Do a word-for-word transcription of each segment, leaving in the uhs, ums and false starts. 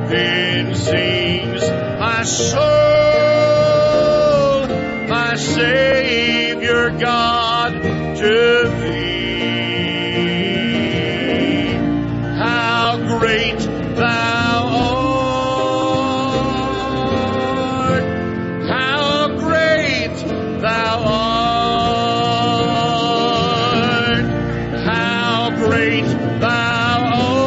Then sings my soul, my Savior God, to Thee. How great Thou art! How great Thou art! How great Thou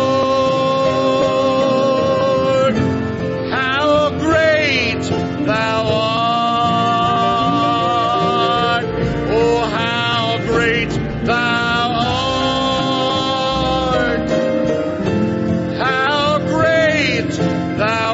art! How great Thou art! Oh, how great Thou art! How great Thou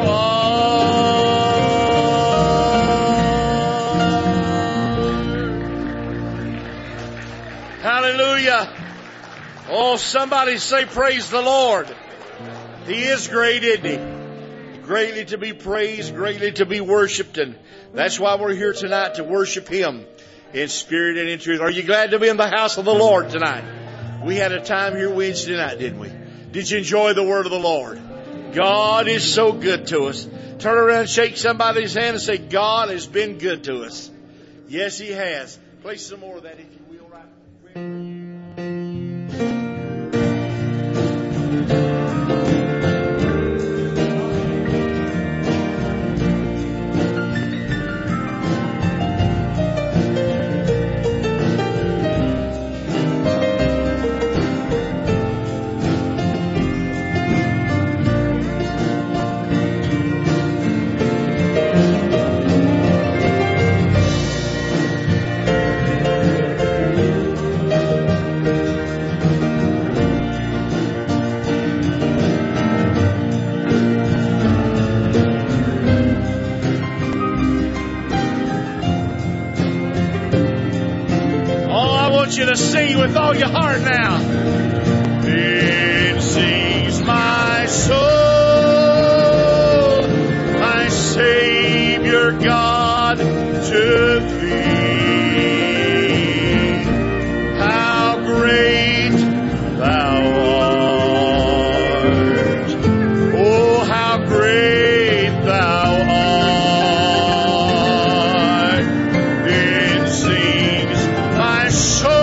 art! Hallelujah! Oh, somebody say praise the Lord. He is great, isn't He? Greatly to be praised, greatly to be worshiped, and that's why we're here tonight, to worship Him in spirit and in truth. Are you glad to be in the house of the Lord tonight? We had a time here Wednesday night, didn't we? Did you enjoy the word of the Lord? God is so good to us. Turn around and shake somebody's hand and say, God has been good to us. Yes, He has. Play some more of that if you will, right? You to sing with all your heart now. Then sings my soul, my Savior God, to Thee. How great Thou art! Oh, how great Thou art! Then sings my soul,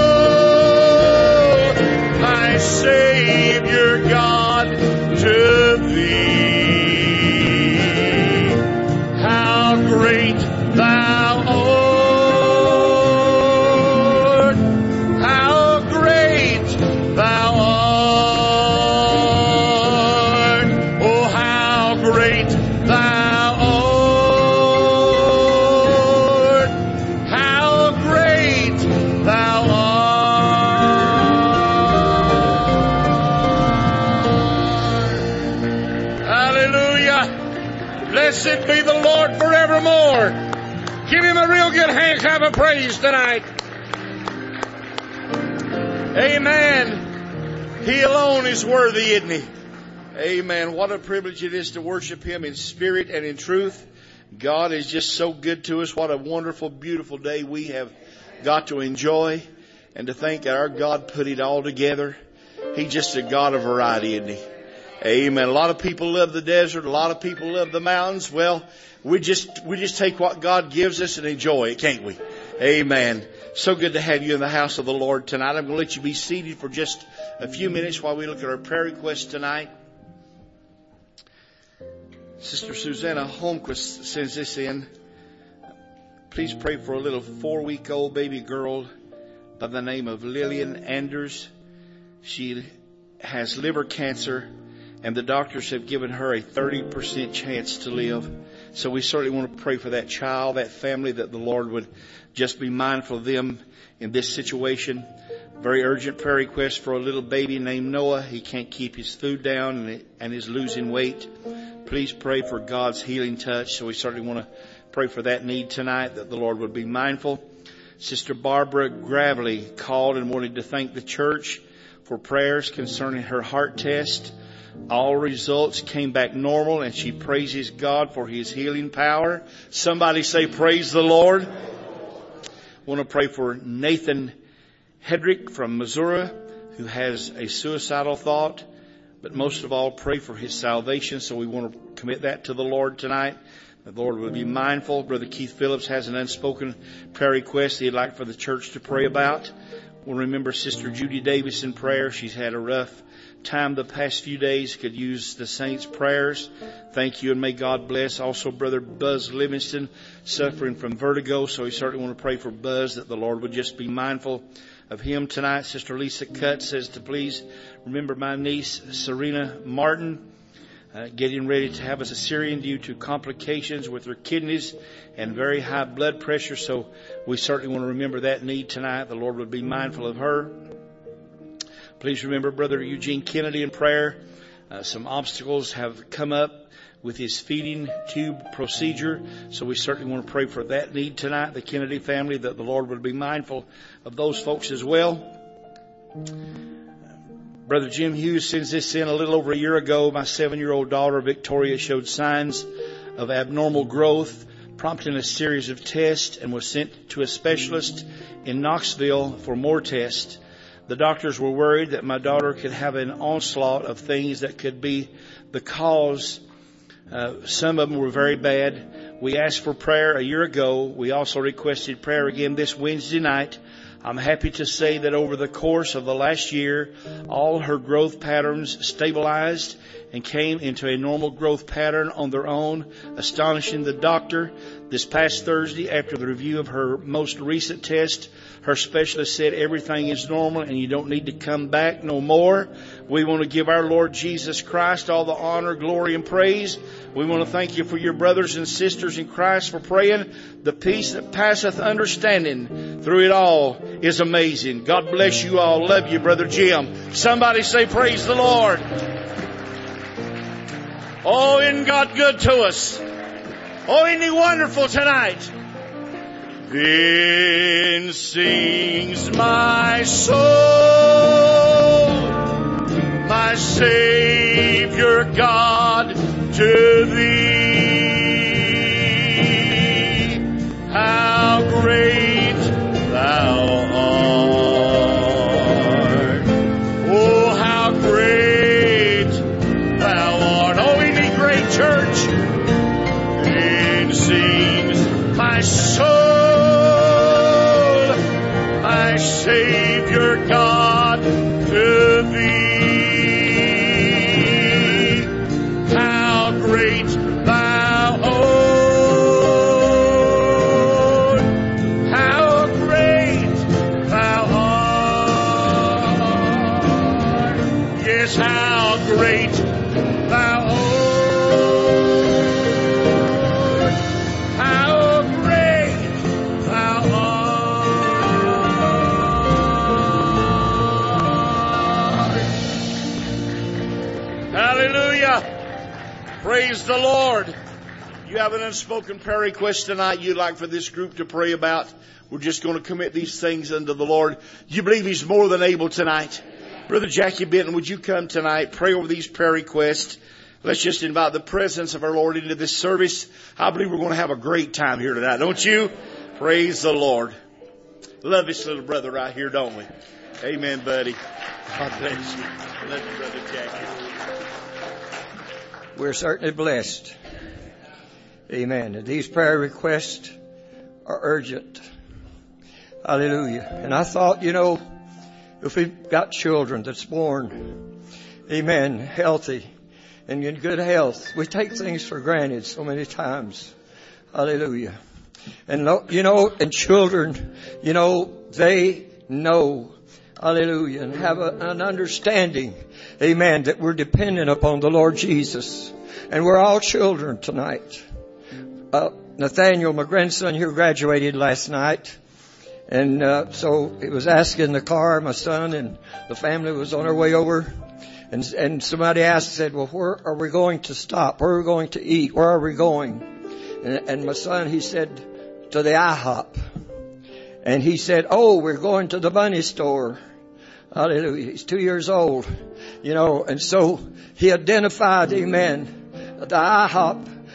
Savior God, to Thee. How great Thou art! How great Thou art! Oh, how great Thou art! How great Thou art! Blessed be the Lord forevermore. Give Him a real good hand clap of praise tonight. Amen. He alone is worthy, isn't He? Amen. What a privilege it is to worship Him in spirit and in truth. God is just so good to us. What a wonderful, beautiful day we have got to enjoy. And to think that our God put it all together. He's just a God of variety, isn't He? Amen. A lot of people love the desert. A lot of people love the mountains. Well, we just, we just take what God gives us and enjoy it, can't we? Amen. So good to have you in the house of the Lord tonight. I'm going to let you be seated for just a few minutes while we look at our prayer requests tonight. Sister Susanna Holmquist sends this in. Please pray for a little four-week-old baby girl by the name of Lillian Anders. She has liver cancer, and the doctors have given her a thirty percent chance to live. So we certainly want to pray for that child, that family, that the Lord would just be mindful of them in this situation. Very urgent prayer request for a little baby named Noah. He can't keep his food down and, and is losing weight. Please pray for God's healing touch. So we certainly want to pray for that need tonight, that the Lord would be mindful. Sister Barbara Gravely called and wanted to thank the church for prayers concerning her heart test. All results came back normal, and she praises God for His healing power. Somebody say, praise the Lord. I want to pray for Nathan Hedrick from Missouri, who has a suicidal thought. but most of all, pray for his salvation. So we want to commit that to the Lord tonight. The Lord will be mindful. Brother Keith Phillips has an unspoken prayer request he'd like for the church to pray about. We'll remember Sister Judy Davis in prayer. She's had a rough time the past few days. Could use the saints' prayers. Thank you, and may God bless. Also, Brother Buzz Livingston, suffering from vertigo. So we certainly want to pray for Buzz, that the Lord would just be mindful of him tonight. Sister Lisa Cutt says to please remember my niece, Serena Martin, uh, getting ready to have a cesarean due to complications with her kidneys and very high blood pressure. So we certainly want to remember that need tonight. The Lord would be mindful of her. Please remember Brother Eugene Kennedy in prayer. Uh, some obstacles have come up with his feeding tube procedure. So we certainly want to pray for that need tonight, the Kennedy family, that the Lord would be mindful of those folks as well. Brother Jim Hughes sends this in. A little over a year ago, my seven-year-old daughter, Victoria, showed signs of abnormal growth, prompting a series of tests, and was sent to a specialist in Knoxville for more tests. The doctors were worried that my daughter could have an onslaught of things that could be the cause. Uh, some of them were very bad. We asked for prayer a year ago. We also requested prayer again this Wednesday night. I'm happy to say that over the course of the last year, all her growth patterns stabilized and came into a normal growth pattern on their own, astonishing the doctor. This past Thursday, after the review of her most recent test, her specialist said everything is normal and you don't need to come back no more. We want to give our Lord Jesus Christ all the honor, glory, and praise. We want to thank you for your brothers and sisters in Christ for praying. The peace that passeth understanding through it all is amazing. God bless you all. Love you, Brother Jim. Somebody say praise the Lord. Oh, isn't God good to us? Oh, isn't He wonderful tonight? Then sings my soul, my Savior God, to Thee. How great Thou art. Oh, how great Thou art. Oh, isn't He great, church? Then sings my soul, Savior God, to Thee. How great Thou art. How great Thou art. Yes, how great Thou art. How great Thou art. Hallelujah. Praise the Lord. You have an unspoken prayer request tonight you'd like for this group to pray about. We're just going to commit these things unto the Lord. You believe He's more than able tonight? Brother Jackie Benton, would you come tonight, pray over these prayer requests? Let's just invite the presence of our Lord into this service. I believe we're going to have a great time here tonight, don't you? Praise the Lord. Love this little brother right here, don't we? Amen, buddy. God bless you. Love you, Brother Jackie. We're certainly blessed. Amen. And these prayer requests are urgent. Hallelujah. And I thought, you know, if we've got children that's born, amen, healthy and in good health, we take things for granted so many times. Hallelujah. And, you know, and children, you know, they know, hallelujah, and have a, an understanding, amen, that we're dependent upon the Lord Jesus. And we're all children tonight. Uh, Nathaniel, my grandson here, graduated last night. And uh, so it was asking in the car, my son and the family was on our way over. And, and somebody asked, said, well, where are we going to stop? Where are we going to eat? Where are we going? And, and my son, he said, to the IHOP. And he said, oh, we're going to the bunny store. Hallelujah. He's two years old, you know, and so he identified, amen, the IHOP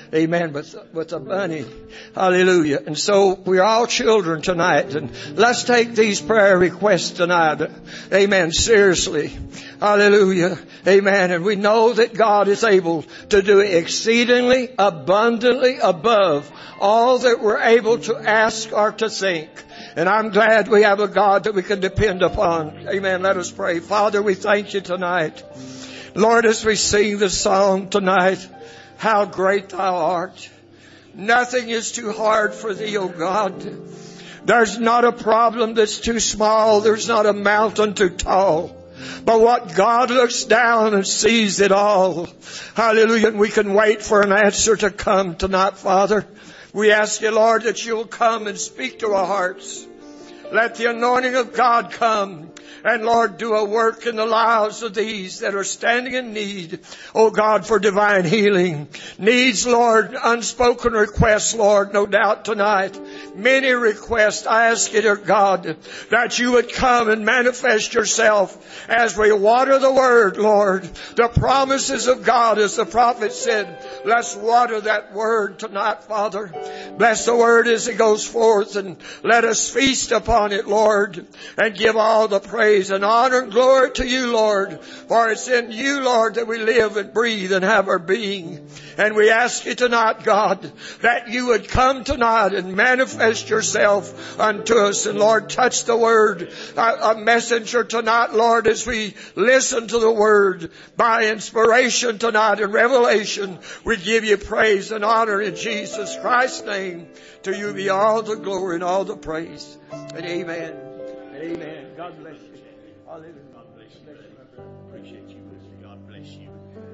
Amen. With, with a bunny. Hallelujah. And so we're all children tonight. And let's take these prayer requests tonight. Amen. Seriously. Hallelujah. Amen. And we know that God is able to do exceedingly abundantly above all that we're able to ask or to think. And I'm glad we have a God that we can depend upon. Amen. Let us pray. Father, we thank you tonight. Lord, as we sing the song tonight, how great thou art. Nothing is too hard for thee, O God. There's not a problem that's too small. There's not a mountain too tall. But what God looks down and sees it all. Hallelujah. And we can wait for an answer to come tonight, Father. We ask you, Lord, that you'll come and speak to our hearts. Let the anointing of God come. And Lord, do a work in the lives of these that are standing in need, oh God, for divine healing. Needs, Lord, unspoken requests, Lord, no doubt tonight. Many requests. I ask you, dear God, that you would come and manifest yourself as we water the word, Lord. The promises of God, as the prophet said, let's water that word tonight, Father. Bless the word as it goes forth, and let us feast upon it, Lord, and give all the praise and honor and glory to you, Lord. For it's in you, Lord, that we live and breathe and have our being. And we ask you tonight, God, that you would come tonight and manifest yourself unto us. And Lord, touch the word, a, a messenger tonight, Lord, as we listen to the word by inspiration tonight and revelation. We give you praise and honor in Jesus Christ's name. To you be all the glory and all the praise. And amen. Amen. God bless you. Hallelujah. God bless you. Appreciate you. God bless you.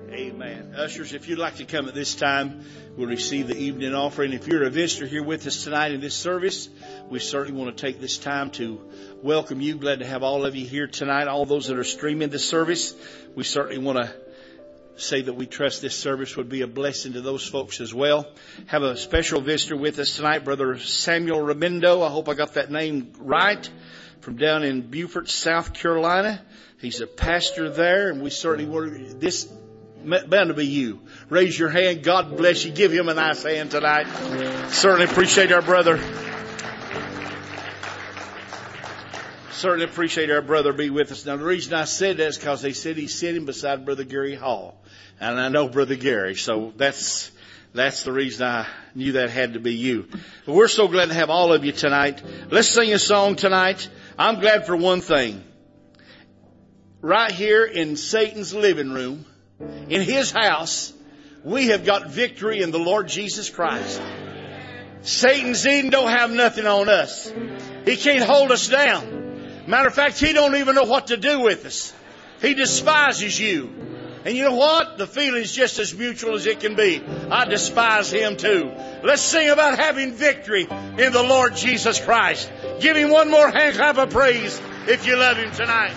Amen. Ushers, if you'd like to come at this time, we'll receive the evening offering. If you're a visitor here with us tonight in this service, we certainly want to take this time to welcome you. Glad to have all of you here tonight. All those that are streaming this service, we certainly want to say that we trust this service would be a blessing to those folks as well. Have a special visitor with us tonight, Brother Samuel Remindo. I hope I got that name right. From down in Beaufort, South Carolina. He's a pastor there, and we certainly want this bound to be you. Raise your hand. God bless you. Give him a nice hand tonight. Certainly appreciate our brother. Certainly appreciate our brother be with us. Now, the reason I said that is because they said he's sitting beside Brother Gary Hall. And I know Brother Gary, so that's that's the reason I knew that had to be you. But we're so glad to have all of you tonight. Let's sing a song tonight. I'm glad for one thing. Right here in Satan's living room, in his house, we have got victory in the Lord Jesus Christ. Satan's Eden don't have nothing on us. He can't hold us down. Matter of fact, he don't even know what to do with us. He despises you. And you know what? The feeling's just as mutual as it can be. I despise him too. Let's sing about having victory in the Lord Jesus Christ. Give him one more hand clap of praise if you love him tonight.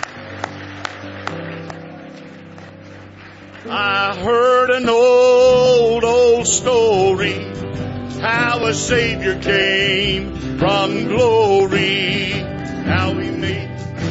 I heard an old, old story, how a Savior came from glory, how he made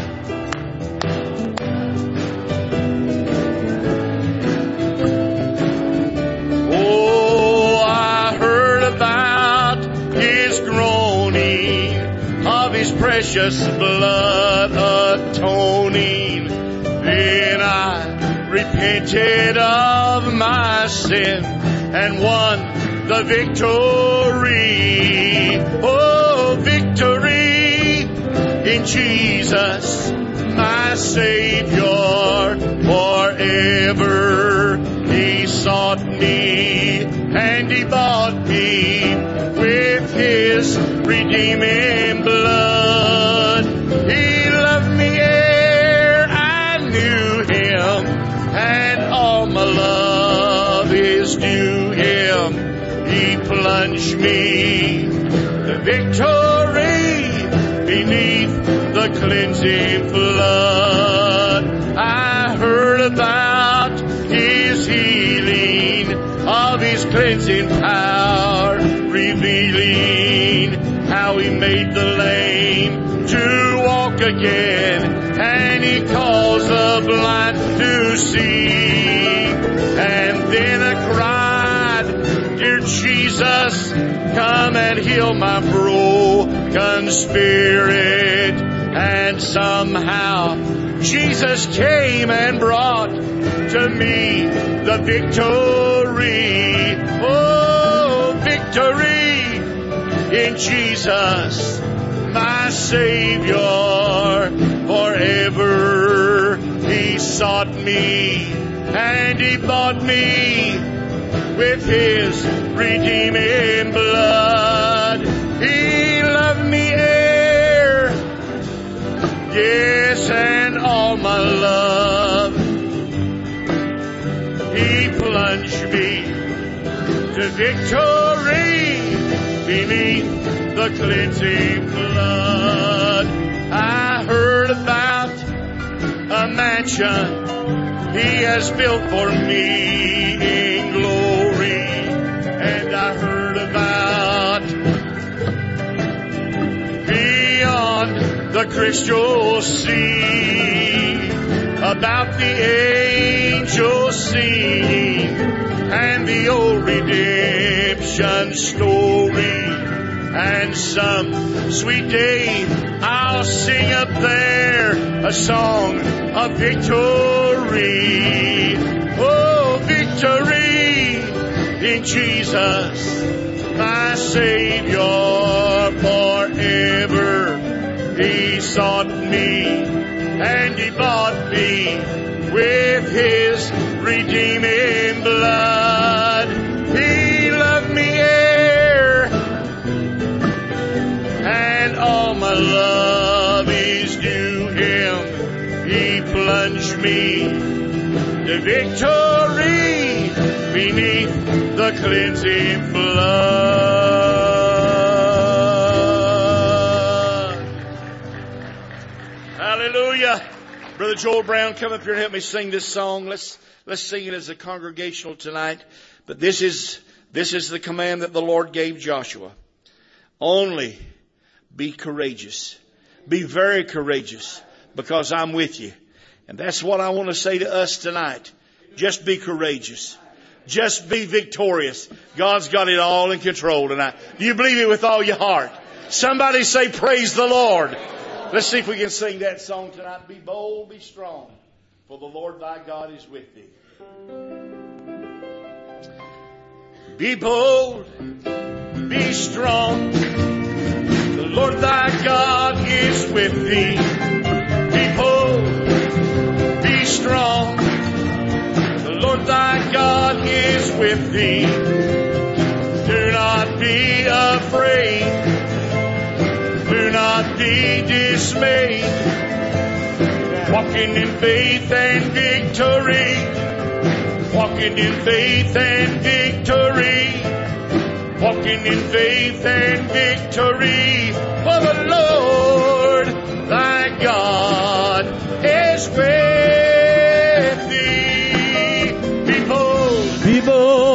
precious blood atoning. Then I repented of my sin and won the victory. Oh, victory in Jesus, my Savior, forever. He sought me and he bought me with his redeeming blood. He loved me ere I knew him, and all my love is due him. He plunged me the victory beneath the cleansing flood. I heard about his healing, of his cleansing power, revealing how he made the lame to walk again, and he caused the blind to see. And then I cried, dear Jesus, come and heal my broken spirit. And somehow Jesus came and brought to me the victory. Oh, victory in Jesus, my Savior. Forever He sought me and He bought me with His redeeming blood. He loved me ere, yes, and all my love. He plunged me to victory beneath the cleansing flood. I heard about a mansion He has built for me in glory, and I heard about beyond the crystal sea, about the angels singing and the old redemption story. And some sweet day I'll sing up there a song of victory. Oh, victory in Jesus, my Savior. Forever He sought me and He bought me with His redeeming blood. He loved me ere, and all my love is due Him. He plunged me to victory beneath the cleansing flood. Hallelujah. Brother Joel Brown, come up here and help me sing this song. Let's let's sing it as a congregational tonight. But this is this is the command that the Lord gave Joshua. Only be courageous. Be very courageous, because I'm with you. And that's what I want to say to us tonight. Just be courageous. Just be victorious. God's got it all in control tonight. Do you believe it with all your heart? Somebody say, praise the Lord. Let's see if we can sing that song tonight. Be bold, be strong, for the Lord thy God is with thee. Be bold, be strong, the Lord thy God is with thee. Be bold, be strong, the Lord thy God is with thee. Do not be afraid, do not be dismayed. Walking in faith and victory, walking in faith and victory, walking in faith and victory. For the Lord thy God is with thee. Be bold, be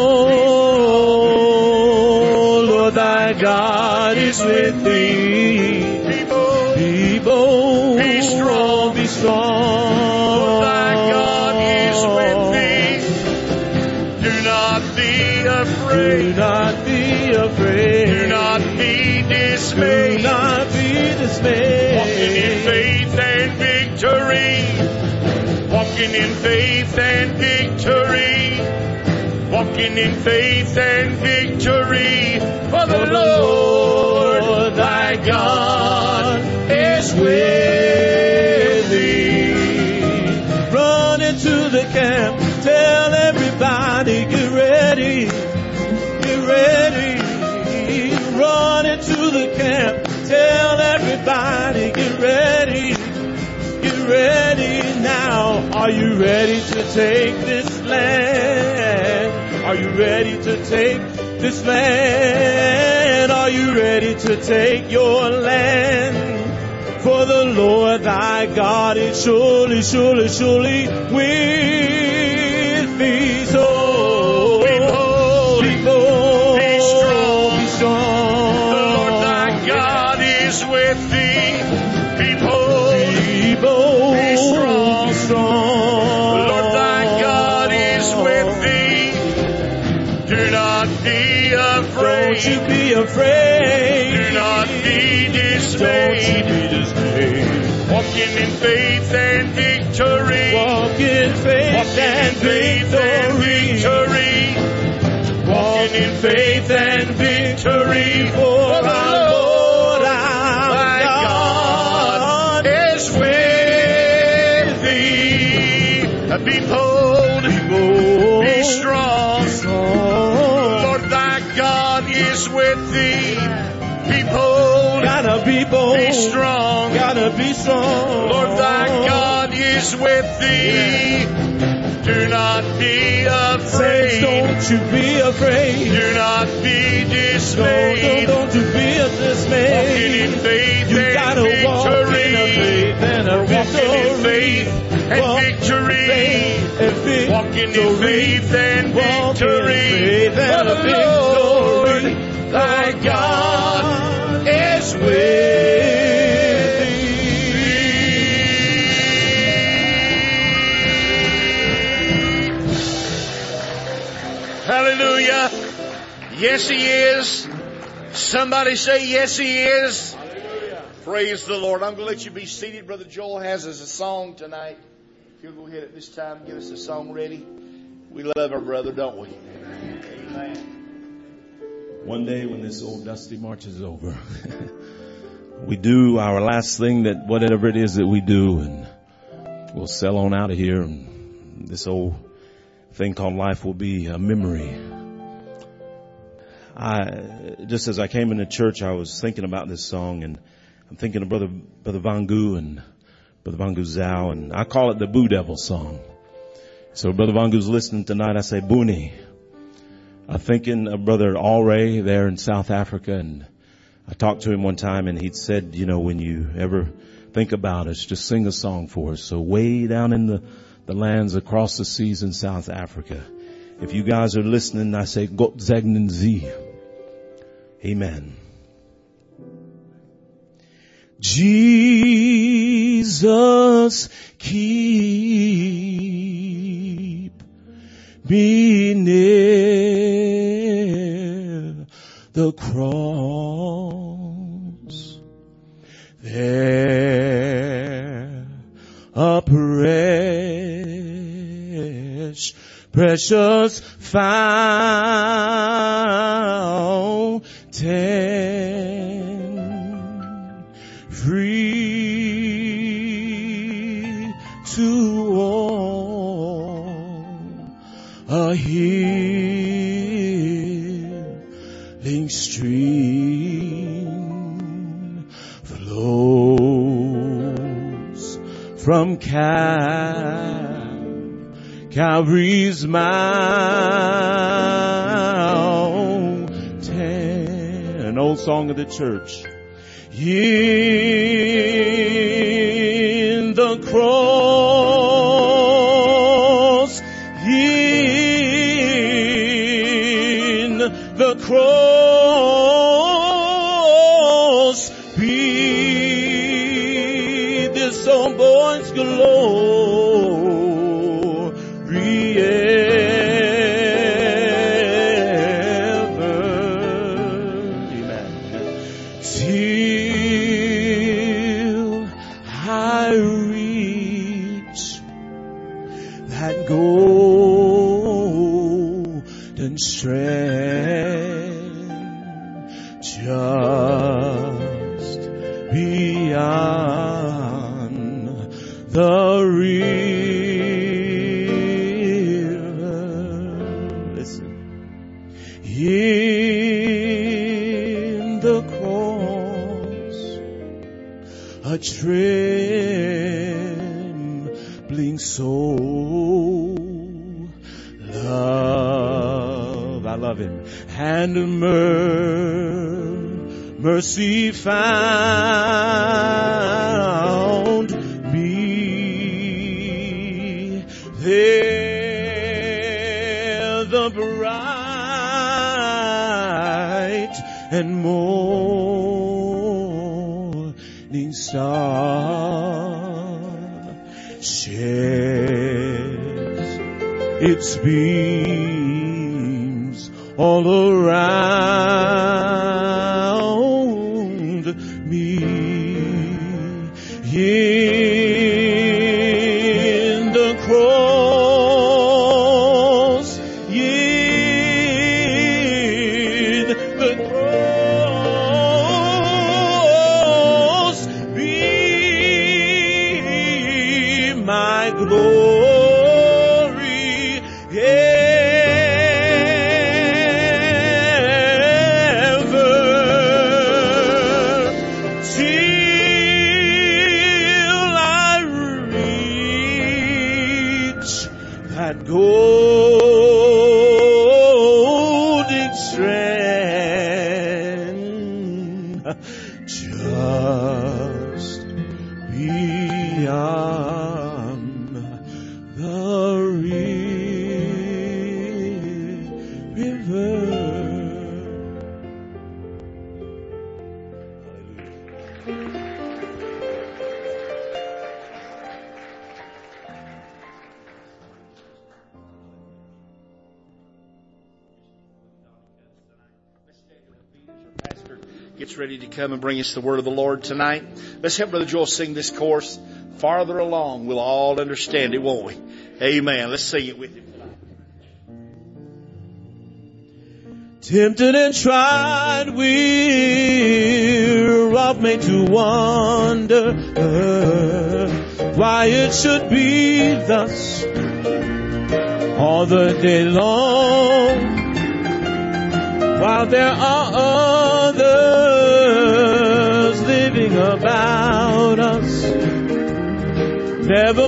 bold, Lord thy God is with thee. Be bold, be bold, be strong, be strong. Lord thy God is with thee. Do not be afraid, do not be afraid, do not be dismayed. do not be dismayed. Walking in faith and victory, walking in faith and victory, walking in faith and victory. For the Lord thy God is with thee. Run into the camp, tell everybody, get ready, get ready. Run into the camp, tell everybody, get ready, get ready now. Are you ready to take this land? Are you ready to take this land? Are you ready to take your land? For the Lord thy God is surely, surely, surely with thee. So be bold, be bold, be strong, be strong. The Lord thy God is with thee. Be bold, be bold, be strong, be strong. The Lord thy God is with thee. Do not be be afraid. Don't you be afraid. Do not be dismayed. Don't you be dismayed. Walking in faith and victory. Walk in faith Walking and in faith and victory. victory. Walking in faith and victory. For our Lord our God is with thee. Be bold, Be bold. be strong. Strong. Lord thy God is with thee. Be bold, Gotta be bold. be strong. Gotta be strong. Lord thy God is with thee. Do not be Saints, afraid. don't you be afraid. Do not be Don't, don't, dismayed. don't you be dismayed. Walking in faith You and gotta walk in a victory. faith and a Walking in victory. faith and Walk victory. faith and victory. Walking in faith and Walk in victory. faith and For the Lord victory. thy God is with Hallelujah. Yes, He is. Somebody say, yes, He is. Hallelujah. Praise the Lord. I'm going to let you be seated. Brother Joel has us a song tonight. If you'll go ahead at this time, get us a song ready. We love our brother, don't we? Amen. One day when this old dusty march is over, we do our last thing that whatever it is that we do, and we'll sail on out of here, and this old thing called life will be a memory. I, just as I came into church, I was thinking about this song, and I'm thinking of Brother, Brother Vangu and Brother Vangu Zhao, and I call it the Boo Devil song. So Brother Vangu's listening tonight, I say, Booney. I'm thinking of Brother Alray there in South Africa, and I talked to him one time, and he'd said, you know, when you ever think about us, just sing a song for us. So way down in the the lands across the seas in South Africa. If you guys are listening, I say, Gott segnen Sie. Amen. Jesus, keep me near the cross. There a precious, precious fountain, free to all, a healing stream flows from Cal- Calvary's mountain. An old song of the church. In the cross, in the cross, be this old boy's glory ever. Amen. Till I reach that golden strand, just beyond the river. Listen. In the cross, a trembling soul, love, I love him, and mer- mercy found me there. The bright and morning star sheds its beams all around me. In the cross, in the cross, be my glory ever, till I reach that golden strand, just beyond the river. Pastor gets ready to come and bring us the word of the Lord tonight. Let's have Brother Joel sing this chorus. Farther along, we'll all understand it, won't we? Amen. Let's sing it with him tonight. Tempted and tried, we're oft made to wonder why it should be thus all the day long, while there are others living about us, never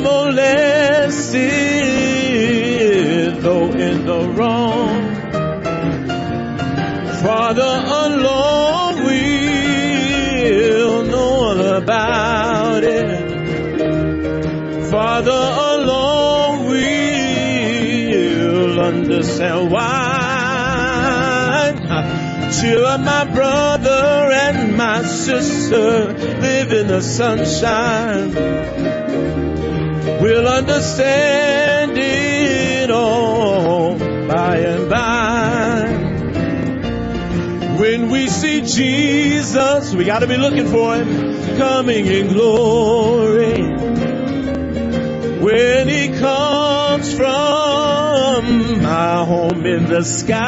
molested, though in the wrong. Farther along, we'll know all about it. Farther along, we'll understand why. Cheer up, my brother and my sister, live in the sunshine. We'll understand it all by and by. When we see Jesus, we got to be looking for him coming in glory. When he comes from our home in the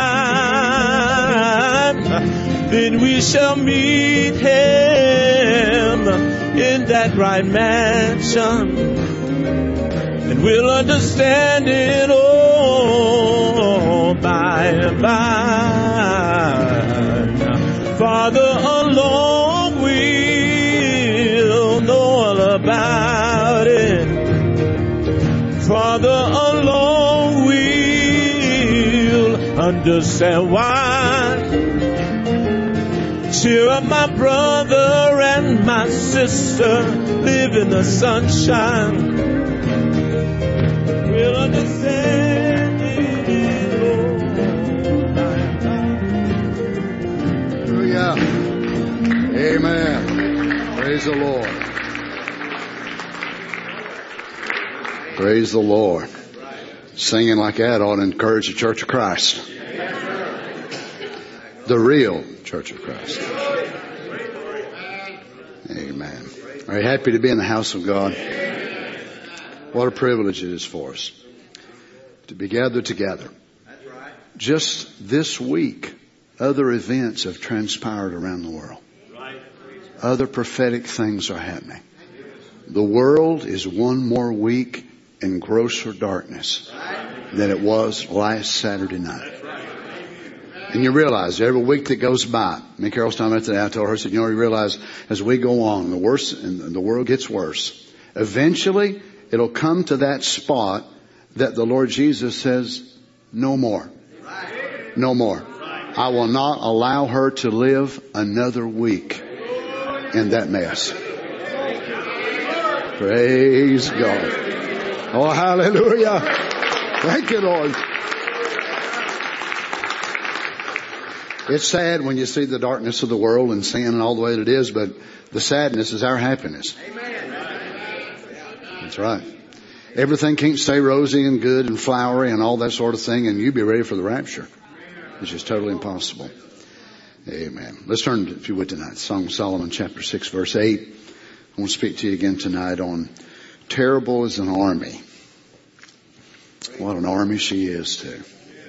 sky, then we shall meet him in that bright mansion, and we'll understand it all by and by. Farther along, we'll know all about it. Farther along, we'll understand why. Cheer up, my brother and my sister, live in the sunshine. We'll understand it all. Hallelujah. Amen. Praise the Lord. Praise the Lord. Singing like that ought to encourage the Church of Christ. The real Church of Christ. Amen. Are you happy to be in the house of God? What a privilege it is for us to be gathered together. Just this week, other events have transpired around the world. Other prophetic things are happening. The world is one more week in grosser darkness than it was last Saturday night. And you realize every week that goes by, me and Carol's talking about today, I told her, I said, you know, you realize as we go on, the worse, and the world gets worse. Eventually, it'll come to that spot that the Lord Jesus says, no more. No more. I will not allow her to live another week in that mess. Praise God. Oh, hallelujah. Thank you, Lord. It's sad when you see the darkness of the world and sin and all the way that it is, but the sadness is our happiness. That's right. Everything can't stay rosy and good and flowery and all that sort of thing, and you be ready for the rapture. It's just totally impossible. Amen. Let's turn, if you would, tonight. Song of Solomon, chapter six, verse eight. I want to speak to you again tonight on terrible as an army. What an army she is, too.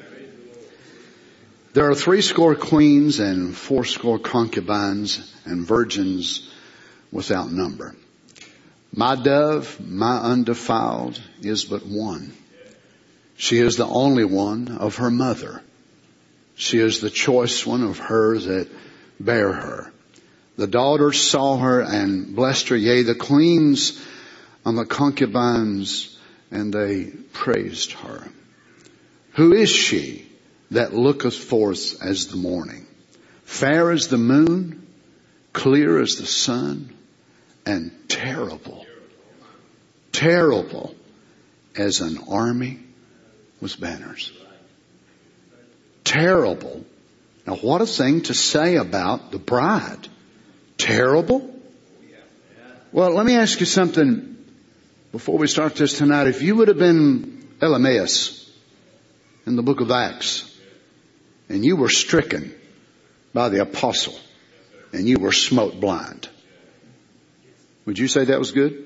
There are three score queens and four score concubines and virgins without number. My dove, my undefiled, is but one. She is the only one of her mother. She is the choice one of her that bare her. The daughters saw her and blessed her, yea, the queens and the concubines, and they praised her. Who is she that looketh forth as the morning, fair as the moon, clear as the sun, and terrible, terrible as an army with banners? Terrible. Now what a thing to say about the bride. Terrible? Well, let me ask you something before we start this tonight. If you would have been Elymas in the book of Acts, and you were stricken by the apostle, and you were smote blind, would you say that was good?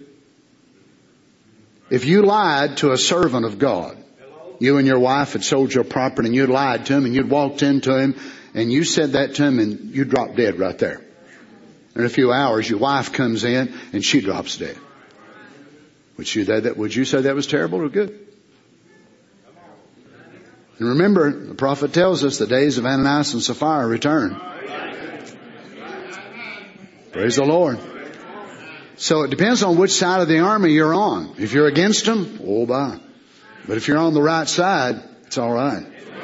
If you lied to a servant of God, you and your wife had sold your property and you lied to him and you'd walked into him and you said that to him and you dropped dead right there. In a few hours, your wife comes in and she drops dead. Would you, that, would you say that was terrible or good? And remember, the prophet tells us the days of Ananias and Sapphira return. Praise the Lord. So it depends on which side of the army you're on. If you're against them, oh bye. But if you're on the right side, it's all right.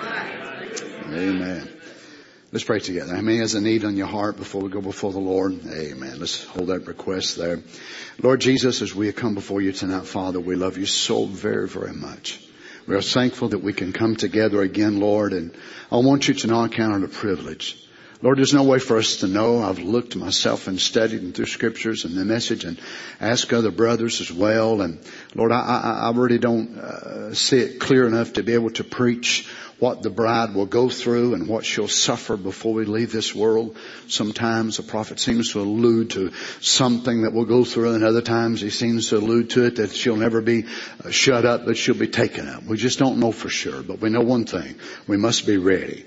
Amen. Let's pray together. How many has a need on your heart before we go before the Lord? Amen. Let's hold that request there. Lord Jesus, as we come before you tonight, Father, we love you so very, very much. We are thankful that we can come together again, Lord, and I want you to not count it a privilege. Lord, there's no way for us to know. I've looked myself and studied and through scriptures and the message and asked other brothers as well. And Lord, I, I, I really don't uh, see it clear enough to be able to preach what the bride will go through and what she'll suffer before we leave this world. Sometimes the prophet seems to allude to something that we'll go through, and other times he seems to allude to it that she'll never be uh, shut up, but she'll be taken up. We just don't know for sure, but we know one thing. We must be ready.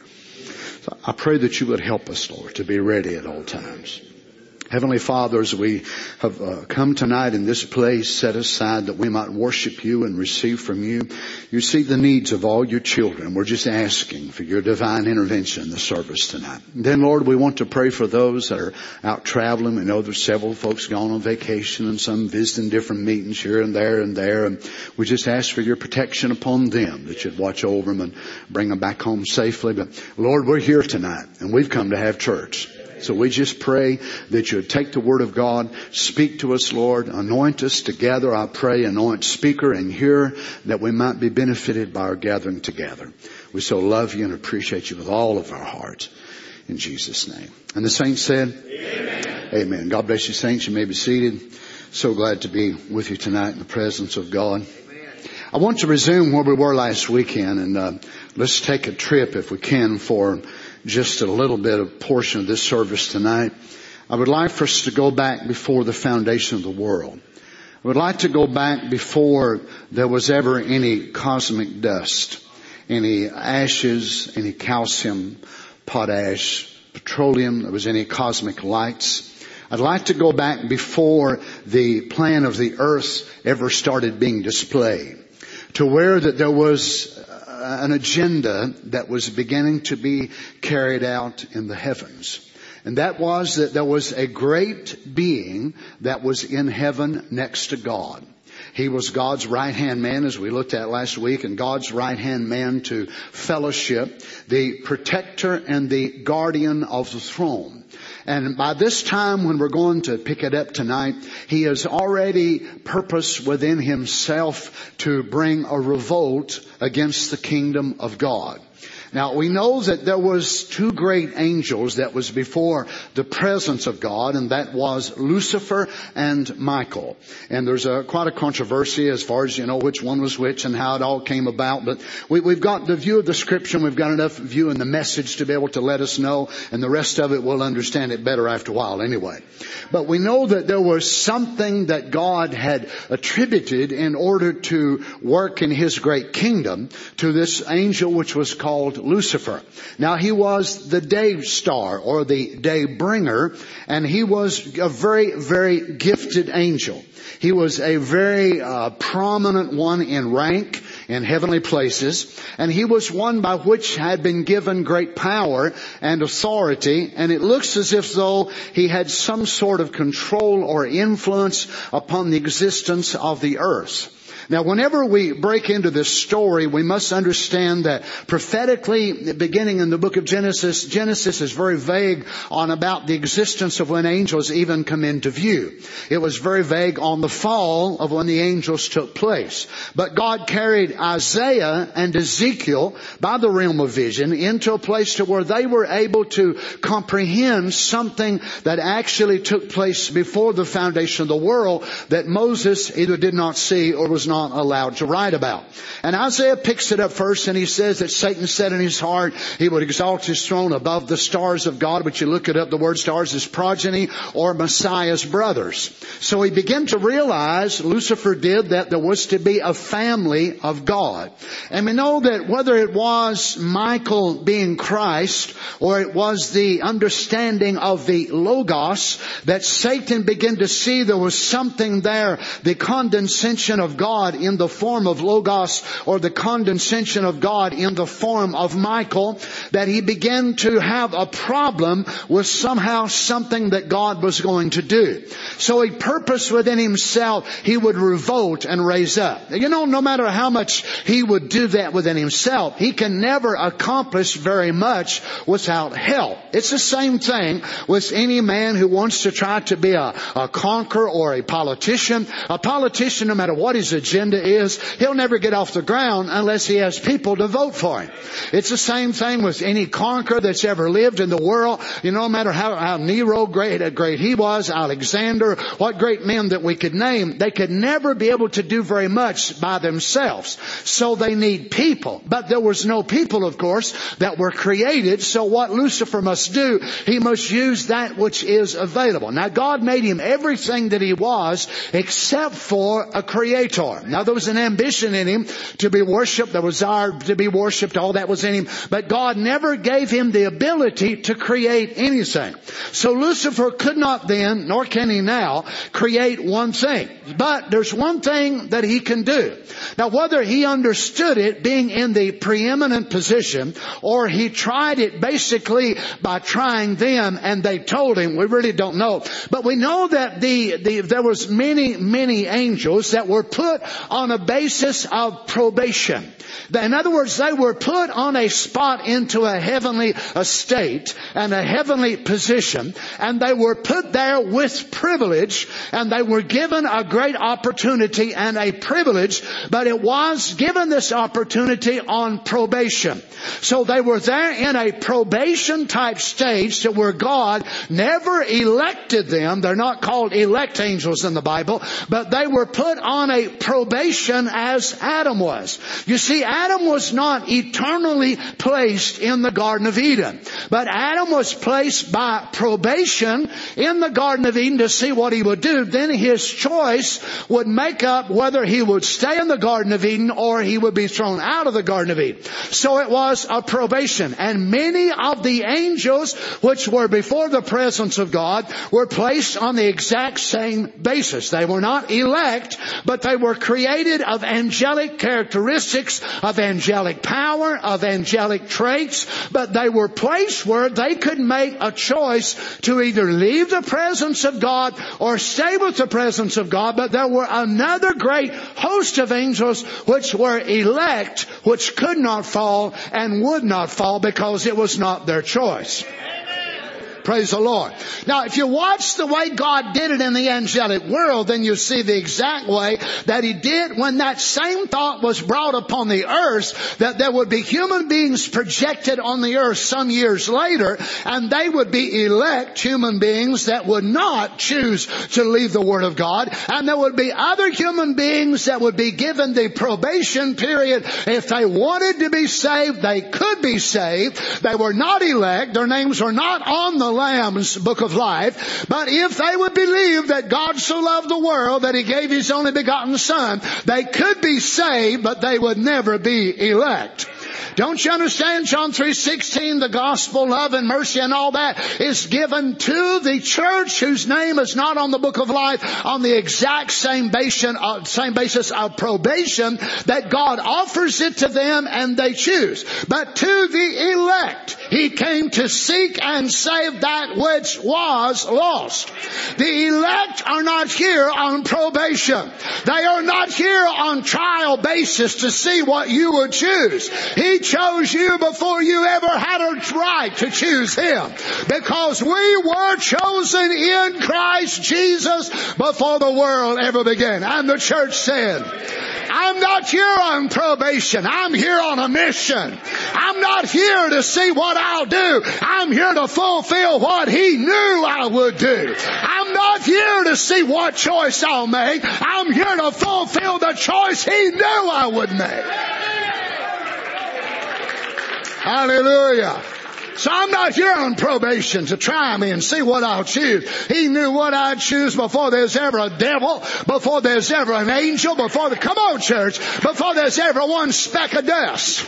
So I pray that you would help us, Lord, to be ready at all times. Heavenly Father, as we have uh, come tonight in this place set aside that we might worship you and receive from you, you see the needs of all your children. We're just asking for your divine intervention in the service tonight. And then, Lord, we want to pray for those that are out traveling. We know there's several folks gone on vacation and some visiting different meetings here and there and there. And we just ask for your protection upon them, that you'd watch over them and bring them back home safely. But, Lord, we're here tonight and we've come to have church. So we just pray that you would take the word of God, speak to us, Lord, anoint us together. I pray, anoint speaker and hearer, that we might be benefited by our gathering together. We so love you and appreciate you with all of our hearts. In Jesus' name. And the saints said, Amen. Amen. God bless you, saints. You may be seated. So glad to be with you tonight in the presence of God. Amen. I want to resume where we were last weekend, and uh, let's take a trip, if we can, for just a little bit of portion of this service tonight. I would like for us to go back before the foundation of the world. I would like to go back before there was ever any cosmic dust, any ashes, any calcium, potash, petroleum, there was any cosmic lights. I'd like to go back before the plan of the earth ever started being displayed, to where that there was an agenda that was beginning to be carried out in the heavens. And that was that there was a great being that was in heaven next to God. He was God's right-hand man, as we looked at last week, and God's right-hand man to fellowship, the protector and the guardian of the throne. And by this time, when we're going to pick it up tonight, he has already purposed within himself to bring a revolt against the kingdom of God. Now we know that there was two great angels that was before the presence of God, and that was Lucifer and Michael. And there's a, quite a controversy as far as, you know, which one was which and how it all came about. But we, we've got the view of the Scripture, and we've got enough view in the message to be able to let us know, and the rest of it we'll understand it better after a while anyway. But we know that there was something that God had attributed in order to work in His great kingdom to this angel which was called Lucifer. Now he was the day star or the day bringer, and he was a very, very gifted angel. He was a very uh, prominent one in rank in heavenly places, and he was one by which had been given great power and authority, and it looks as if though he had some sort of control or influence upon the existence of the earth. Now, whenever we break into this story, we must understand that prophetically, beginning in the book of Genesis, Genesis is very vague on about the existence of when angels even come into view. It was very vague on the fall of when the angels took place. But God carried Isaiah and Ezekiel by the realm of vision into a place to where they were able to comprehend something that actually took place before the foundation of the world that Moses either did not see or was not allowed to write about. And Isaiah picks it up first, and he says that Satan said in his heart he would exalt his throne above the stars of God, but you look it up, the word stars is progeny or Messiah's brothers. So he began to realize, Lucifer did, that there was to be a family of God. And we know that whether it was Michael being Christ or it was the understanding of the Logos, that Satan began to see there was something there, the condescension of God in the form of Logos, or the condescension of God in the form of Michael, that he began to have a problem with somehow something that God was going to do. So he purposed within himself he would revolt and raise up. You know, no matter how much he would do that within himself, he can never accomplish very much without help. It's the same thing with any man who wants to try to be a, a conqueror or a politician. A politician, no matter what his agenda is, he'll never get off the ground unless he has people to vote for him. It's the same thing with any conqueror that's ever lived in the world. You know, no matter how, how Nero great, great he was, Alexander, what great men that we could name, they could never be able to do very much by themselves. So they need people. But there was no people, of course, that were created. So what Lucifer must do, he must use that which is available. Now God made him everything that he was except for a creator. Now there was an ambition in him to be worshipped, there was desire to be worshipped, all that was in him. But God never gave him the ability to create anything. So Lucifer could not then, nor can he now, create one thing. But there's one thing that he can do. Now whether he understood it being in the preeminent position, or he tried it basically by trying them and they told him, we really don't know. But we know that the, the there was many, many angels that were put on a basis of probation. In other words, they were put on a spot into a heavenly estate and a heavenly position, and they were put there with privilege, and they were given a great opportunity and a privilege, but it was given this opportunity on probation. So they were there in a probation type stage to where God never elected them. They're not called elect angels in the Bible, but they were put on a probation as Adam was. You see, Adam was not eternally placed in the Garden of Eden, but Adam was placed by probation in the Garden of Eden to see what he would do. Then his choice would make up whether he would stay in the Garden of Eden or he would be thrown out of the Garden of Eden. So it was a probation. And many of the angels which were before the presence of God were placed on the exact same basis. They were not elect, but they were created of angelic characteristics, of angelic power, of angelic traits, but they were placed where they could make a choice to either leave the presence of God or stay with the presence of God. But there were another great host of angels which were elect, which could not fall and would not fall because it was not their choice. Praise the Lord. Now, if you watch the way God did it in the angelic world, then you see the exact way that He did when that same thought was brought upon the earth, that there would be human beings projected on the earth some years later, and they would be elect human beings that would not choose to leave the Word of God, and there would be other human beings that would be given the probation period. If they wanted to be saved, they could be saved. They were not elect. Their names were not on the Lamb's book of life. But if they would believe that God so loved the world that He gave His only begotten Son, they could be saved, but they would never be elect. Don't you understand? John three sixteen, the gospel, love and mercy and all that is given to the church whose name is not on the book of life on the exact same basis, uh, same basis of probation, that God offers it to them and they choose. But to the elect, He came to seek and save that which was lost. The elect are not here on probation. They are not here on trial basis to see what you would choose. He chose you before you ever had a right to choose Him, because we were chosen in Christ Jesus before the world ever began. And the church said, I'm not here on probation. I'm here on a mission. I'm not here to see what I'll do. I'm here to fulfill what He knew I would do. I'm not here to see what choice I'll make. I'm here to fulfill the choice He knew I would make. Hallelujah. So I'm not here on probation to try me and see what I'll choose. He knew what I'd choose before there's ever a devil, before there's ever an angel, before the, come on church, before there's ever one speck of dust.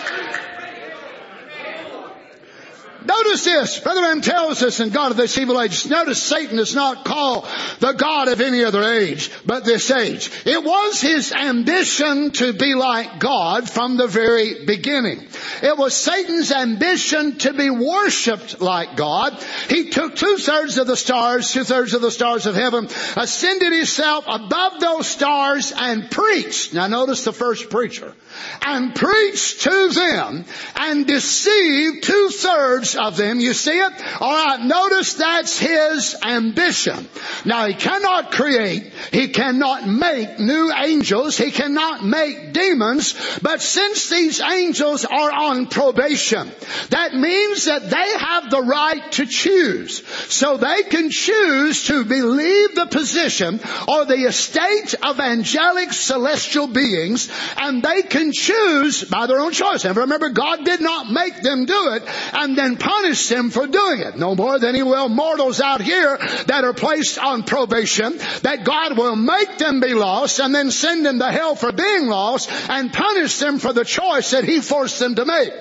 Notice this. Brother Branham tells us in God of this evil age. Notice Satan is not called the God of any other age, but this age. It was his ambition to be like God from the very beginning. It was Satan's ambition to be worshipped like God. He took two-thirds of the stars, two-thirds of the stars of heaven, ascended Himself above those stars and preached. Now notice the first preacher. And preached to them and deceived two-thirds of them. You see it? All right, notice that's his ambition. Now, he cannot create, he cannot make new angels, he cannot make demons, but since these angels are on probation, that means that they have the right to choose. So they can choose to believe the position or the estate of angelic celestial beings, and they can choose by their own choice. And remember, God did not make them do it and then punish them for doing it. No more than He will mortals out here that are placed on probation, that God will make them be lost and then send them to hell for being lost and punish them for the choice that He forced them to make.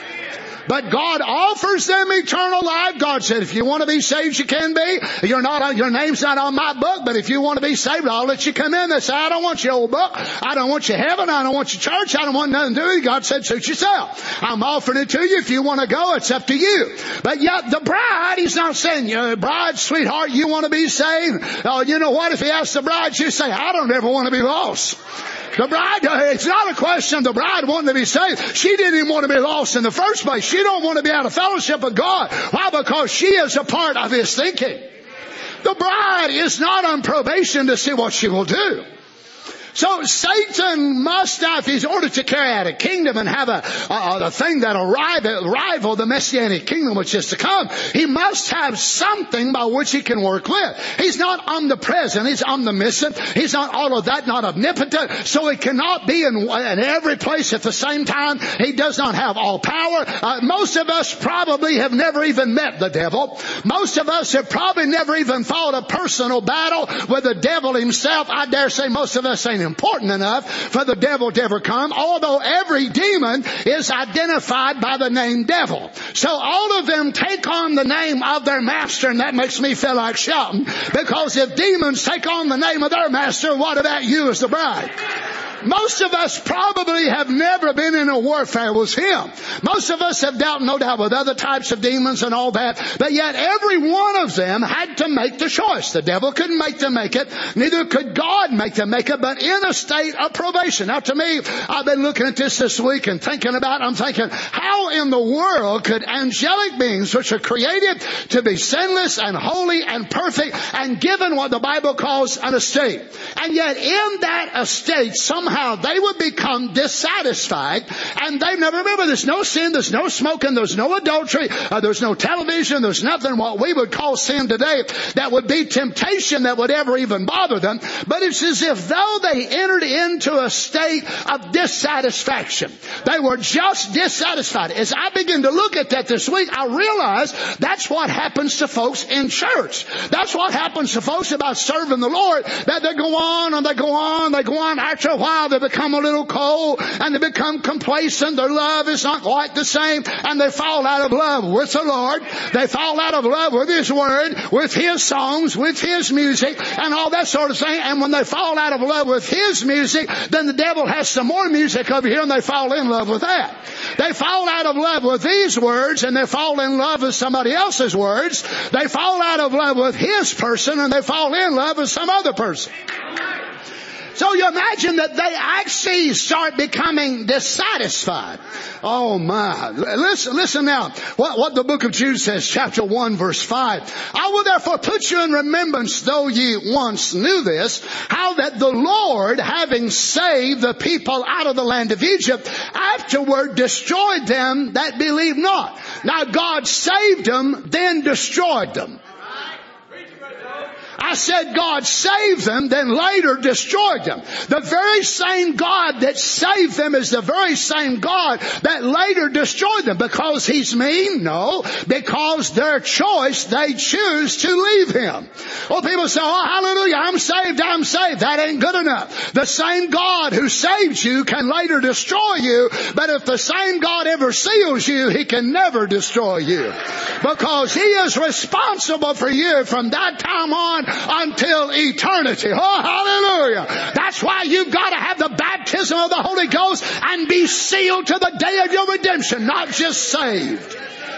But God offers them eternal life. God said, if you want to be saved, you can be. You're not on, your name's not on my book, but if you want to be saved, I'll let you come in. They say, I don't want your old book. I don't want your heaven. I don't want your church. I don't want nothing to do with it. God said, suit yourself. I'm offering it to you. If you want to go, it's up to you. But yet the bride, He's not saying, you bride, sweetheart, you want to be saved? Oh, you know what? If He asks the bride, she say, I don't ever want to be lost. The bride, it's not a question of the bride wanting to be saved. She didn't even want to be lost in the first place. She don't want to be out of fellowship with God. Why? Because she is a part of His thinking. The bride is not on probation to see what she will do. So Satan must now, if he's ordered to carry out a kingdom and have a, a, a thing that'll rival, rival the Messianic kingdom which is to come, he must have something by which he can work with. He's not omnipresent. He's omniscient. He's not all of that, not omnipotent. So he cannot be in, in every place at the same time. He does not have all power. Uh, most of us probably have never even met the devil. Most of us have probably never even fought a personal battle with the devil himself. I dare say most of us ain't important enough for the devil to ever come, although every demon is identified by the name devil. So all of them take on the name of their master, and that makes me feel like shouting, because if demons take on the name of their master, what about you as the bride? Most of us probably have never been in a warfare with him. Most of us have dealt, no doubt, with other types of demons and all that. But yet every one of them had to make the choice. The devil couldn't make them make it. Neither could God make them make it, but in a state of probation. Now to me, I've been looking at this this week and thinking about it. I'm thinking, how in the world could angelic beings, which are created to be sinless and holy and perfect and given what the Bible calls an estate, and yet in that estate somehow they would become dissatisfied, and they never remember there's no sin, there's no smoking, there's no adultery, uh, there's no television, there's nothing what we would call sin today that would be temptation that would ever even bother them. But it's as if though they entered into a state of dissatisfaction. They were just dissatisfied. As I begin to look at that this week, I realize that's what happens to folks in church. That's what happens to folks about serving the Lord, that they go on and they go on, they go on. After a while they become a little cold and they become complacent. Their love is not quite the same, and they fall out of love with the Lord. They fall out of love with His Word, with His songs, with His music, and all that sort of thing. And when they fall out of love with His music, then the devil has some more music over here and they fall in love with that. They fall out of love with these words and they fall in love with somebody else's words. They fall out of love with His person and they fall in love with some other person. So you imagine that they actually start becoming dissatisfied. Oh my. Listen, listen now. What, what the book of Jude says, chapter one, verse five. I will therefore put you in remembrance, though ye once knew this, how that the Lord, having saved the people out of the land of Egypt, afterward destroyed them that believed not. Now God saved them, then destroyed them. I said God saved them, then later destroyed them. The very same God that saved them is the very same God that later destroyed them. Because He's mean? No. Because their choice, they choose to leave Him. Well, people say, oh, hallelujah, I'm saved, I'm saved. That ain't good enough. The same God who saved you can later destroy you, but if the same God ever seals you, He can never destroy you. Because He is responsible for you from that time on until eternity. Oh, hallelujah. That's why you've got to have the baptism of the Holy Ghost and be sealed to the day of your redemption, not just saved.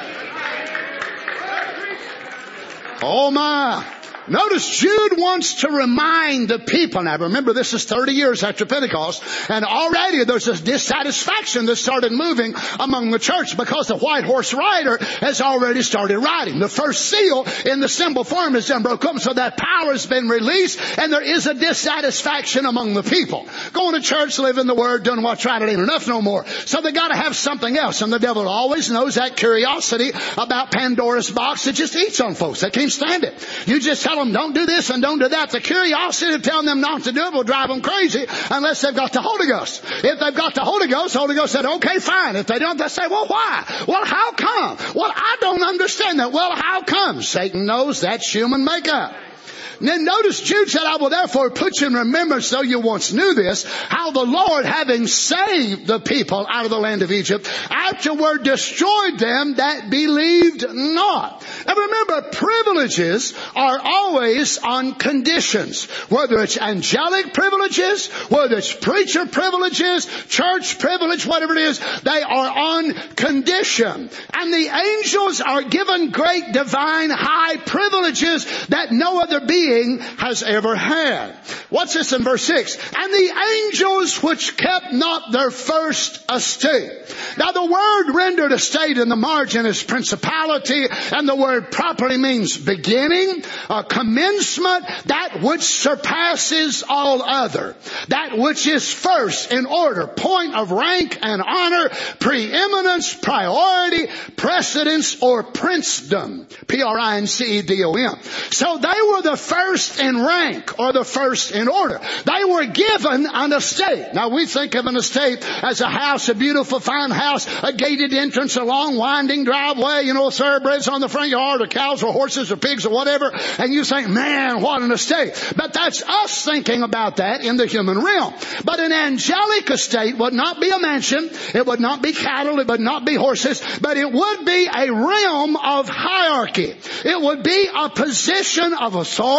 Oh my. Notice Jude wants to remind the people. Now remember, this is thirty years after Pentecost, and already there's this dissatisfaction that started moving among the church because the white horse rider has already started riding. The first seal in the symbol form has been broken up, so that power has been released, and there is a dissatisfaction among the people. Going to church, living the Word, doing what's right, it ain't enough no more. So they got to have something else, and the devil always knows that curiosity about Pandora's box that just eats on folks. They can't stand it. You just tell them, don't do this and don't do that. The curiosity of telling them not to do it will drive them crazy unless they've got the Holy Ghost. If they've got the Holy Ghost, the Holy Ghost said, okay, fine. If they don't, they say, well, why? Well, how come? Well, I don't understand that. Well, how come? Satan knows that's human makeup. And then notice Jude said, I will therefore put you in remembrance, though you once knew this, how the Lord, having saved the people out of the land of Egypt, afterward destroyed them that believed not. And remember, privileges are always on conditions. Whether it's angelic privileges, whether it's preacher privileges, church privilege, whatever it is, they are on condition. And the angels are given great divine high privileges that no other being has ever had. What's this in verse six? And the angels which kept not their first estate. Now the word rendered estate in the margin is principality, and the word properly means beginning, uh, commencement, that which surpasses all other. That which is first in order, point of rank and honor, preeminence, priority, precedence, or princedom. P R I N C E D O M. So they were the first in rank, or the first in order. They were given an estate. Now we think of an estate as a house, a beautiful fine house, a gated entrance, a long winding driveway, you know, thoroughbreds on the front yard, or cows or horses or pigs or whatever, and you think, man, what an estate. But that's us thinking about that in the human realm. But an angelic estate would not be a mansion, it would not be cattle, it would not be horses, but it would be a realm of hierarchy. It would be a position of authority,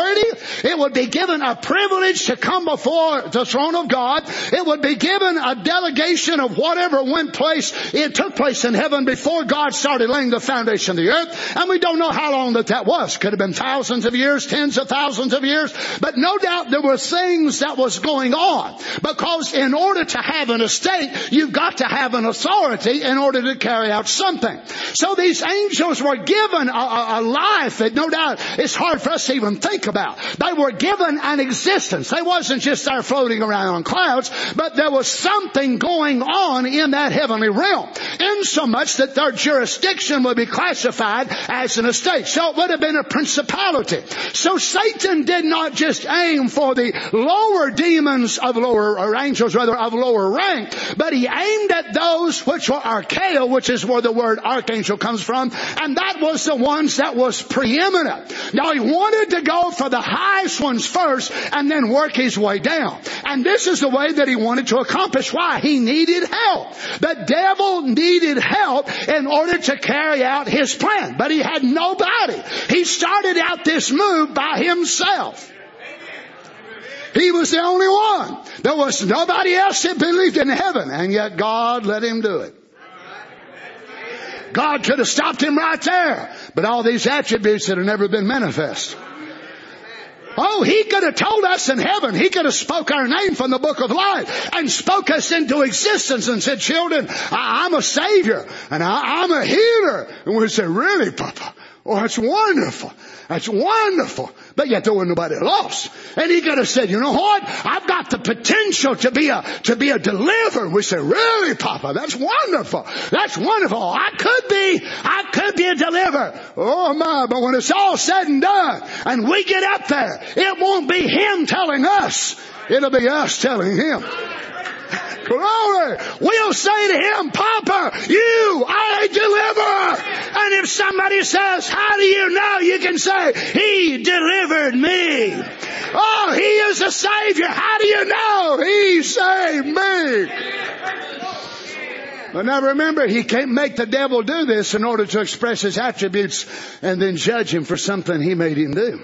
authority. It would be given a privilege to come before the throne of God. It would be given a delegation of whatever went place, it took place in heaven before God started laying the foundation of the earth. And we don't know how long that that was. Could have been thousands of years, tens of thousands of years. But no doubt there were things that was going on. Because in order to have an estate, you've got to have an authority in order to carry out something. So these angels were given a, a, a life that no doubt it's hard for us to even think about. They were given an existence. They wasn't just there floating around on clouds, but there was something going on in that heavenly realm, insomuch that their jurisdiction would be classified as an estate. So it would have been a principality. So Satan did not just aim for the lower demons of lower, or angels rather, of lower rank, but he aimed at those which were archaea, which is where the word archangel comes from, and that was the ones that was preeminent. Now he wanted to go for the highest ones first and then work his way down. And this is the way that he wanted to accomplish. Why? He needed help. The devil needed help in order to carry out his plan. But he had nobody. He started out this move by himself. He was the only one. There was nobody else that believed in heaven. And yet God let him do it. God could have stopped him right there. But all these attributes that have never been manifest. Oh, he could have told us in heaven. He could have spoke our name from the book of life and spoke us into existence and said, children, I, I'm a savior and I, I'm a healer. And we say, really, Papa? Oh, that's wonderful. That's wonderful. But yet there was nobody lost. And he could have said, you know what? I've got the potential to be a, to be a deliverer. We say, really, Papa? That's wonderful. That's wonderful. I could be, I could be a deliverer. Oh my, but when it's all said and done and we get up there, it won't be him telling us. It'll be us telling him. Glory. We'll say to him, Papa, you are a deliverer. And if somebody says, how do you know? You can say, he delivered me. Oh, he is a Savior. How do you know? He saved me. But now remember, he can't make the devil do this in order to express his attributes and then judge him for something he made him do.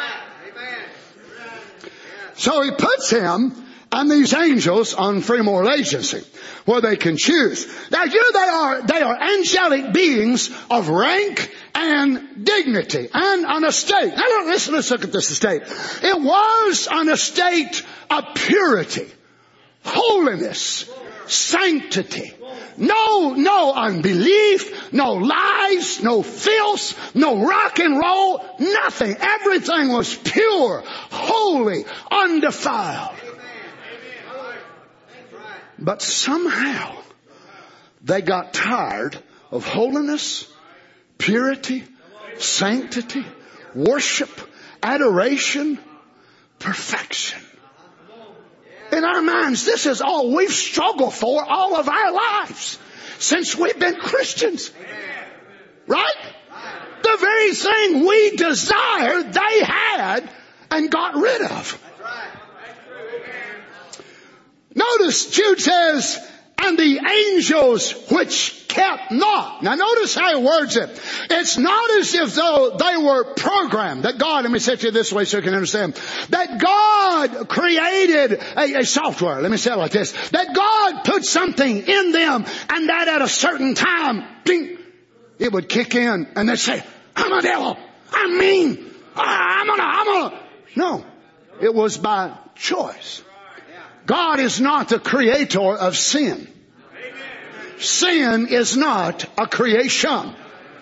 So he puts him and these angels on free moral agency, where they can choose. Now here they are, they are angelic beings of rank and dignity and an estate. Now let's, let's look at this estate. It was an estate of purity, holiness, sanctity. No, no unbelief, no lies, no filth, no rock and roll, nothing. Everything was pure, holy, undefiled. But somehow they got tired of holiness, purity, sanctity, worship, adoration, perfection. In our minds, this is all we've struggled for all of our lives since we've been Christians. Right? The very thing we desired, they had and got rid of. Notice Jude says, and the angels which kept not. Now notice how he words it. It's not as if though they were programmed. That God, let me say it to you this way so you can understand. That God created a, a software. Let me say it like this. That God put something in them and that at a certain time, ding, it would kick in and they'd say, I'm a devil. I'm mean. I'm gonna, I'm gonna. No. It was by choice. God is not the creator of sin. Sin is not a creation.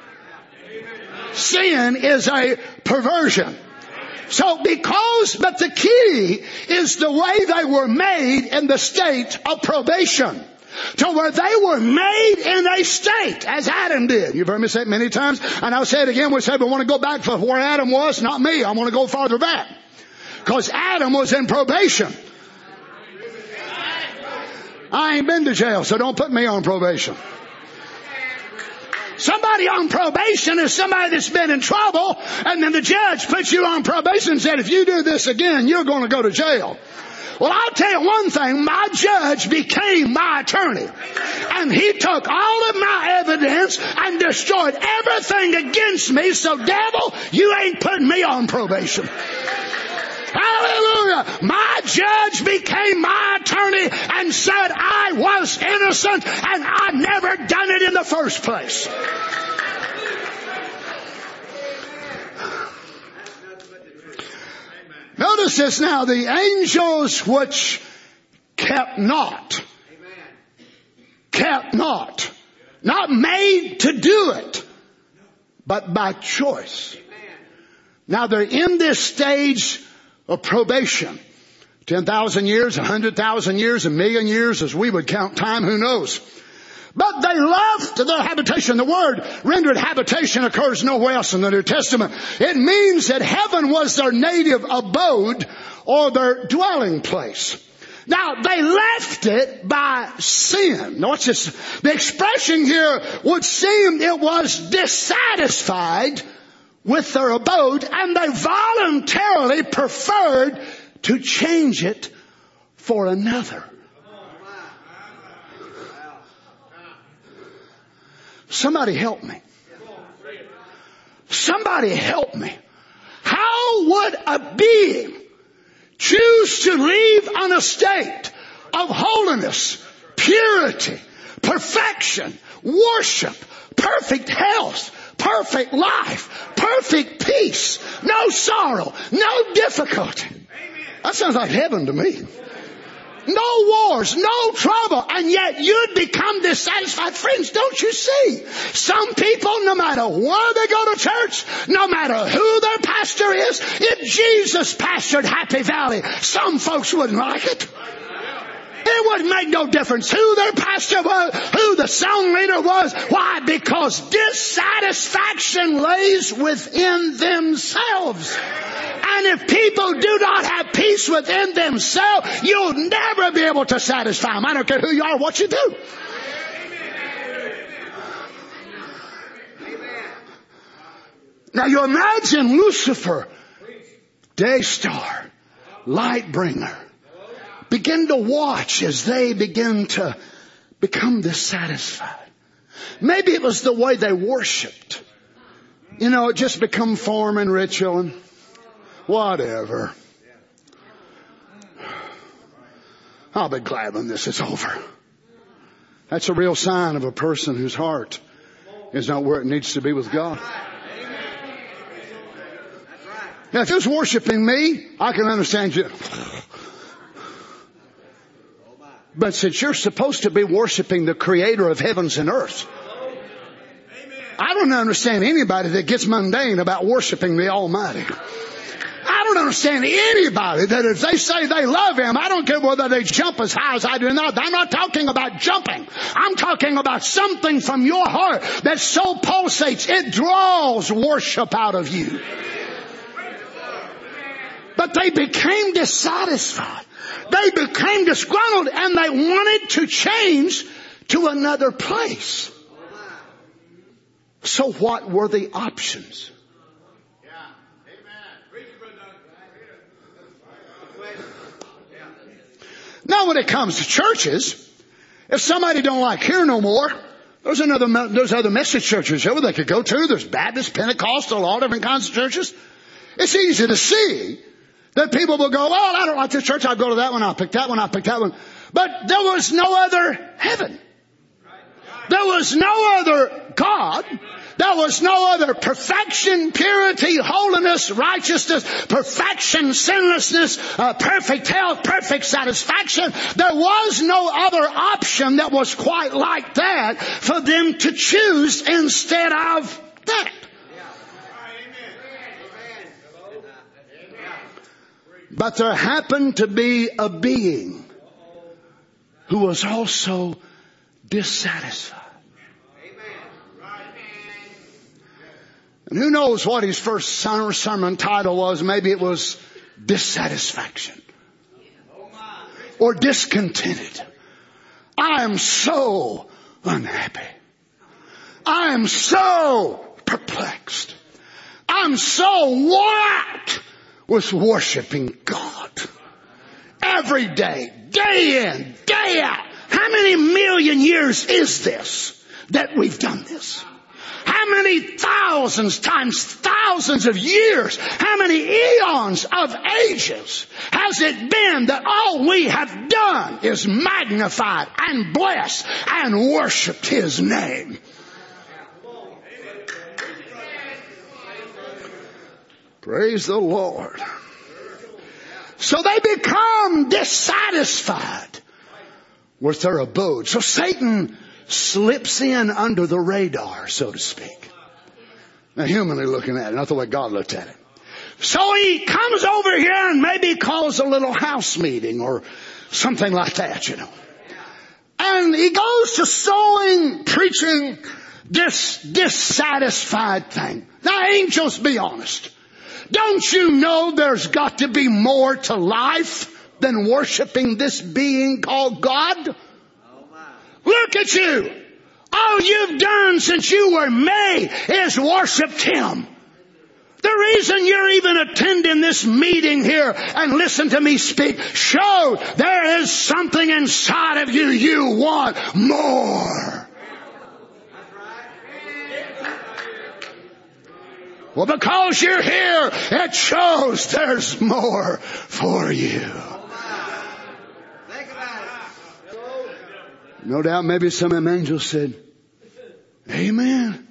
Sin is a perversion. So because, but the key is the way they were made in the state of probation. To where they were made in a state, as Adam did. You've heard me say it many times, and I'll say it again. We say we want to go back to where Adam was, not me. I want to go farther back. Because Adam was in probation. I ain't been to jail, so don't put me on probation. Somebody on probation is somebody that's been in trouble, and then the judge puts you on probation and said, if you do this again, you're going to go to jail. Well, I'll tell you one thing. My judge became my attorney. And he took all of my evidence and destroyed everything against me. So, devil, you ain't putting me on probation. Hallelujah. My judge became my attorney and said I was innocent and I'd never done it in the first place. Notice this now. The angels which kept not. Kept not. Not made to do it, but by choice. Now they're in this stage of probation. ten thousand years, one hundred thousand years, a million years, as we would count time, who knows. But they left their habitation. The word rendered habitation occurs nowhere else in the New Testament. It means that heaven was their native abode or their dwelling place. Now, they left it by sin. Now, watch this. The expression here would seem it was dissatisfied with their abode, and they voluntarily preferred to change it for another. Somebody help me. Somebody help me. How would a being choose to leave an estate of holiness, purity, perfection, worship, perfect health, perfect life, perfect peace, no sorrow, no difficulty? That sounds like heaven to me. No wars, no trouble, and yet you'd become dissatisfied. Friends, don't you see? Some people, no matter where they go to church, no matter who their pastor is, if Jesus pastored Happy Valley, some folks wouldn't like it. It wouldn't make no difference who their pastor was, who the song leader was. Why? Because dissatisfaction lays within themselves. And if people do not have peace within themselves, you'll never be able to satisfy them. I don't care who you are, what you do. Now you imagine Lucifer, day star, light bringer, begin to watch as they begin to become dissatisfied. Maybe it was the way they worshipped. You know, it just become form and ritual and whatever. I'll be glad when this is over. That's a real sign of a person whose heart is not where it needs to be with God. Now, if it was worshiping me, I can understand you. But since you're supposed to be worshiping the creator of heavens and earth, I don't understand anybody that gets mundane about worshiping the Almighty. I don't understand anybody that if they say they love Him, I don't care whether they jump as high as I do not. I'm not talking about jumping. I'm talking about something from your heart that so pulsates, it draws worship out of you. But they became dissatisfied. They became disgruntled and they wanted to change to another place. So what were the options? Now when it comes to churches, if somebody don't like here no more, there's another, there's other message churches here they could go to. There's Baptist, Pentecostal, all different kinds of churches. It's easy to see that people will go, well, I don't like this church. I'll go to that one. I'll pick that one. I'll pick that one. But there was no other heaven. There was no other God. There was no other perfection, purity, holiness, righteousness, perfection, sinlessness, uh, perfect health, perfect satisfaction. There was no other option that was quite like that for them to choose instead of that. But there happened to be a being who was also dissatisfied. And who knows what his first sermon title was? Maybe it was dissatisfaction. Or discontented. I am so unhappy. I am so perplexed. I'm so worn out with worshiping God. Every every day, day in, day out. How many million years is this that we've done this? How many thousands times thousands of years, how many eons of ages has it been that all we have done is magnified and blessed and worshiped His name? Praise the Lord. So they become dissatisfied with their abode. So Satan slips in under the radar, so to speak. Now, humanly looking at it, not the way God looked at it. So he comes over here and maybe calls a little house meeting or something like that, you know. And he goes to sowing, preaching this dissatisfied thing. Now, angels, be honest. Don't you know there's got to be more to life than worshiping this being called God? Look at you. All you've done since you were made is worshiped Him. The reason you're even attending this meeting here and listen to me speak shows there is something inside of you you want more. Well, because you're here, it shows there's more for you. No doubt maybe some of them angels said, amen.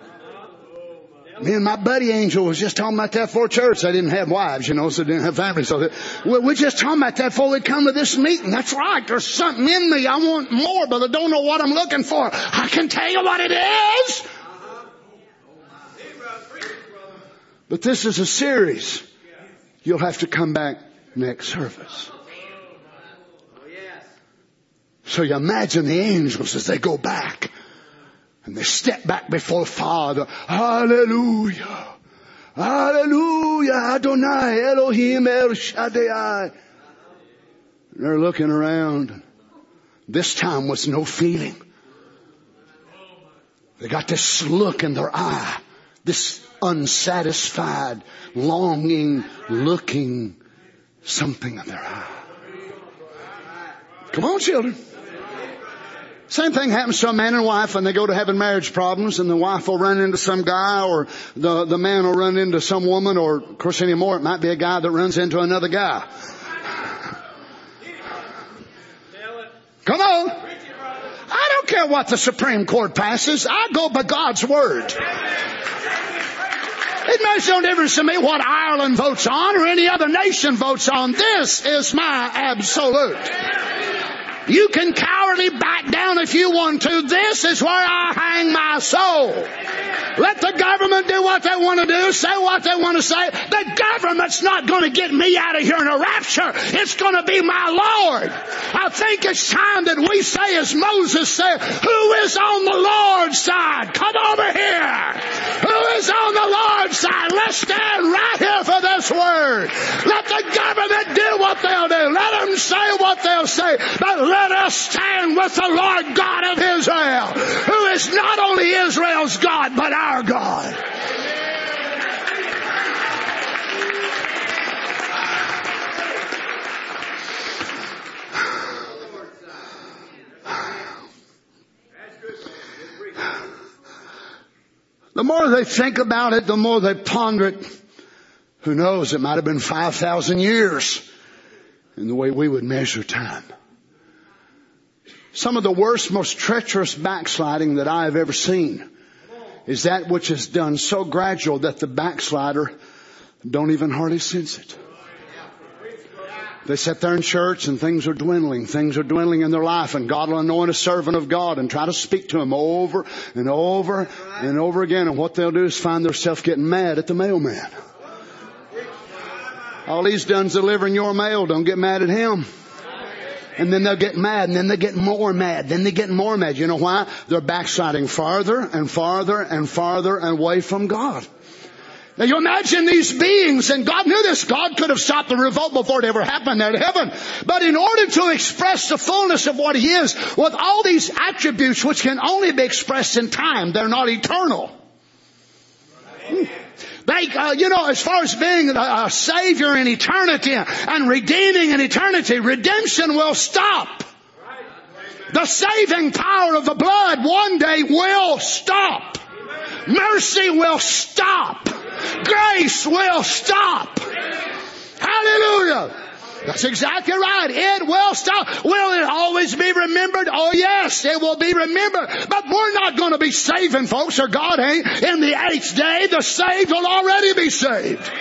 Me and my buddy angel was just talking about that for church. They didn't have wives, you know, so they didn't have families. So they, we're just talking about that before we come to this meeting. That's right. There's something in me. I want more, but I don't know what I'm looking for. I can tell you what it is. But this is a series. You'll have to come back next service. So you imagine the angels as they go back and they step back before the Father. Hallelujah. Hallelujah. Adonai Elohim El Shaddai. And they're looking around. This time was no feeling. They got this look in their eye. This unsatisfied, longing, looking something in their eye. Come on, children. Same thing happens to a man and wife when they go to having marriage problems, and the wife will run into some guy, or the, the man will run into some woman, or of course anymore it might be a guy that runs into another guy. Come on. I don't care what the Supreme Court passes. I go by God's Word. It makes no difference to me what Ireland votes on or any other nation votes on. This is my absolute. You can cowardly back down if you want to. This is where I hang my soul. Let the government do what they want to do, say what they want to say. The government's not going to get me out of here in a rapture. It's going to be my Lord. I think it's time that we say, as Moses said, who is on the Lord's side? Come over here. Who is on the Lord's side? Let's stand right here for this word. Let the government do what they'll do. Let them say what they'll say. But let us stand with the Lord God of Israel, who is not only Israel's God, but our God. The more they think about it, the more they ponder it. Who knows, it might have been five thousand years in the way we would measure time. Some of the worst, most treacherous backsliding that I have ever seen is that which is done so gradual that the backslider don't even hardly sense it. They sit there in church and things are dwindling. Things are dwindling in their life, and God will anoint a servant of God and try to speak to him over and over and over again. And what they'll do is find themselves getting mad at the mailman. All he's done is delivering your mail. Don't get mad at him. And then they'll get mad, and then they get more mad. Then they get more mad. You know why? They're backsliding farther and farther and farther away from God. Now you imagine these beings, and God knew this. God could have stopped the revolt before it ever happened there in heaven. But in order to express the fullness of what He is, with all these attributes which can only be expressed in time, they're not eternal. They, uh, you know, as far as being a, a Savior in eternity and redeeming in eternity, redemption will stop. The saving power of the blood one day will stop. Mercy will stop. Grace will stop. Hallelujah. That's exactly right. It will stop. Will it always be remembered? Oh yes, it will be remembered. But we're not going to be saving folks, or God ain't. In the eighth day, the saved will already be saved.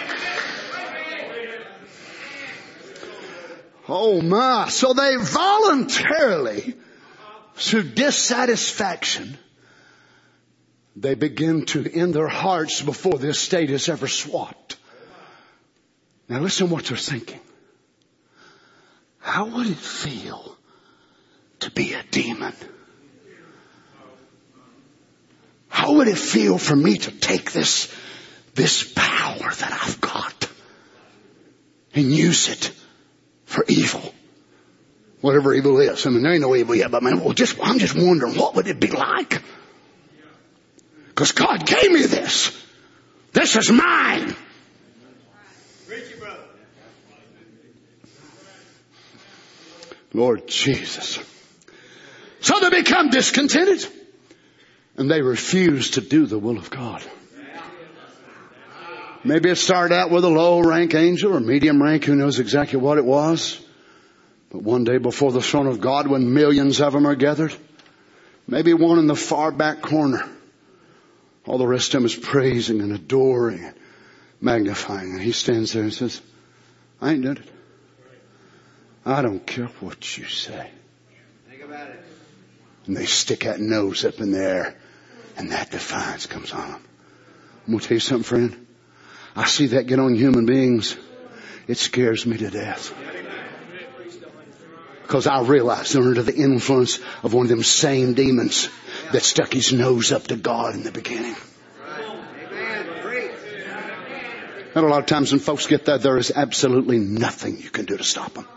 Oh my. So they voluntarily, through dissatisfaction, they begin to end their hearts before this state is ever swamped. Now listen what they're thinking. How would it feel to be a demon? How would it feel for me to take this, this power that I've got and use it for evil? Whatever evil is. I mean, there ain't no evil yet, but man, well, just, I'm just wondering, what would it be like? Because God gave me this. This is mine. Lord Jesus. So they become discontented. And they refuse to do the will of God. Maybe it started out with a low rank angel or medium rank. Who knows exactly what it was. But one day before the throne of God, when millions of them are gathered, maybe one in the far back corner, all the rest of them is praising and adoring and magnifying. And he stands there and says, I ain't done it. I don't care what you say. Think about it. And they stick that nose up in there, and that defiance comes on them. I'm going to tell you something, friend. I see that get on human beings. It scares me to death. Because I realize they're under the influence of one of them same demons that stuck his nose up to God in the beginning. And a lot of times when folks get that, there is absolutely nothing you can do to stop them.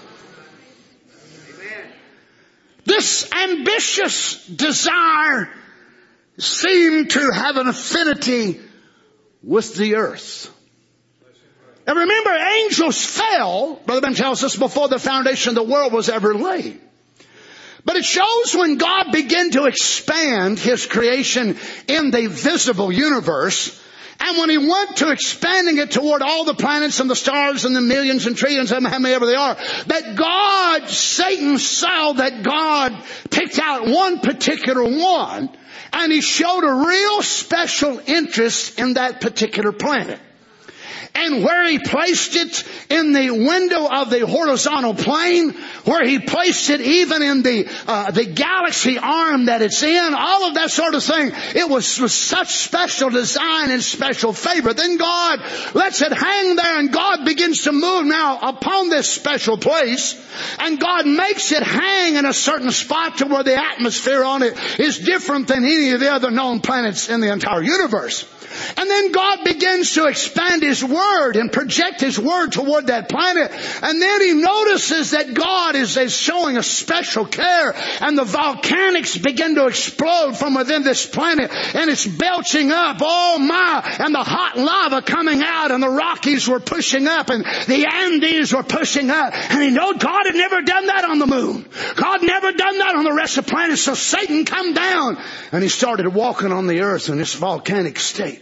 This ambitious desire seemed to have an affinity with the earth. And remember, angels fell, Brother Ben tells us, before the foundation of the world was ever laid. But it shows when God began to expand His creation in the visible universe, and when He went to expanding it toward all the planets and the stars and the millions and trillions of them, how many ever they are, that God, Satan saw that God picked out one particular one, and he showed a real special interest in that particular planet. And where he placed it in the window of the horizontal plane, where he placed it even in the uh, the galaxy arm that it's in, all of that sort of thing, it was with such special design and special favor. Then God lets it hang there, and God begins to move now upon this special place, and God makes it hang in a certain spot to where the atmosphere on it is different than any of the other known planets in the entire universe. And then God begins to expand His Word and project His Word toward that planet. And then He notices that God is, is showing a special care. And the volcanics begin to explode from within this planet. And it's belching up. Oh my! And the hot lava coming out. And the Rockies were pushing up. And the Andes were pushing up. And He knew God had never done that on the moon. God never done that on the rest of the planet. So Satan come down. And he started walking on the earth in this volcanic state.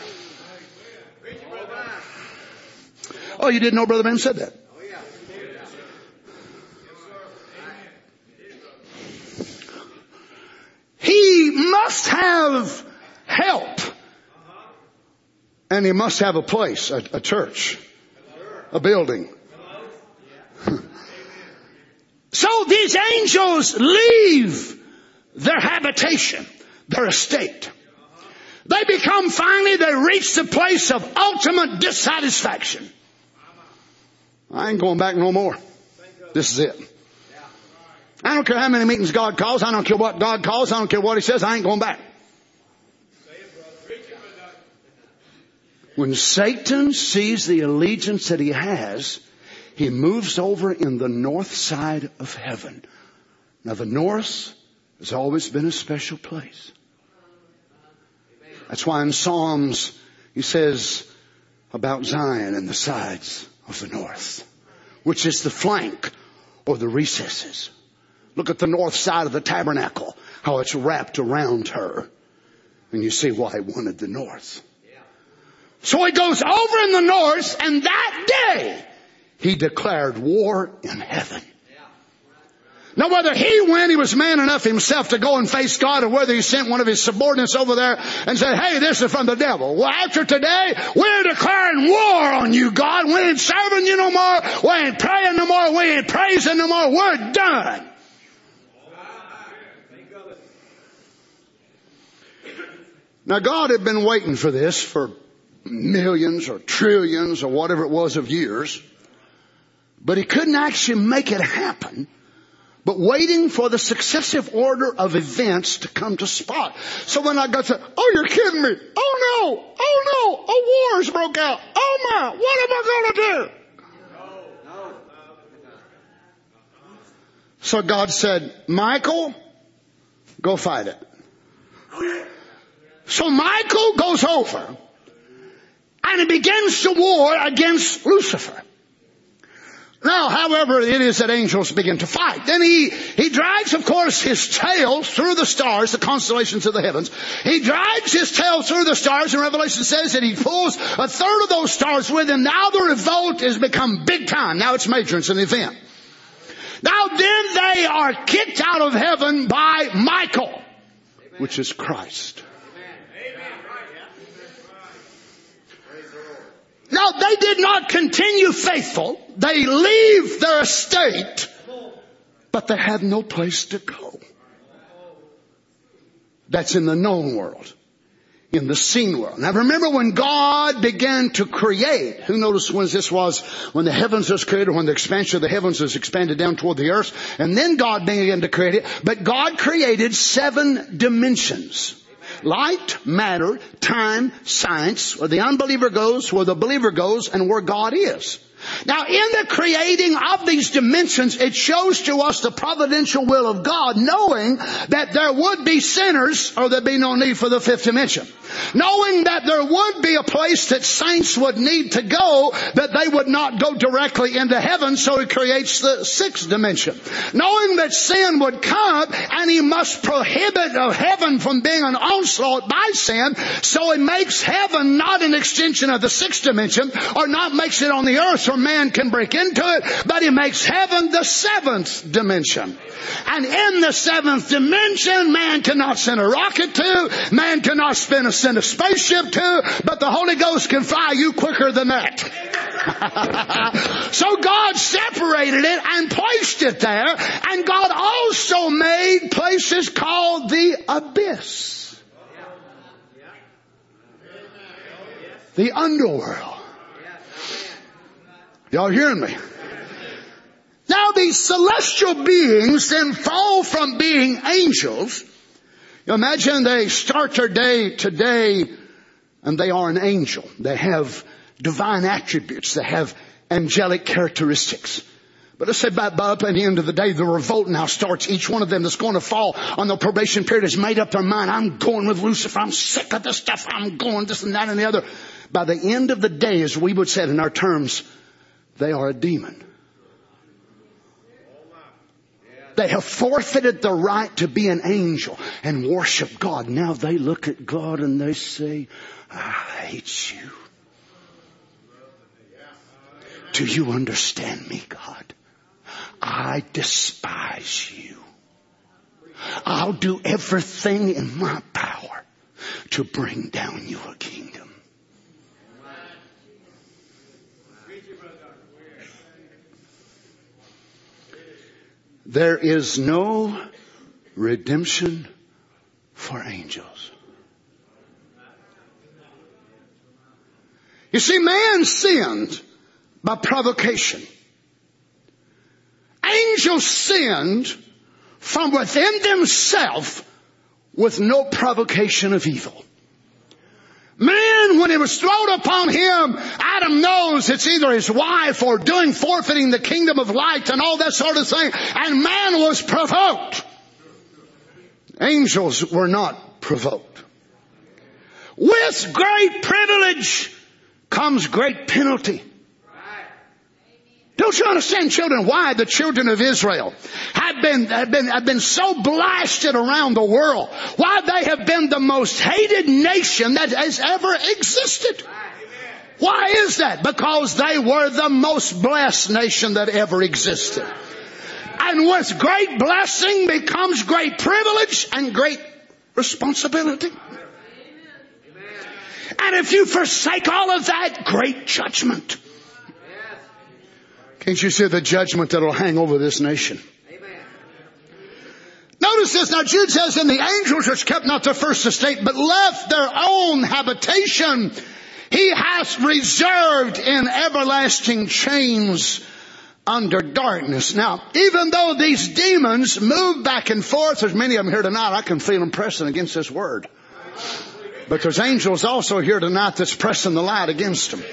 Oh, you didn't know Brother Ben said that? He must have help. And he must have a place, a, a church, a building. So these angels leave their habitation, their estate. They become finally, they reach the place of ultimate dissatisfaction. I ain't going back no more. This is it. I don't care how many meetings God calls. I don't care what God calls. I don't care what He says. I ain't going back. When Satan sees the allegiance that he has, he moves over in the north side of heaven. Now the north has always been a special place. That's why in Psalms He says about Zion and the sides of the north, which is the flank or the recesses. Look at the north side of the tabernacle, how it's wrapped around her. And you see why he wanted the north. So he goes over in the north, and that day he declared war in heaven. Now whether he went, he was man enough himself to go and face God, or whether he sent one of his subordinates over there and said, hey, this is from the devil. Well, after today, we're declaring war on you, God. We ain't serving you no more. We ain't praying no more. We ain't praising no more. We're done. Now God had been waiting for this for millions or trillions or whatever it was of years. But he couldn't actually make it happen, but waiting for the successive order of events to come to spot. So when I got to, oh, you're kidding me. Oh no. Oh no. A war's broke out. Oh my. What am I going to do? So God said, Michael, go fight it. So Michael goes over and he begins to war against Lucifer. Now, however, it is that angels begin to fight. Then he, he drags, of course, his tail through the stars, the constellations of the heavens. He drags his tail through the stars, and Revelation says that he pulls a third of those stars with him. Now the revolt has become big time. Now it's major. It's an event. Now then they are kicked out of heaven by Michael, which is Christ. Now, they did not continue faithful. They leave their estate, but they have no place to go. That's in the known world, in the seen world. Now, remember when God began to create, who noticed when this was, when the heavens was created, when the expansion of the heavens was expanded down toward the earth, and then God began to create it. But God created seven dimensions. Light, matter, time, science, where the unbeliever goes, where the believer goes, and where God is. Now, in the creating of these dimensions, it shows to us the providential will of God, knowing that there would be sinners, or there'd be no need for the fifth dimension. Knowing that there would be a place that saints would need to go, that they would not go directly into heaven, so He creates the sixth dimension. Knowing that sin would come, and He must prohibit heaven from being an onslaught by sin, so He makes heaven not an extension of the sixth dimension, or not makes it on the earth where man can break into it, but He makes heaven the seventh dimension. And in the seventh dimension, man cannot send a rocket to, man cannot spin a, send a spaceship to, but the Holy Ghost can fly you quicker than that. So God separated it and placed it there, and God also made places called the abyss, the underworld. Y'all hearing me? Now these celestial beings then fall from being angels. You imagine they start their day today and they are an angel. They have divine attributes. They have angelic characteristics. But let's say by, by up at the end of the day, the revolt now starts. Each one of them that's going to fall on the probation period has made up their mind. I'm going with Lucifer. I'm sick of this stuff. I'm going this and that and the other. By the end of the day, as we would say in our terms, they are a demon. They have forfeited the right to be an angel and worship God. Now they look at God and they say, I hate you. Do you understand me, God? I despise you. I'll do everything in my power to bring down your kingdom. There is no redemption for angels. You see, man sinned by provocation. Angels sinned from within themselves with no provocation of evil. Man, when it was thrown upon him, Adam knows it's either his wife or doing forfeiting the kingdom of light and all that sort of thing. And man was provoked. Angels were not provoked. with great privilege comes great penalty. Don't you understand, children, why the children of Israel have been, have been, have been so blasted around the world? Why they have been the most hated nation that has ever existed? Why is that? Because they were the most blessed nation that ever existed. And with great blessing becomes great privilege and great responsibility. And if you forsake all of that, great judgment. Can't you see the judgment that will hang over this nation? Amen. Notice this. Now Jude says, and the angels which kept not their first estate, but left their own habitation, he hath reserved in everlasting chains under darkness. Now, even though these demons move back and forth, there's many of them here tonight, I can feel them pressing against this word. But there's angels also here tonight that's pressing the light against them.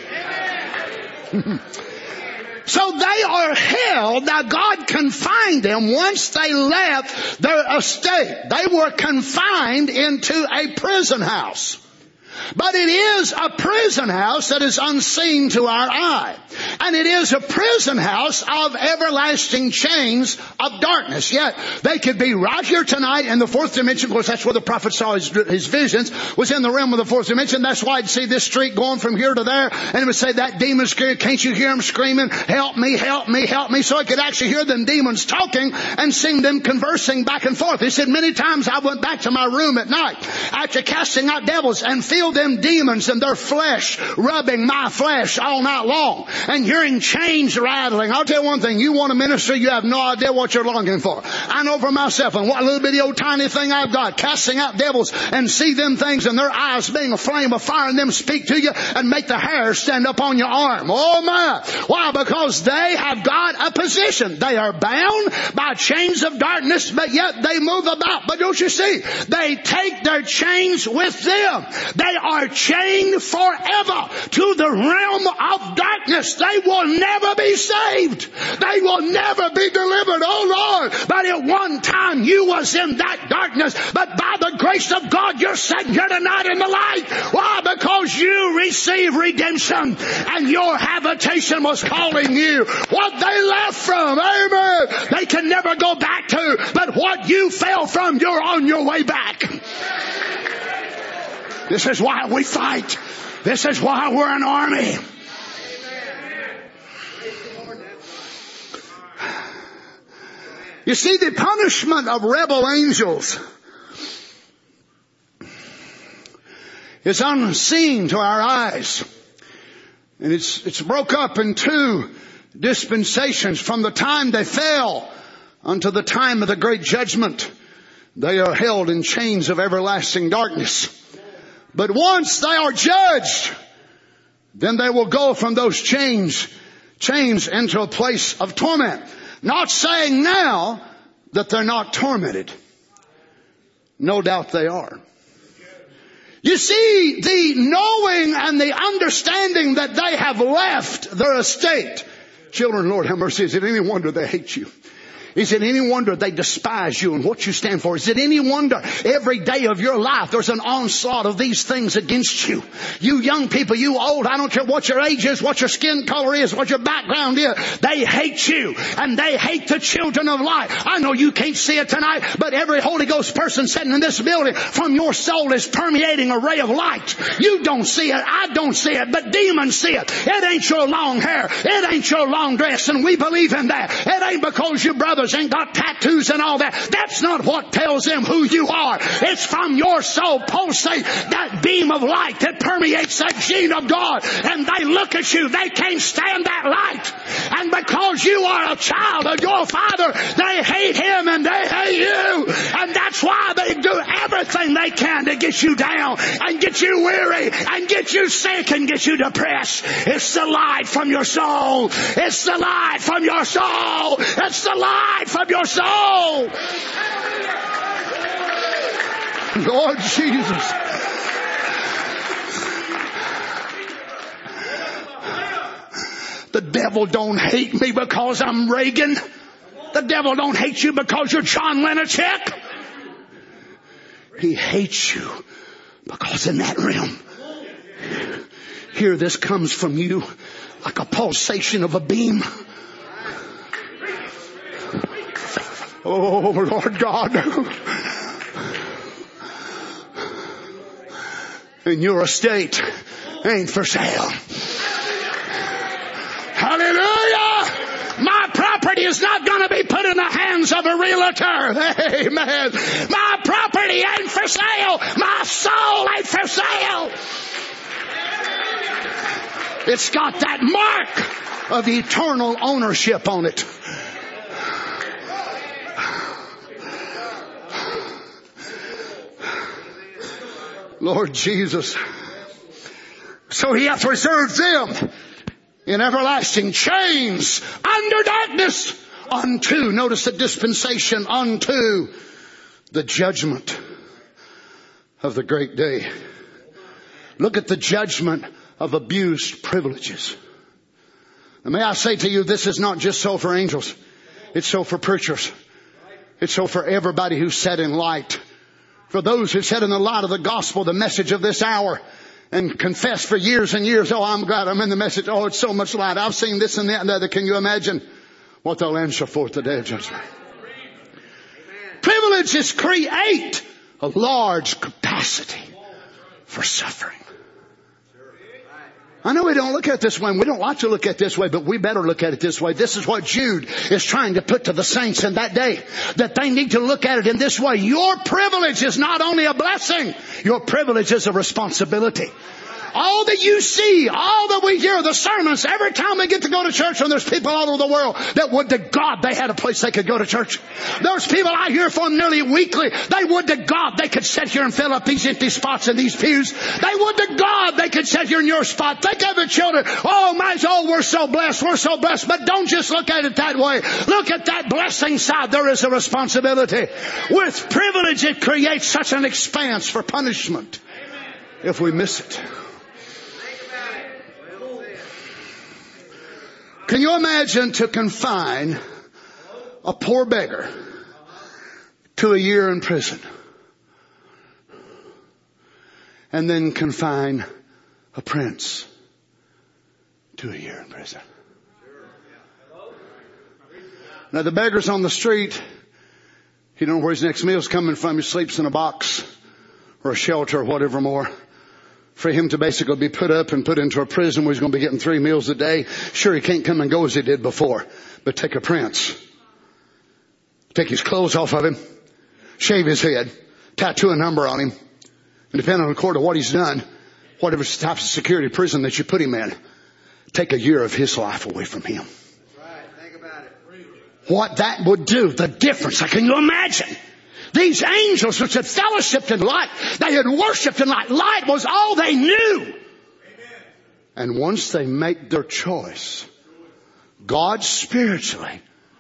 So they are held. Now God confined them once they left their estate. They were confined into a prison house. But it is a prison house that is unseen to our eye. And it is a prison house of everlasting chains of darkness. Yet they could be right here tonight in the fourth dimension. Of course, that's where the prophet saw his, his visions, was in the realm of the fourth dimension. That's why I'd see this street going from here to there. And it would say, that demon's screaming. Can't you hear him screaming? Help me, help me, help me. So I could actually hear them demons talking and seeing them conversing back and forth. He said, many times I went back to my room at night after casting out devils and feel them demons and their flesh rubbing my flesh all night long and hearing chains rattling. I'll tell you one thing, you want to minister, you have no idea what you're longing for. I know for myself, and what little bitty old tiny thing I've got, casting out devils and see them things and their eyes being a flame of fire and them speak to you and make the hair stand up on your arm. Oh my! Why? Because they have got a position. They are bound by chains of darkness, but yet they move about. But don't you see? They take their chains with them. They are chained forever to the realm of darkness. They will never be saved. They will never be delivered. Oh Lord, but at one time you was in that darkness, but by the grace of God you're sitting here tonight in the light. Why? Because you received redemption and your habitation was calling you. What they left from, amen, they can never go back to, but what you fell from, you're on your way back. This is why we fight. This is why we're an army. You see, the punishment of rebel angels is unseen to our eyes. And it's, it's broke up in two dispensations. From the time they fell unto the time of the great judgment, they are held in chains of everlasting darkness. But once they are judged, then they will go from those chains, chains into a place of torment. Not saying now that they're not tormented. No doubt they are. You see, the knowing and the understanding that they have left their estate. Children, Lord have mercy, is it any wonder they hate you? Is it any wonder they despise you and what you stand for? Is it any wonder every day of your life there's an onslaught of these things against you? You young people, you old, I don't care what your age is, what your skin color is, what your background is. They hate you and they hate the children of light. I know you can't see it tonight, but every Holy Ghost person sitting in this building from your soul is permeating a ray of light. You don't see it, I don't see it, but demons see it. It ain't your long hair. It ain't your long dress, and we believe in that. It ain't because your brothers ain't got tattoos and all that. That's not what tells them who you are. It's from your soul pulsate that beam of light that permeates that gene of God. And they look at you. They can't stand that light. And because you are a child of your Father, they hate Him and they hate you. And that's why they do everything they can to get you down and get you weary and get you sick and get you depressed. It's the light from your soul. It's the light from your soul. It's the light from your soul. Lord Jesus. The devil don't hate me because I'm Reagan. The devil don't hate you because you're John Lenachek. He hates you Because in that realm, here this comes from you like a pulsation of a beam. Oh, Lord God. And your estate ain't for sale. Hallelujah! My property is not going to be put in the hands of a realtor. Amen. My property ain't for sale. My soul ain't for sale. It's got that mark of eternal ownership on it. Lord Jesus. So he hath reserved them in everlasting chains under darkness unto, notice the dispensation, unto the judgment of the great day. Look at the judgment of abused privileges. And may I say to you, this is not just so for angels. It's so for preachers. It's so for everybody who's set in light. For those who set in the light of the gospel, the message of this hour, and confess for years and years, oh, I'm glad I'm in the message. Oh, it's so much light. I've seen this and that and the other. Can you imagine what they'll answer for the day of judgment? Privileges create a large capacity for suffering. I know we don't look at it this way, and we don't like to look at it this way, but we better look at it this way. This is what Jude is trying to put to the saints in that day, that they need to look at it in this way. Your privilege is not only a blessing, your privilege is a responsibility. All that you see, all that we hear, the sermons, every time we get to go to church, and there's people all over the world that would to God they had a place they could go to church. There's people I hear from nearly weekly. They would to God they could sit here and fill up these empty spots in these pews. They would to God they could sit here in your spot. Think of the children. Oh my, oh, we're so blessed. We're so blessed. But don't just look at it that way. Look at that blessing side. There is a responsibility. With privilege, it creates such an expanse for punishment if we miss it. Can you imagine to confine a poor beggar to a year in prison and then confine a prince to a year in prison? Now the beggar's on the street. He don't know where his next meal's coming from. He sleeps in a box or a shelter or whatever more. For him to basically be put up and put into a prison where he's going to be getting three meals a day. Sure, he can't come and go as he did before. But take a prince. Take his clothes off of him. Shave his head. Tattoo a number on him. And depending on the court of what he's done, whatever type of security prison that you put him in, take a year of his life away from him. That's right. Think about it. What that would do, the difference. Can you imagine? These angels which had fellowshiped in light, they had worshipped in light. Light was all they knew. Amen. And once they make their choice, God spiritually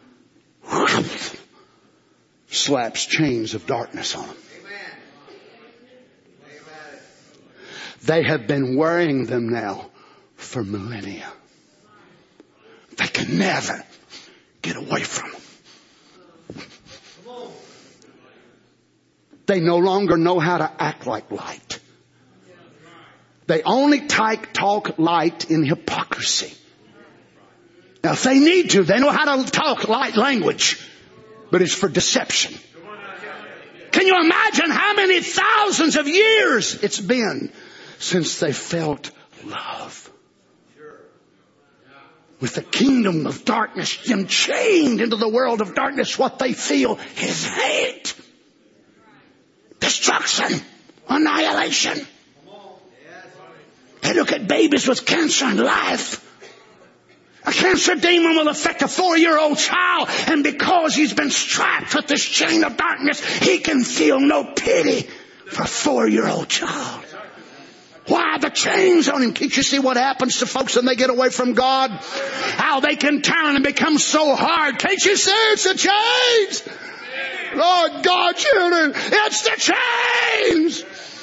slaps chains of darkness on them. Amen. Amen. They have been wearing them now for millennia. They can never get away from them. They no longer know how to act like light. They only type, talk light in hypocrisy. Now if they need to, they know how to talk light language. But it's for deception. Can you imagine how many thousands of years it's been since they felt love? With the kingdom of darkness enchained into the world of darkness, what they feel is hate. Destruction. Annihilation. They look at babies with cancer and life. A cancer demon will affect a four-year-old child, and because he's been strapped with this chain of darkness, he can feel no pity for a four-year-old child. Why? The chains on him. Can't you see what happens to folks when they get away from God? How they can turn and become so hard. Can't you see it's the chains? Lord God, children, it's the chains.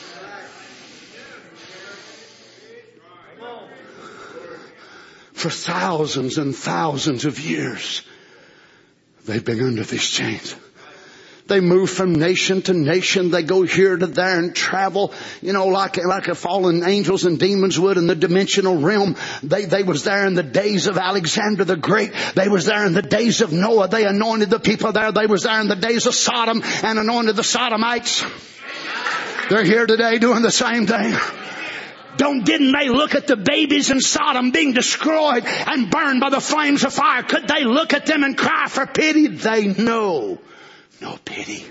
For thousands and thousands of years, they've been under these chains. They move from nation to nation. They go here to there and travel, you know, like, like a fallen angels and demons would in the dimensional realm. They, they was there in the days of Alexander the Great. They was there in the days of Noah. They anointed the people there. They was there in the days of Sodom and anointed the Sodomites. They're here today doing the same thing. Don't, didn't they look at the babies in Sodom being destroyed and burned by the flames of fire? Could they look at them and cry for pity? They know no pity.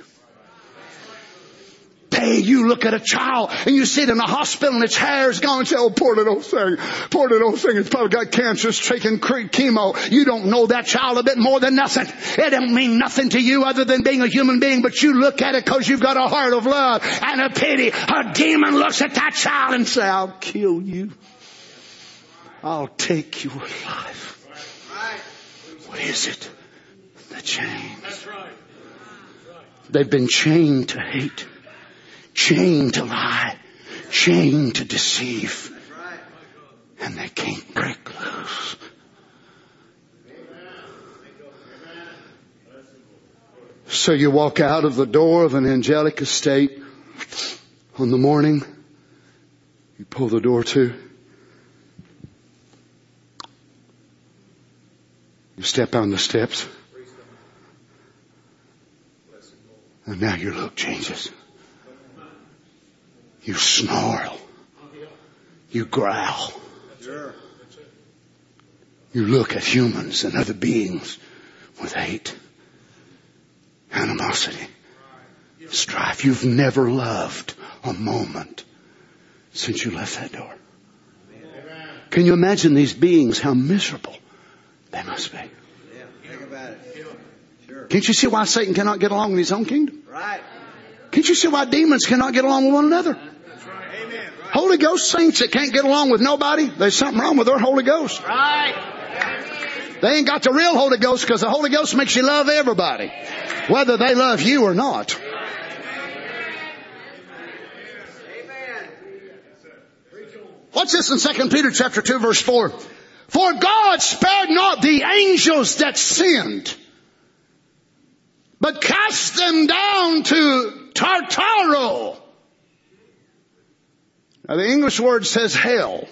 Hey, you look at a child and you see it in the hospital and its hair is gone and say, oh, poor little thing. Poor little thing. It's probably got cancer. It's taking chemo. You don't know that child a bit more than nothing. It don't mean nothing to you other than being a human being, but you look at it because you've got a heart of love and a pity. A demon looks at that child and says, I'll kill you. I'll take your life. What is it? The chain. They've been chained to hate. Chained to lie. Chained to deceive. And they can't break loose. So you walk out of the door of an angelic estate on the morning. You pull the door to. You step on the steps. And now your look changes. You snarl. You growl. You look at humans and other beings with hate, animosity, strife. You've never loved a moment since you left that door. Can you imagine these beings, how miserable they must be? Think about it. Sure. Can't you see why Satan cannot get along in his own kingdom? Right. Can't you see why demons cannot get along with one another? Amen. Holy Ghost saints that can't get along with nobody, there's something wrong with their Holy Ghost. Right. They ain't got the real Holy Ghost because the Holy Ghost makes you love everybody, whether they love you or not. Amen. What's this in Second Peter chapter two verse four? For God spared not the angels that sinned, but cast them down to Tartaro. Now the English word says hell.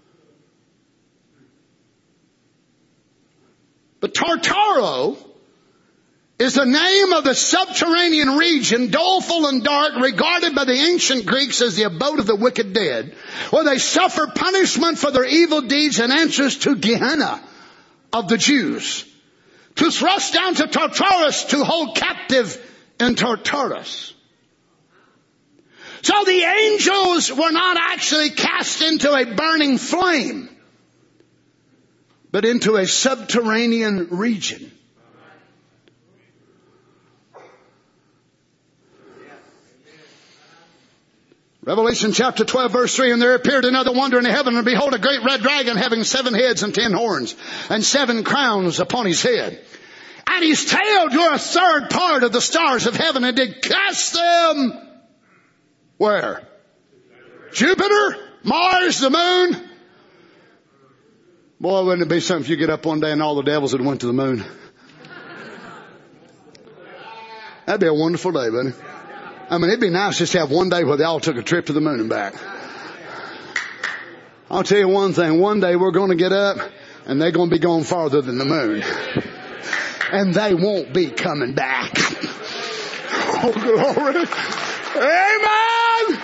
But Tartaro is the name of the subterranean region, doleful and dark, regarded by the ancient Greeks as the abode of the wicked dead, where they suffer punishment for their evil deeds and answers to Gehenna of the Jews. To thrust down to Tartarus, to hold captive in Tartarus. So the angels were not actually cast into a burning flame, but into a subterranean region. Revelation chapter twelve verse three, and there appeared another wonder in heaven, and behold, a great red dragon having seven heads and ten horns, and seven crowns upon his head. And his tail drew a third part of the stars of heaven, and did cast them where? Jupiter? Mars? The moon? Boy, wouldn't it be something if you get up one day and all the devils had went to the moon? That'd be a wonderful day, wouldn't it? I mean, it'd be nice just to have one day where they all took a trip to the moon and back. I'll tell you one thing. One day we're going to get up and they're going to be going farther than the moon. And they won't be coming back. Oh, glory. Amen.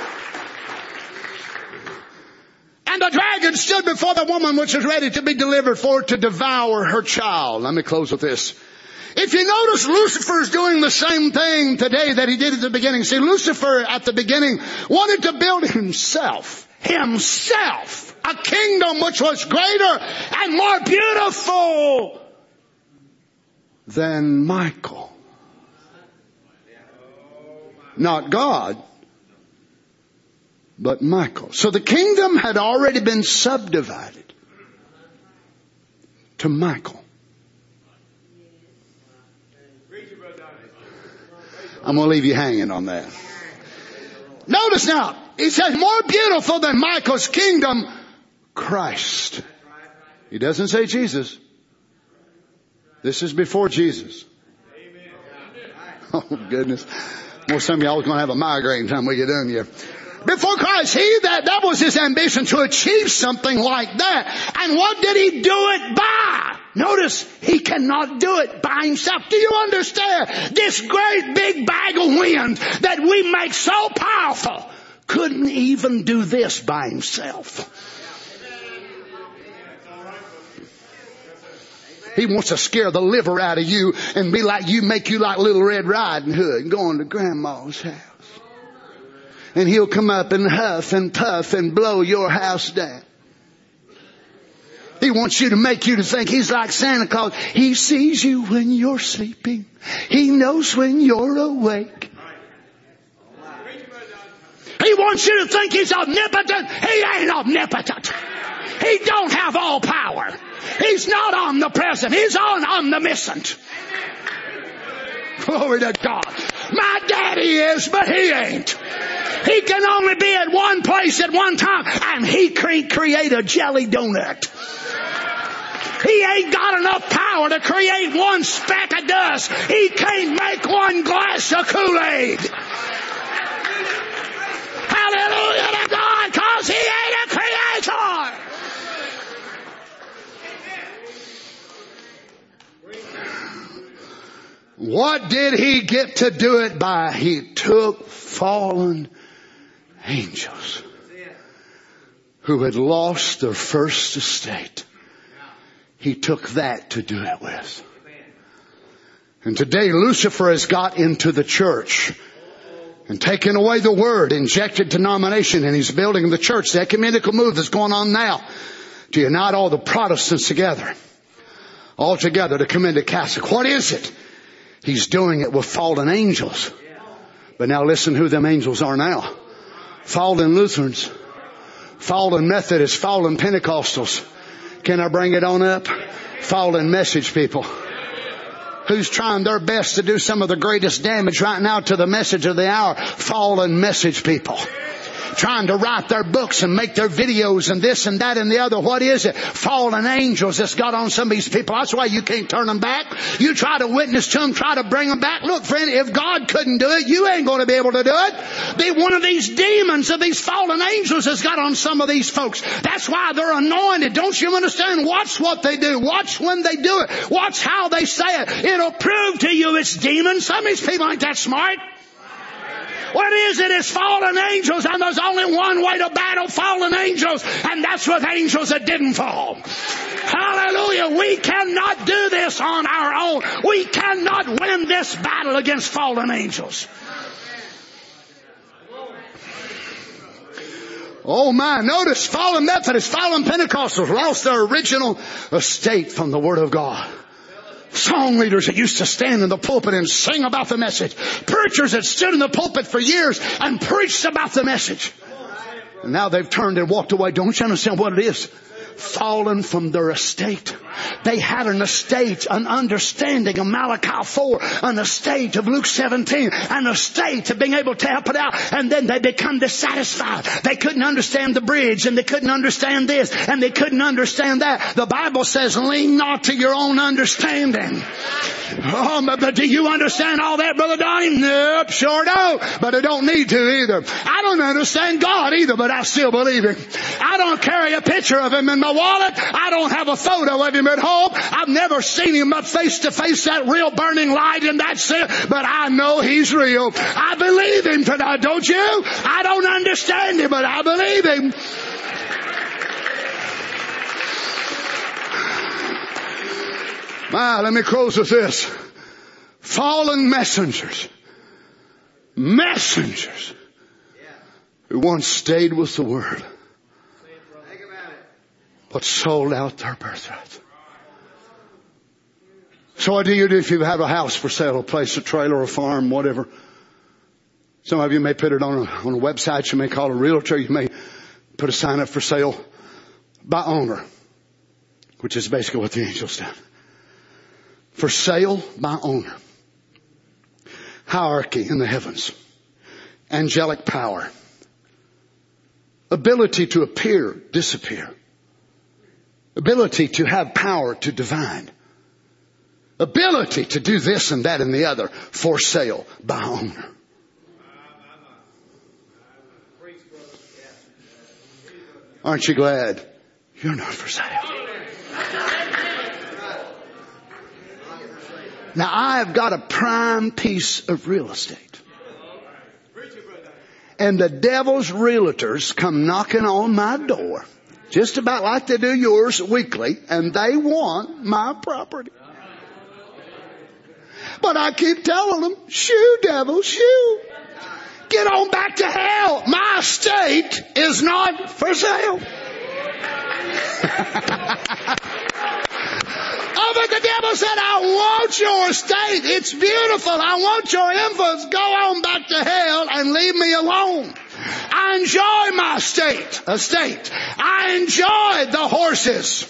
And the dragon stood before the woman which was ready to be delivered for to devour her child. Let me close with this. If you notice, Lucifer's doing the same thing today that he did at the beginning. See, Lucifer at the beginning wanted to build himself, himself, a kingdom which was greater and more beautiful than Michael. Not God, but Michael. So the kingdom had already been subdivided to Michael. I'm going to leave you hanging on that. Notice now, he says more beautiful than Michael's kingdom, Christ. He doesn't say Jesus. This is before Jesus. Oh, goodness. Well, some of y'all are going to have a migraine time we get done here. Before Christ, he that, that was his ambition, to achieve something like that. And what did he do it by? Notice, he cannot do it by himself. Do you understand? This great big bag of wind that we make so powerful couldn't even do this by himself. He wants to scare the liver out of you and be like you, make you like Little Red Riding Hood and going to Grandma's house. And he'll come up and huff and puff and blow your house down. He wants you to make you to think he's like Santa Claus. He sees you when you're sleeping. He knows when you're awake. He wants you to think he's omnipotent. He ain't omnipotent. He don't have all power. He's not omnipresent. He's on omniscient. Glory to God. My daddy is, but he ain't. He can only be at one place at one time, and he can't create a jelly donut. He ain't got enough power to create one speck of dust. He can't make one glass of Kool-Aid. Hallelujah to God, because he ain't a creator. What did he get to do it by? He took fallen angels who had lost their first estate. He took that to do it with. And today Lucifer has got into the church and taken away the word, injected denomination, and he's building the church. The ecumenical move that's going on now to unite all the Protestants together, all together to come into Catholic. What is it? He's doing it with fallen angels. But now listen who them angels are now. Fallen Lutherans, fallen Methodists, fallen Pentecostals. Can I bring it on up? Fallen message people. Who's trying their best to do some of the greatest damage right now to the message of the hour? Fallen message people. Trying to write their books and make their videos and this and that and the other. What is it? Fallen angels that's got on some of these people. That's why you can't turn them back. You try to witness to them, try to bring them back. Look, friend, if God couldn't do it, you ain't going to be able to do it. Be one of these demons of these fallen angels has got on some of these folks. That's why they're anointed. Don't you understand? Watch what they do. Watch when they do it. Watch how they say it. It'll prove to you it's demons. Some of these people ain't that smart. What is it? It's fallen angels, and there's only one way to battle fallen angels, and that's with angels that didn't fall. Hallelujah. We cannot do this on our own. We cannot win this battle against fallen angels. Oh my, notice fallen Methodists, fallen Pentecostals lost their original estate from the Word of God. Song leaders that used to stand in the pulpit and sing about the message. Preachers that stood in the pulpit for years and preached about the message. And now they've turned and walked away. Don't you understand what it is? Fallen from their estate. They had an estate, an understanding of Malachi four, an estate of Luke seventeen, an estate of being able to help it out, and then they become dissatisfied. They couldn't understand the bridge, and they couldn't understand this, and they couldn't understand that. The Bible says, lean not to your own understanding. Oh, but do you understand all that, Brother Donnie? Nope, sure don't. But I don't need to either. I don't understand God either, but I still believe Him. I don't carry a picture of Him in my wallet. I don't have a photo of Him at home. I've never seen Him up face to face, that real burning light, and that's it. But I know He's real. I believe Him tonight, don't you? I don't understand Him, but I believe Him. My, let me close with this. Fallen messengers. Messengers. Who once stayed with the Word. But sold out their birthright. So what do you do if you have a house for sale, a place, a trailer, a farm, whatever? Some of you may put it on a, on a website. You may call a realtor. You may put a sign up for sale by owner. Which is basically what the angels did. For sale by owner. Hierarchy in the heavens. Angelic power. Ability to appear, disappear. Ability to have power to divine. ability to do this and that and the other for sale by owner. Aren't you glad you're not for sale? Now, I've got a prime piece of real estate. And the devil's realtors come knocking on my door, just about like they do yours weekly, and they want my property. But I keep telling them, shoo, devil, shoo. Get on back to hell. My estate is not for sale. Oh, but the devil said, I want your estate. It's beautiful. I want your influence. Go on back to hell and leave me alone. I enjoy my estate. estate. I enjoy the horses.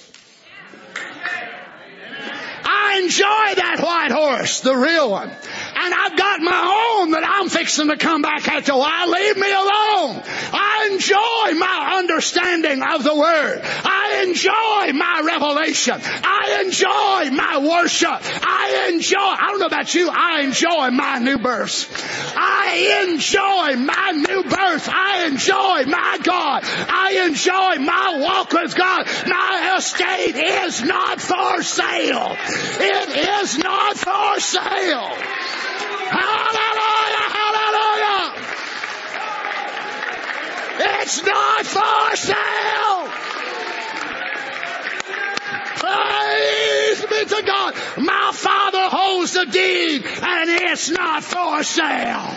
I enjoy that white horse, the real one. And I've got my own that I'm fixing to come back after a while. Leave me alone. I enjoy my understanding of the Word. I enjoy my revelation. I enjoy my worship. I enjoy, I don't know about you, I enjoy my new birth. I enjoy my new birth. I enjoy my God. I enjoy my walk with God. My estate is not for sale. It is not for sale. Hallelujah, hallelujah. It's not for sale. Praise be to God. My Father holds the deed and it's not for sale.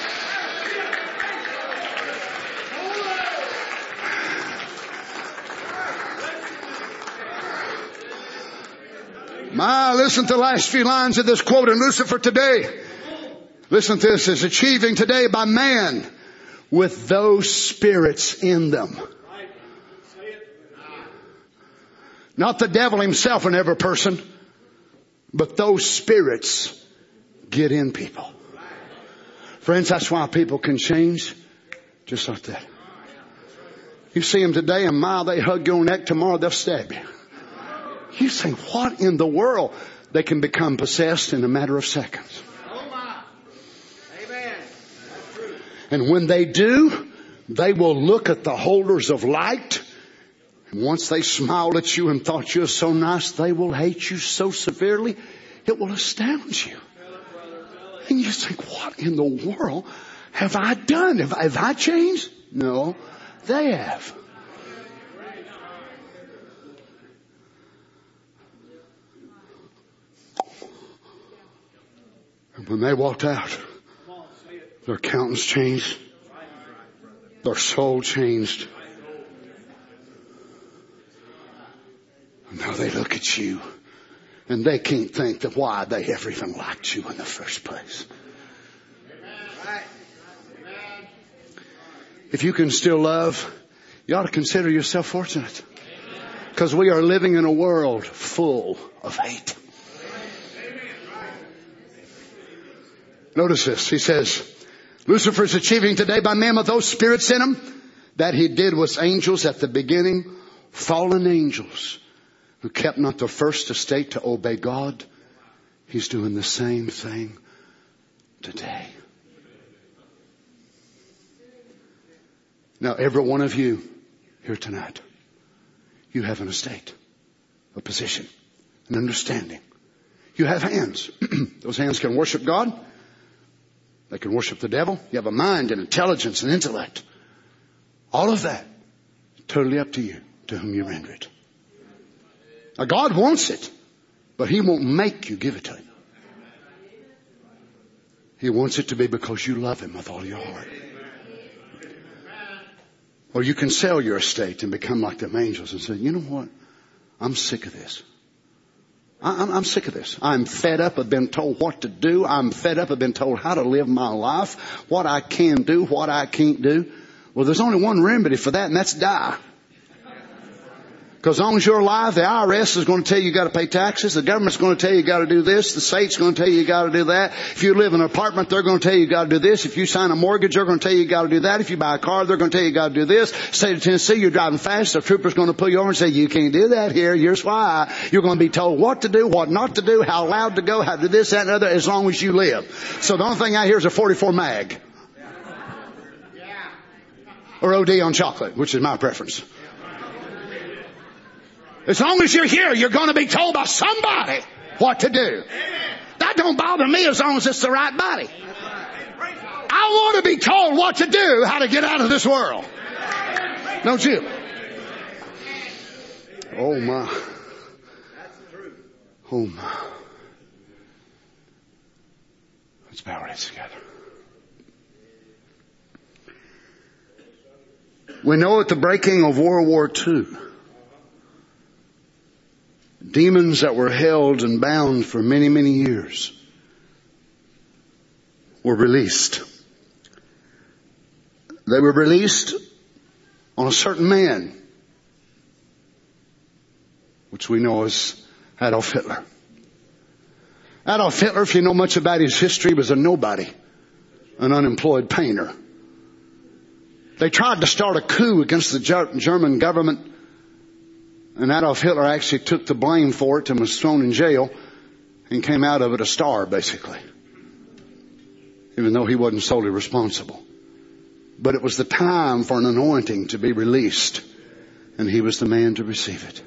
My, listen to the last few lines of this quote in Lucifer today. Listen to this. Is achieving today by man with those spirits in them. Not the devil himself in every person, but those spirits get in people. Friends, that's why people can change just like that. You see them today and my, they hug your neck. Tomorrow they'll stab you. You say, what in the world? They can become possessed in a matter of seconds. And when they do, they will look at the holders of light. And once they smiled at you and thought you were so nice, they will hate you so severely, it will astound you. And you think, what in the world have I done? Have, have I changed? No, they have. And when they walked out, their countenance changed. Their soul changed. And now they look at you and they can't think that why they ever even liked you in the first place. If you can still love, you ought to consider yourself fortunate. Because we are living in a world full of hate. Notice this. He says, Lucifer is achieving today by man with those spirits in him that he did with angels at the beginning, fallen angels who kept not the first estate to obey God. He's doing the same thing today. Now, every one of you here tonight, you have an estate, a position, an understanding. You have hands. Those hands can worship God. They can worship the devil. You have a mind and intelligence and intellect. All of that, totally up to you, to whom you render it. Now, God wants it, but He won't make you give it to Him. He wants it to be because you love Him with all your heart. Or you can sell your estate and become like them angels and say, you know what? I'm sick of this. I'm, I'm sick of this. I'm fed up. I've been told what to do. I'm fed up. I've been told how to live my life, what I can do, what I can't do. Well, there's only one remedy for that, and that's die. Because as long as you're alive, the I R S is going to tell you you got to pay taxes. The government's going to tell you you got to do this. The state's going to tell you you got to do that. If you live in an apartment, they're going to tell you you got to do this. If you sign a mortgage, they're going to tell you you got to do that. If you buy a car, they're going to tell you you got to do this. State of Tennessee, you're driving fast. The trooper's going to pull you over and say, you can't do that here. Here's why. You're going to be told what to do, what not to do, how loud to go, how to do this, that, and the other, as long as you live. So the only thing I hear is a forty-four mag. Or O D on chocolate, which is my preference. As long as you're here, you're going to be told by somebody what to do. That don't bother me as long as it's the right body. I want to be told what to do, how to get out of this world. Don't you? Oh my. Oh my. Let's bow our heads together. We know at the breaking of World War Two, demons that were held and bound for many, many years were released. They were released on a certain man, which we know as Adolf Hitler. Adolf Hitler, if you know much about his history, was a nobody, an unemployed painter. They tried to start a coup against the German government, and Adolf Hitler actually took the blame for it and was thrown in jail and came out of it a star, basically. Even though he wasn't solely responsible. But it was the time for an anointing to be released, and he was the man to receive it.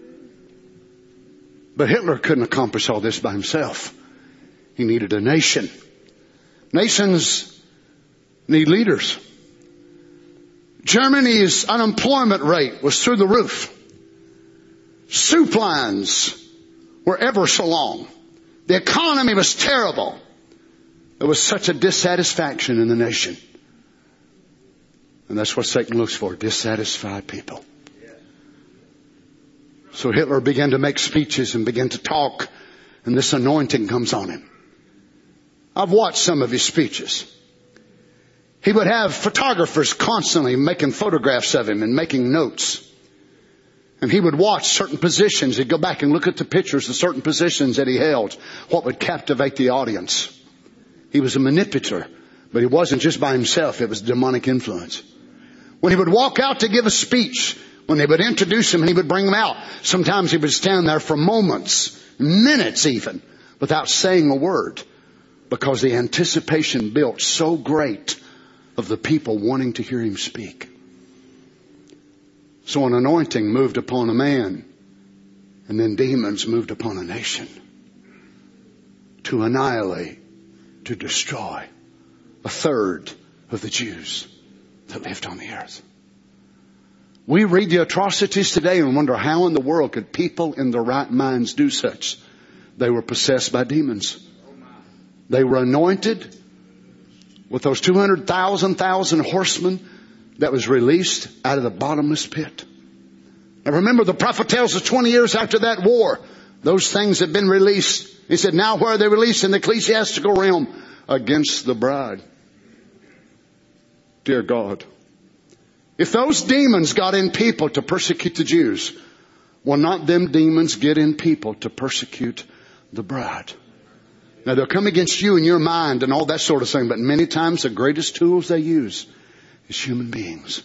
But Hitler couldn't accomplish all this by himself. He needed a nation. Nations need leaders. Germany's unemployment rate was through the roof. Soup lines were ever so long. The economy was terrible. There was such a dissatisfaction in the nation. And that's what Satan looks for, dissatisfied people. So Hitler began to make speeches and began to talk, and this anointing comes on him. I've watched some of his speeches. He would have photographers constantly making photographs of him and making notes. And he would watch certain positions. He'd go back and look at the pictures of certain positions that he held. What would captivate the audience? He was a manipulator, but he wasn't just by himself. It was demonic influence. When he would walk out to give a speech, when they would introduce him and he would bring him out, sometimes he would stand there for moments, minutes even, without saying a word, because the anticipation built so great of the people wanting to hear him speak. So an anointing moved upon a man, and then demons moved upon a nation to annihilate, to destroy a third of the Jews that lived on the earth. We read the atrocities today and wonder how in the world could people in their right minds do such. They were possessed by demons. They were anointed with those two hundred thousand thousand horsemen that was released out of the bottomless pit. Now remember, the prophet tells us twenty years after that war, those things had been released. He said, now where are they released? In the ecclesiastical realm, against the bride. Dear God, if those demons got in people to persecute the Jews, will not them demons get in people to persecute the bride? Now they'll come against you and your mind and all that sort of thing, but many times the greatest tools they use is human beings.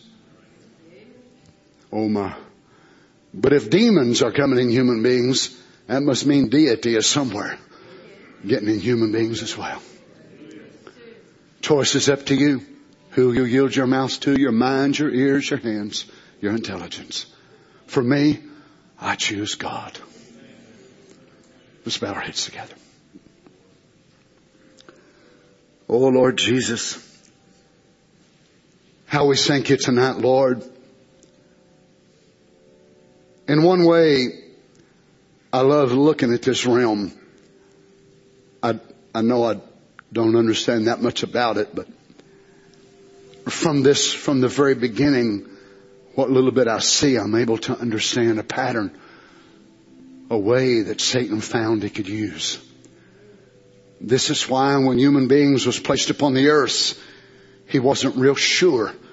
Oh my. But if demons are coming in human beings, that must mean deity is somewhere getting in human beings as well. Choice is up to you. Who you yield your mouth to, your mind, your ears, your hands, your intelligence. For me, I choose God. Let's bow our heads together. Oh Lord Jesus, how we thank you tonight, Lord. In one way, I love looking at this realm. I, I know I don't understand that much about it, but from this, from the very beginning, what little bit I see, I'm able to understand a pattern, a way that Satan found he could use. This is why when human beings was placed upon the earth, he wasn't real sure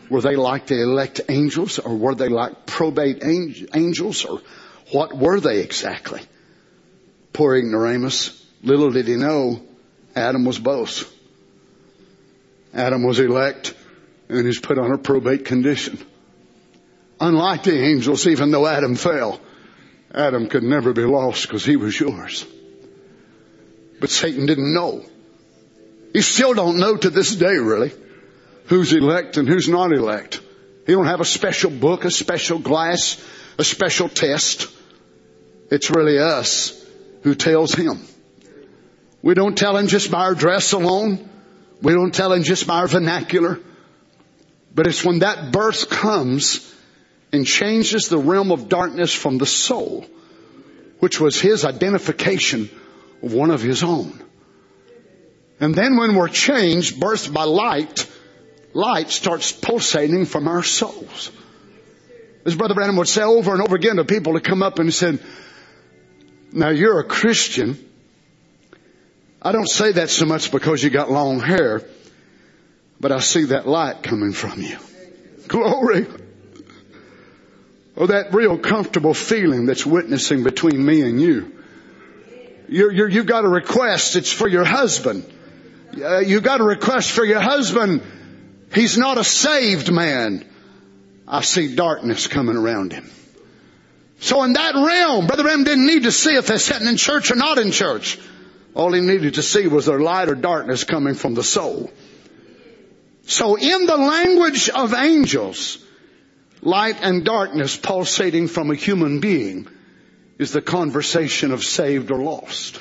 Were they like the elect angels, or were they like probate angels, or what were they exactly? Poor ignoramus. Little did he know, Adam was both. Adam was elect, and he's put on a probate condition. Unlike the angels, even though Adam fell, Adam could never be lost because he was yours. But Satan didn't know. He still don't know to this day, really, who's elect and who's not elect. He don't have a special book, a special glass, a special test. It's really us who tells him. We don't tell him just by our dress alone. We don't tell him just by our vernacular. But it's when that birth comes and changes the realm of darkness from the soul, which was his identification of one of his own. And then when we're changed, birthed by light, light starts pulsating from our souls. As Brother Branham would say over and over again to people that come up and said, now you're a Christian. I don't say that so much because you got long hair, but I see that light coming from you. Glory. Oh, that real comfortable feeling that's witnessing between me and you. You're, you're, you've got a request. It's for your husband. Uh, you've got a request for your husband. He's not a saved man. I see darkness coming around him. So in that realm, Brother Branham didn't need to see if they're sitting in church or not in church. All he needed to see was their light or darkness coming from the soul. So in the language of angels, light and darkness pulsating from a human being is the conversation of saved or lost.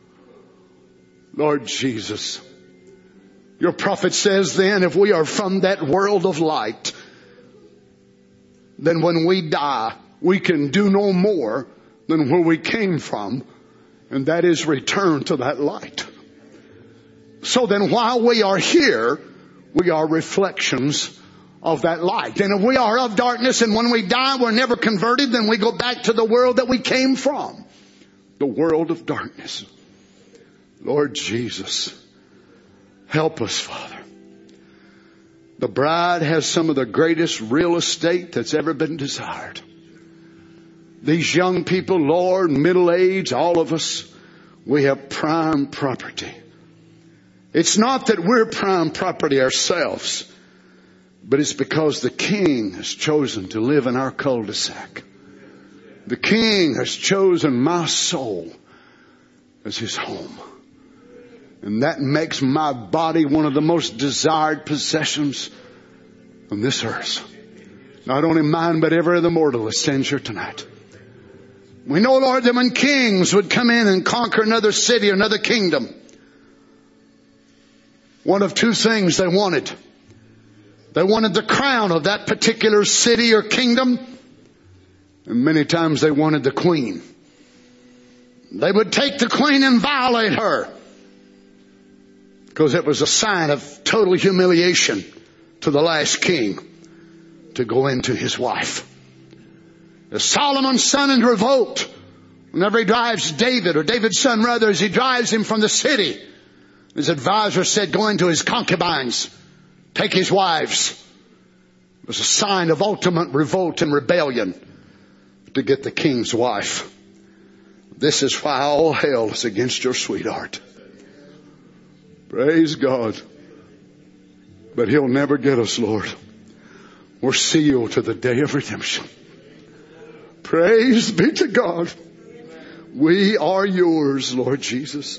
Lord Jesus, your prophet says then, if we are from that world of light, then when we die, we can do no more than where we came from, and that is return to that light. So then while we are here, we are reflections of that light. And if we are of darkness and when we die we're never converted, then we go back to the world that we came from. The world of darkness. Lord Jesus, help us, Father. The bride has some of the greatest real estate that's ever been desired. These young people, Lord, middle age, all of us, we have prime property. It's not that we're prime property ourselves, but it's because the King has chosen to live in our cul-de-sac. The King has chosen my soul as his home. And that makes my body one of the most desired possessions on this earth. Not only mine, but every other mortal that stands here tonight. We know, Lord, that when kings would come in and conquer another city or another kingdom, one of two things they wanted. They wanted the crown of that particular city or kingdom, and many times they wanted the queen. They would take the queen and violate her, because it was a sign of total humiliation to the last king to go into his wife. As Solomon's son in revolt, whenever he drives David, or David's son rather, as he drives him from the city, his advisor said, go into his concubines, take his wives. It was a sign of ultimate revolt and rebellion to get the king's wife. This is why all hell is against your sweetheart. Praise God. But he'll never get us, Lord. We're sealed to the day of redemption. Praise be to God. We are yours, Lord Jesus.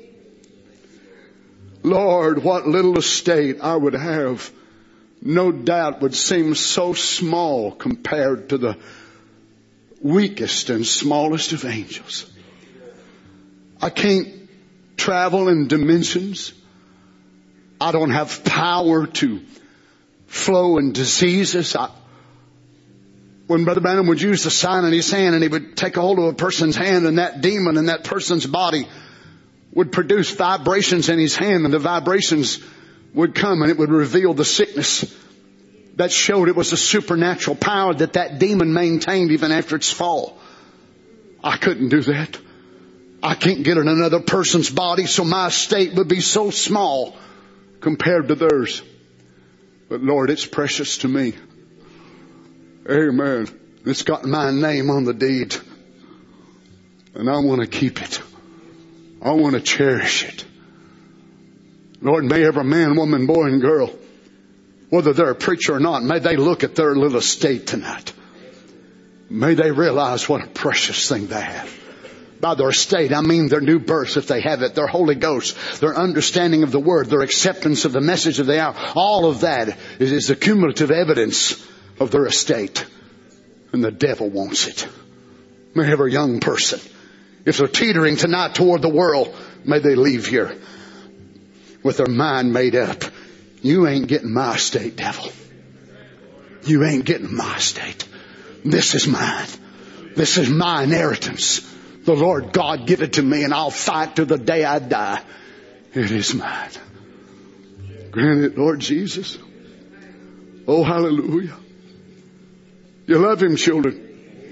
Lord, what little estate I would have, no doubt would seem so small compared to the weakest and smallest of angels. I can't travel in dimensions. I don't have power to flow in diseases. I, when Brother Branham would use the sign in his hand and he would take a hold of a person's hand, and that demon in that person's body would produce vibrations in his hand, and the vibrations would come and it would reveal the sickness. That showed it was a supernatural power that that demon maintained even after its fall. I couldn't do that. I can't get in another person's body, so my estate would be so small compared to theirs. But Lord, it's precious to me. Amen. It's got my name on the deed. And I want to keep it. I want to cherish it. Lord, may every man, woman, boy, and girl, whether they're a preacher or not, may they look at their little estate tonight. May they realize what a precious thing they have. By their estate, I mean their new birth, if they have it, their Holy Ghost, their understanding of the Word, their acceptance of the message of the hour. All of that is, is the cumulative evidence of their estate. And the devil wants it. May every young person, if they're teetering tonight toward the world, may they leave here with their mind made up. You ain't getting my estate, devil. You ain't getting my estate. This is mine. This is my inheritance. The Lord God give it to me, and I'll fight to the day I die. It is mine. Grant it, Lord Jesus. Oh, hallelujah. You love Him, children.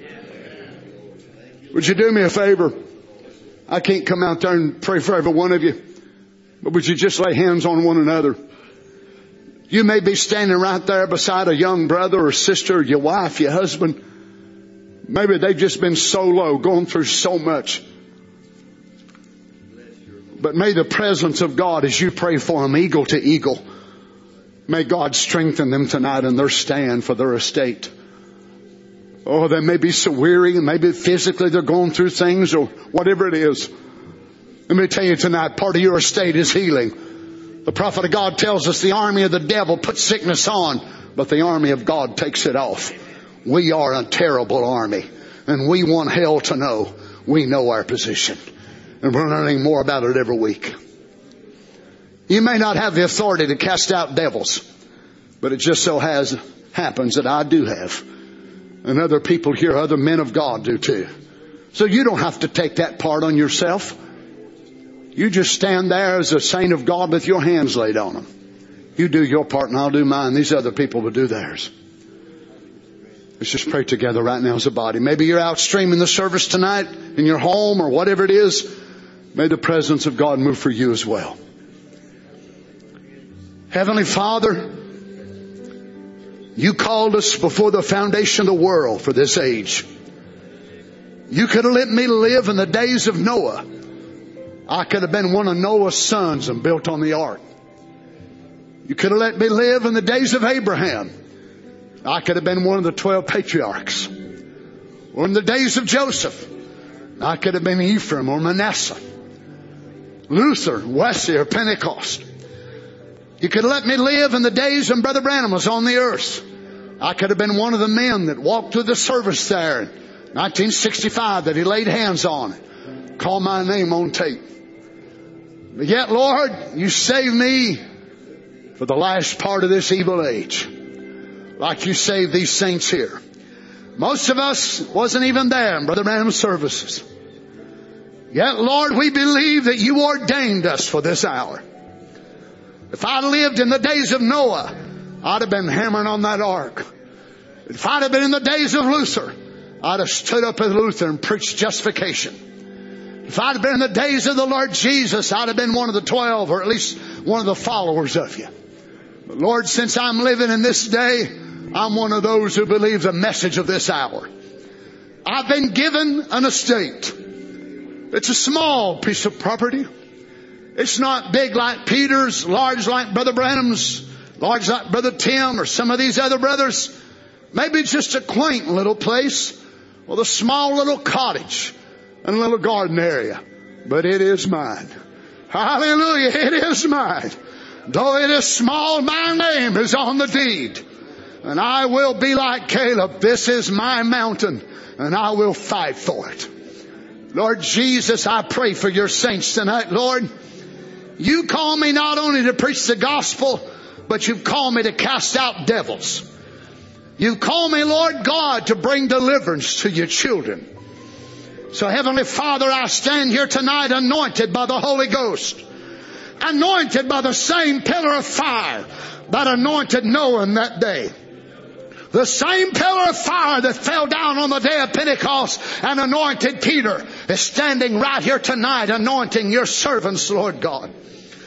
Would you do me a favor? I can't come out there and pray for every one of you. But would you just lay hands on one another? You may be standing right there beside a young brother or sister, your wife, your husband. Maybe they've just been so low, going through so much. But may the presence of God, as you pray for them, eagle to eagle, may God strengthen them tonight in their stand for their estate. Oh, they may be so weary, and maybe physically they're going through things or whatever it is. Let me tell you tonight, part of your estate is healing. The prophet of God tells us the army of the devil puts sickness on, but the army of God takes it off. We are a terrible army, and we want hell to know we know our position. And we're learning more about it every week. You may not have the authority to cast out devils, but it just so has happens that I do have. And other people here, other men of God do too. So you don't have to take that part on yourself. You just stand there as a saint of God with your hands laid on them. You do your part and I'll do mine. These other people will do theirs. Let's just pray together right now as a body. Maybe you're out streaming the service tonight in your home or whatever it is. May the presence of God move for you as well. Heavenly Father, You called us before the foundation of the world for this age. You could have let me live in the days of Noah. I could have been one of Noah's sons and built on the ark. You could have let me live in the days of Abraham. I could have been one of the twelve patriarchs. Or in the days of Joseph, I could have been Ephraim or Manasseh, Luther, Wesley, or Pentecost. You could have let me live in the days when Brother Branham was on the earth. I could have been one of the men that walked through the service there in nineteen sixty-five that he laid hands on. Called my name on tape. But yet, Lord, You saved me for the last part of this evil age. Like You saved these saints here. Most of us wasn't even there in Brother Branham's services. Yet, Lord, we believe that You ordained us for this hour. If I'd lived in the days of Noah, I'd have been hammering on that ark. If I'd have been in the days of Luther, I'd have stood up with Luther and preached justification. If I'd have been in the days of the Lord Jesus, I'd have been one of the twelve, or at least one of the followers of You. But Lord, since I'm living in this day, I'm one of those who believe the message of this hour. I've been given an estate. It's a small piece of property. It's not big like Peter's, large like Brother Branham's, large like Brother Tim or some of these other brothers. Maybe it's just a quaint little place with a small little cottage and a little garden area. But it is mine. Hallelujah, it is mine. Though it is small, my name is on the deed. And I will be like Caleb. This is my mountain, and I will fight for it. Lord Jesus, I pray for Your saints tonight, Lord. You call me not only to preach the gospel, but You've called me to cast out devils. You've called me, Lord God, to bring deliverance to Your children. So, Heavenly Father, I stand here tonight anointed by the Holy Ghost. Anointed by the same pillar of fire that anointed Noah in that day. The same pillar of fire that fell down on the day of Pentecost and anointed Peter is standing right here tonight anointing Your servants, Lord God.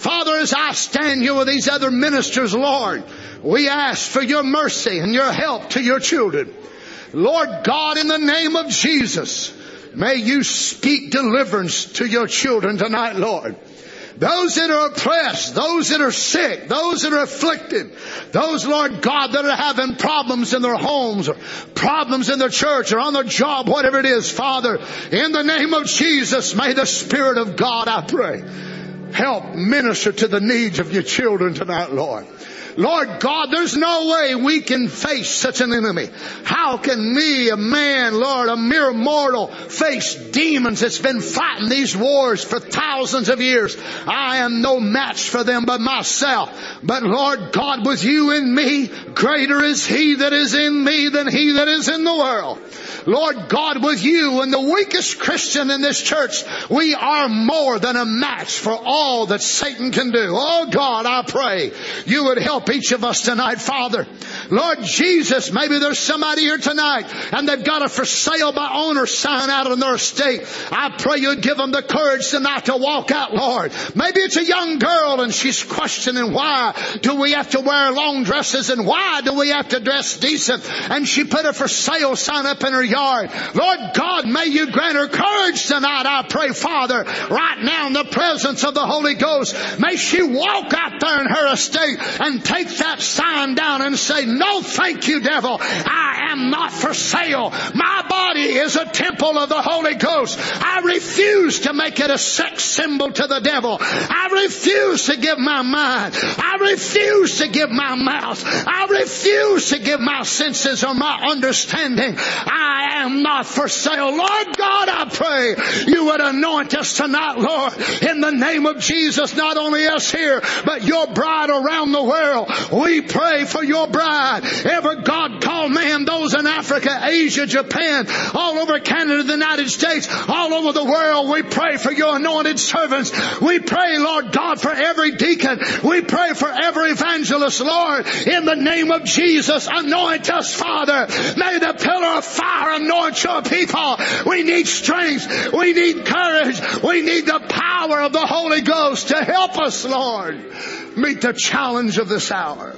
Father, as I stand here with these other ministers, Lord, we ask for your mercy and your help to your children. Lord God, in the name of Jesus, may you speak deliverance to your children tonight, Lord. Those that are oppressed, those that are sick, those that are afflicted, those, Lord God, that are having problems in their homes or problems in their church or on their job, whatever it is, Father, in the name of Jesus, may the Spirit of God, I pray, help minister to the needs of your children tonight, Lord. Lord God, there's no way we can face such an enemy. How can me, a man, Lord, a mere mortal, face demons that's been fighting these wars for thousands of years? I am no match for them but myself. But Lord God, with you in me, greater is He that is in me than he that is in the world. Lord God, with you and the weakest Christian in this church, we are more than a match for all that Satan can do. Oh God, I pray you would help each of us tonight, Father. Lord Jesus, maybe there's somebody here tonight and they've got a for sale by owner sign out on their estate. I pray you'd give them the courage tonight to walk out, Lord. Maybe it's a young girl and she's questioning, why do we have to wear long dresses and why do we have to dress decent? And she put a for sale sign up in her yard. Lord God, may you grant her courage tonight, I pray, Father, right now in the presence of the Holy Ghost. May she walk out there in her estate and take that sign down and say, no thank you, devil. I am not for sale. My body is a temple of the Holy Ghost. I refuse to make it a sex symbol to the devil. I refuse to give my mind. I refuse to give my mouth. I refuse to give my senses or my understanding. I am not for sale. Lord God, I pray you would anoint us tonight, Lord, in the name of Jesus, not only us here, but your bride around the world. We pray for your bride. Every God-called man, those in Africa, Asia, Japan, all over Canada, the United States, all over the world, we pray for your anointed servants. We pray, Lord God, for every deacon. We pray for every evangelist, Lord, in the name of Jesus. Anoint us, Father. May the pillar of fire anoint your people. We need strength. We need courage. We need the power of the Holy Ghost to help us, Lord, meet the challenge of this hour.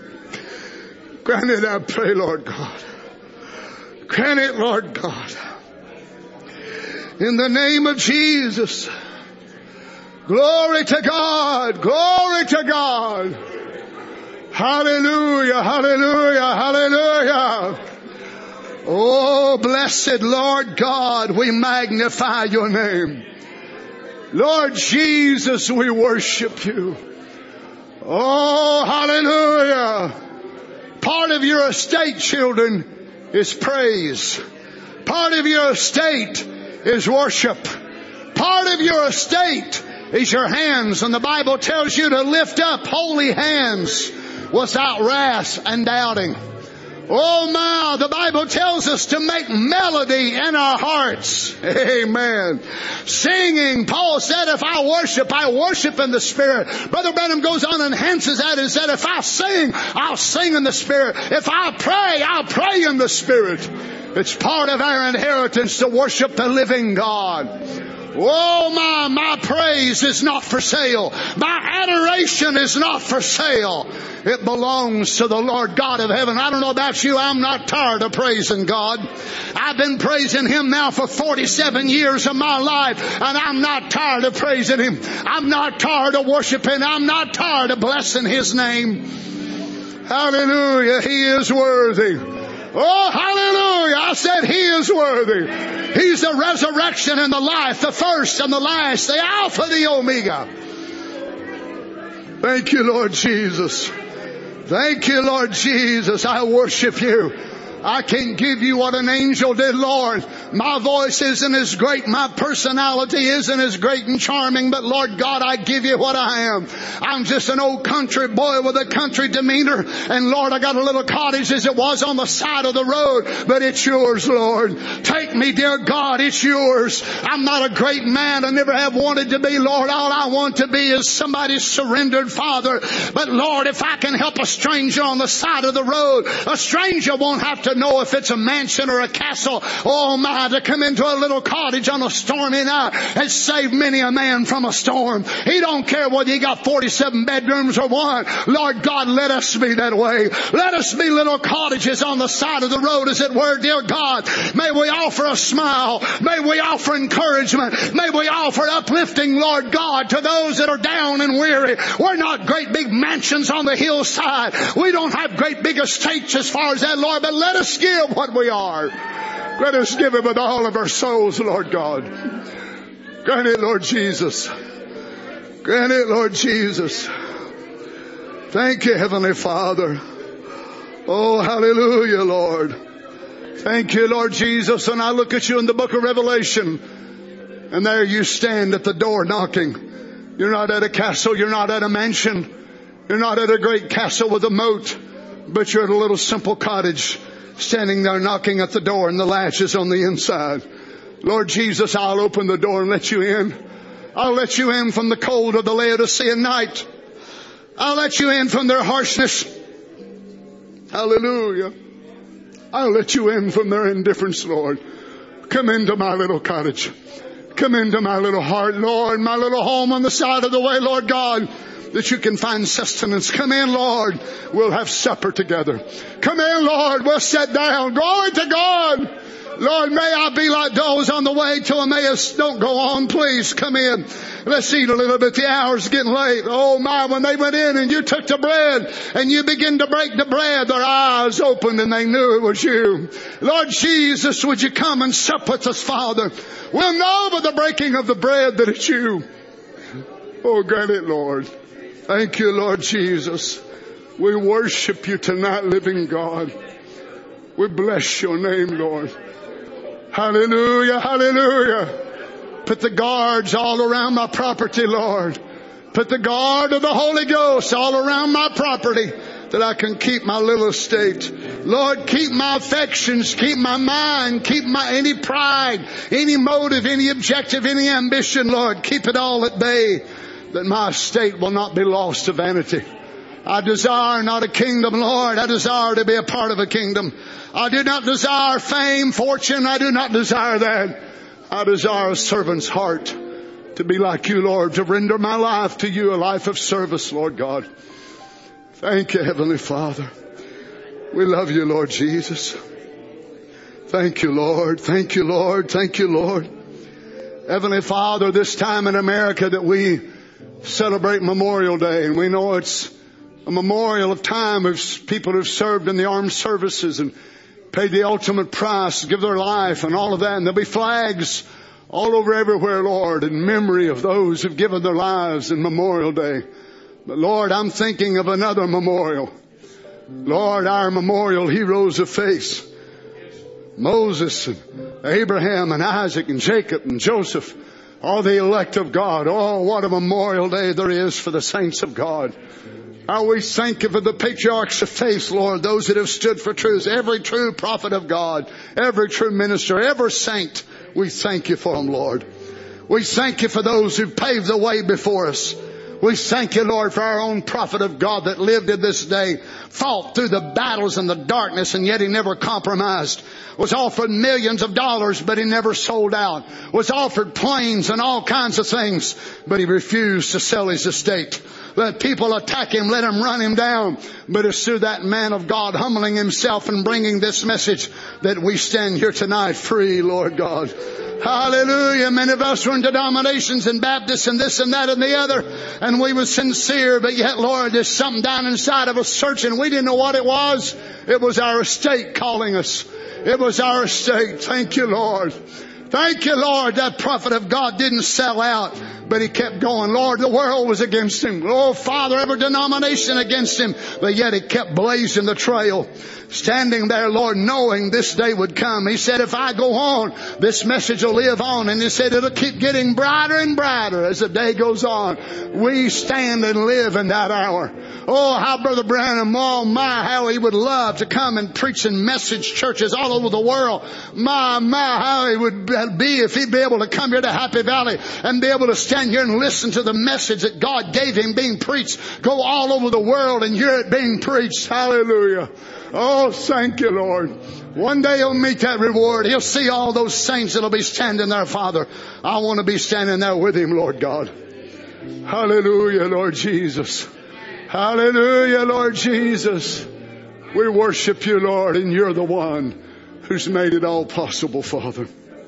Grant it, I pray, Lord God. Grant it, Lord God. In the name of Jesus. Glory to God. Glory to God. Hallelujah. Hallelujah. Hallelujah. Oh, blessed Lord God, we magnify your name. Lord Jesus, we worship you. Oh, hallelujah. Part of your estate, children, is praise. Part of your estate is worship. Part of your estate is your hands. And the Bible tells you to lift up holy hands without wrath and doubting. Oh my, the Bible tells us to make melody in our hearts. Amen. Singing, Paul said, if I worship, I worship in the Spirit. Brother Branham goes on and enhances that and said, if I sing, I'll sing in the Spirit. If I pray, I'll pray in the Spirit. It's part of our inheritance to worship the living God. Oh my, my praise is not for sale. My adoration is not for sale. It belongs to the Lord God of heaven. I don't know about you, I'm not tired of praising God. I've been praising Him now for forty-seven years of my life, and I'm not tired of praising Him. I'm not tired of worshiping. I'm not tired of blessing His name. Hallelujah. He is worthy. Oh, hallelujah. I said He is worthy. He's the resurrection and the life, the first and the last, the Alpha, the Omega. Thank you, Lord Jesus. Thank you, Lord Jesus. I worship you. I can't give you what an angel did, Lord. My voice isn't as great. My personality isn't as great and charming. But Lord God, I give you what I am. I'm just an old country boy with a country demeanor. And Lord, I got a little cottage as it was on the side of the road. But it's yours, Lord. Take me, dear God. It's yours. I'm not a great man. I never have wanted to be, Lord. All I want to be is somebody's surrendered father. But Lord, if I can help a stranger on the side of the road, a stranger won't have to to know if it's a mansion or a castle. Oh my, to come into a little cottage on a stormy night has saved many a man from a storm. He don't care whether you got forty-seven bedrooms or one. Lord God, let us be that way. Let us be little cottages on the side of the road, as it were, dear God. May we offer a smile. May we offer encouragement. May we offer uplifting, Lord God, to those that are down and weary. We're not great big mansions on the hillside. We don't have great big estates as far as that, Lord, but let us give what we are. Let us give it with all of our souls, Lord God. Grant it, Lord Jesus. Grant it, Lord Jesus. Thank you, Heavenly Father. Oh, hallelujah, Lord. Thank you, Lord Jesus. And I look at you in the book of Revelation, and there you stand at the door knocking. You're not at a castle. You're not at a mansion. You're not at a great castle with a moat, but you're at a little simple cottage, standing there knocking at the door, and the latch is on the inside. Lord Jesus, I'll open the door and let you in. I'll let you in from the cold of the Laodicean night. I'll let you in from their harshness. Hallelujah. I'll let you in from their indifference, Lord. Come into my little cottage. Come into my little heart, Lord, my little home on the side of the way, Lord God, that you can find sustenance. Come in, Lord. We'll have supper together. Come in, Lord. We'll sit down. Glory to God. Lord, may I be like those on the way to Emmaus. Don't go on, please. Come in. Let's eat a little bit. The hour's getting late. Oh my, when they went in and you took the bread and you began to break the bread, their eyes opened and they knew it was you. Lord Jesus, would you come and sup with us, Father? We'll know by the breaking of the bread that it's you. Oh, grant it, Lord. Thank you, Lord Jesus. We worship you tonight, living God. We bless your name, Lord. Hallelujah, hallelujah. Put the guards all around my property, Lord. Put the guard of the Holy Ghost all around my property, that I can keep my little estate. Lord, keep my affections, keep my mind, keep my any pride, any motive, any objective, any ambition, Lord. Keep it all at bay, that my estate will not be lost to vanity. I desire not a kingdom, Lord. I desire to be a part of a kingdom. I do not desire fame, fortune. I do not desire that. I desire a servant's heart, to be like you, Lord, to render my life to you, a life of service, Lord God. Thank you, Heavenly Father. We love you, Lord Jesus. Thank you, Lord. Thank you, Lord. Thank you, Lord. Heavenly Father, this time in America that we celebrate Memorial Day, and we know it's a memorial of time of people who've served in the armed services and paid the ultimate price, give their life and all of that. And there'll be flags all over everywhere, Lord, in memory of those who've given their lives in Memorial Day. But Lord, I'm thinking of another memorial. Lord, our memorial heroes of faith. Moses and Abraham and Isaac and Jacob and Joseph, all the elect of God. Oh, what a memorial day there is for the saints of God. How we thank you for the patriarchs of faith, Lord, those that have stood for truth. Every true prophet of God, every true minister, every saint, we thank you for them, Lord. We thank you for those who paved the way before us. We thank you, Lord, for our own prophet of God that lived in this day, fought through the battles and the darkness, and yet he never compromised. Was offered millions of dollars, but he never sold out. Was offered planes and all kinds of things, but he refused to sell his estate. Let people attack him, let him run him down. But it's through that man of God humbling himself and bringing this message that we stand here tonight free, Lord God. Hallelujah. Many of us were in denominations and Baptists and this and that and the other, and we were sincere, but yet, Lord, there's something down inside of us searching. We didn't know what it was. It was our estate calling us. It was our estate. Thank you, Lord. Thank you, Lord. That prophet of God didn't sell out, but he kept going. Lord, the world was against him. Oh, Father, every denomination against him, but yet he kept blazing the trail. Standing there, Lord, knowing this day would come. He said, if I go on, this message will live on. And he said, it'll keep getting brighter and brighter as the day goes on. We stand and live in that hour. Oh, how Brother Branham, oh my, how he would love to come and preach in message churches all over the world. My, my, how he would that'd be if he'd be able to come here to Happy Valley and be able to stand here and listen to the message that God gave him being preached. Go all over the world and hear it being preached. Hallelujah. Oh, thank you, Lord. One day he'll meet that reward. He'll see all those saints that'll be standing there, Father. I want to be standing there with him, Lord God. Hallelujah, Lord Jesus. Hallelujah, Lord Jesus. We worship you, Lord, and you're the one who's made it all possible, Father.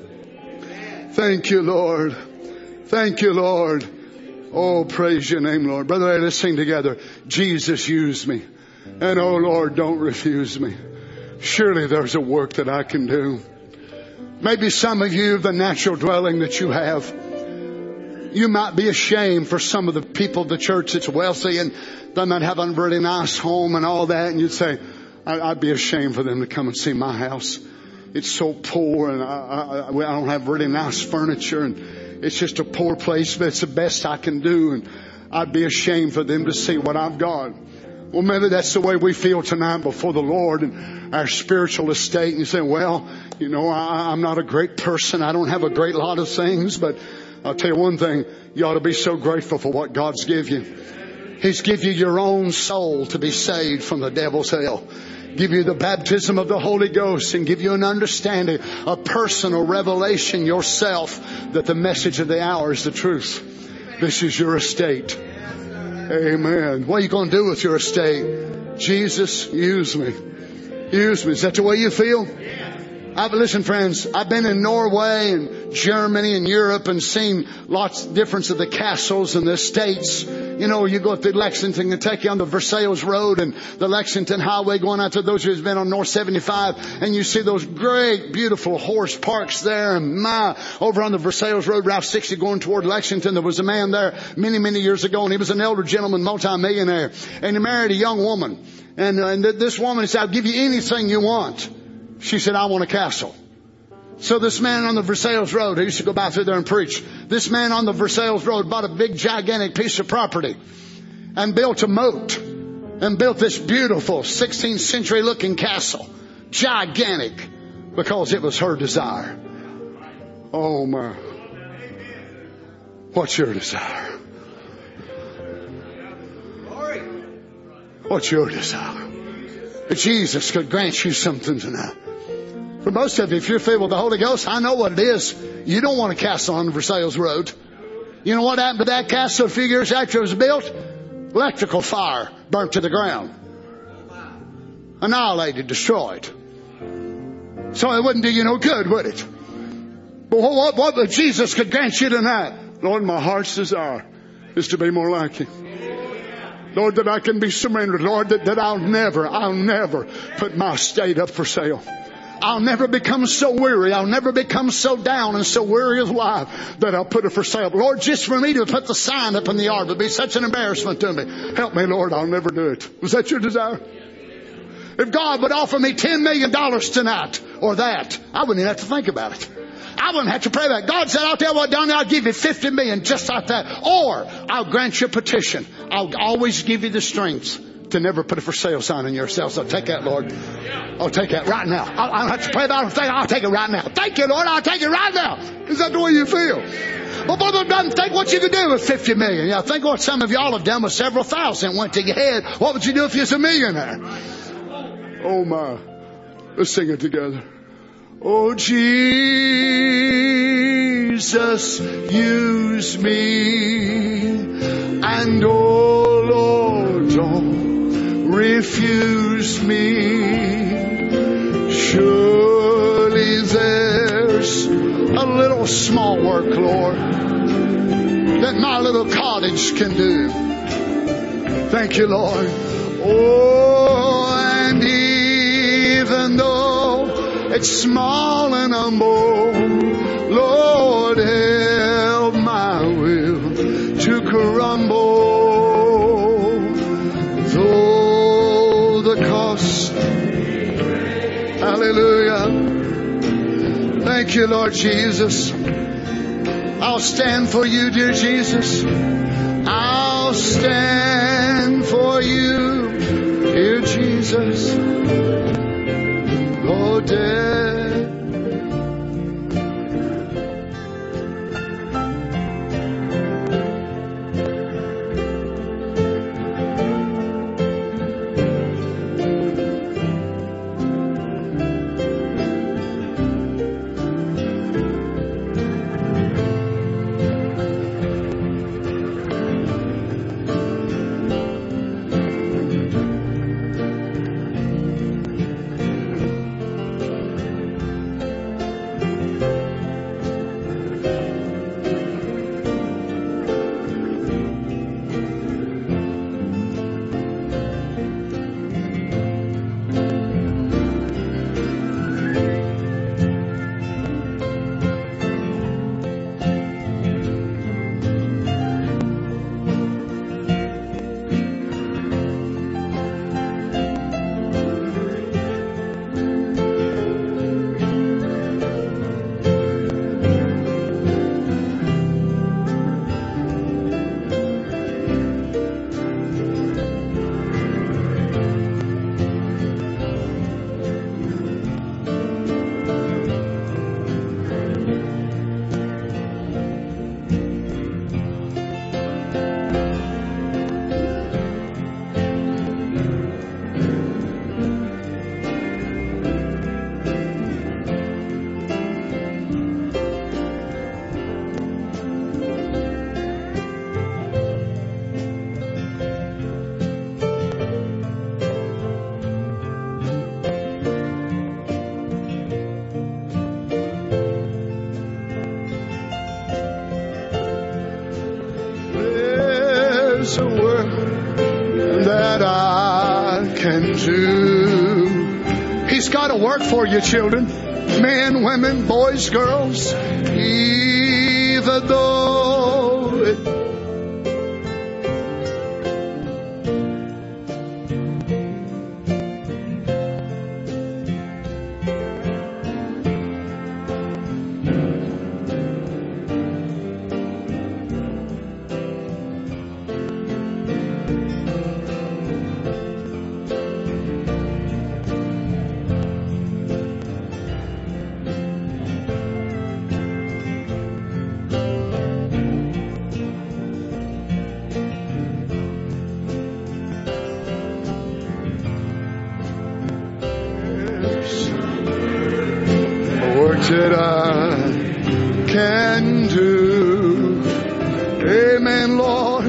Thank you, Lord. Thank you, Lord. Oh, praise your name, Lord. Brother, let's sing together. Jesus, use me. And oh, Lord, don't refuse me. Surely there's a work that I can do. Maybe some of you, the natural dwelling that you have, you might be ashamed for some of the people of the church that's wealthy and they might have a really nice home and all that. And you'd say, I'd be ashamed for them to come and see my house. It's so poor and I, I, I don't have really nice furniture and it's just a poor place, but it's the best I can do. And I'd be ashamed for them to see what I've got. Well, maybe that's the way we feel tonight before the Lord and our spiritual estate. And you say, well, you know, I, I'm not a great person. I don't have a great lot of things, but I'll tell you one thing. You ought to be so grateful for what God's give you. He's give you your own soul to be saved from the devil's hell. Give you the baptism of the Holy Ghost and give you an understanding, a personal revelation yourself that the message of the hour is the truth. This is your estate. Amen. What are you going to do with your estate? Jesus, use me. Use me. Is that the way you feel? I've, listen, friends, I've been in Norway and Germany and Europe and seen lots of difference of the castles and the estates. You know, you go to Lexington, Kentucky on the Versailles Road and the Lexington Highway going out to those who's been on North seventy-five, and you see those great, beautiful horse parks there. And my, over on the Versailles Road, Route sixty going toward Lexington, there was a man there many, many years ago, and he was an elder gentleman, multi-millionaire, and he married a young woman. And, uh, and this woman said, I'll give you anything you want. She said, I want a castle. So this man on the Versailles Road, I used to go by through there and preach. This man on the Versailles Road bought a big, gigantic piece of property and built a moat and built this beautiful sixteenth century looking castle. Gigantic, because it was her desire. Oh my. What's your desire? What's your desire? If Jesus could grant you something tonight. For most of you, if you're filled with the Holy Ghost, I know what it is. You don't want a castle on the Versailles Road. You know what happened to that castle a few years after it was built? Electrical fire burnt to the ground. Annihilated, destroyed. So it wouldn't do you no good, would it? But what, what, what Jesus could grant you tonight? Lord, my heart's desire is to be more like you. Lord, that I can be surrendered. Lord, that, that I'll never, I'll never put my estate up for sale. I'll never become so weary. I'll never become so down and so weary of life that I'll put it for sale. Lord, just for me to put the sign up in the yard would be such an embarrassment to me. Help me, Lord. I'll never do it. Was that your desire? If God would offer me ten million dollars tonight or that, I wouldn't even have to think about it. I wouldn't have to pray about it. God said, I'll tell you what, down there, I'll give you fifty million dollars just like that. Or I'll grant you a petition. I'll always give you the strength to never put a for sale sign in yourself. So take that, Lord. I'll take that right now. I'll, I'll have to pray about it. I'll take it right now. Thank you, Lord. I'll take it right now. Is that the way you feel? Well, brother, doesn't think what you could do with fifty million. Yeah, think what some of y'all have done with several thousand. Went to your head. What would you do if you was a millionaire? Oh my. Let's sing it together. Oh, Jesus, use me. And oh, Lord, don't refuse me. Surely there's a little small work, Lord, that my little cottage can do. Thank you, Lord. Oh, and even though it's small and humble, Lord, help my will to crumble. Though the cost, hallelujah. Thank you, Lord Jesus. I'll stand for you, dear Jesus. I'll stand for you, dear Jesus. Oh, death, is a work that I can do. He's got a work for you, children. Men, women, boys, girls. Even though it that I can do. Amen, Lord.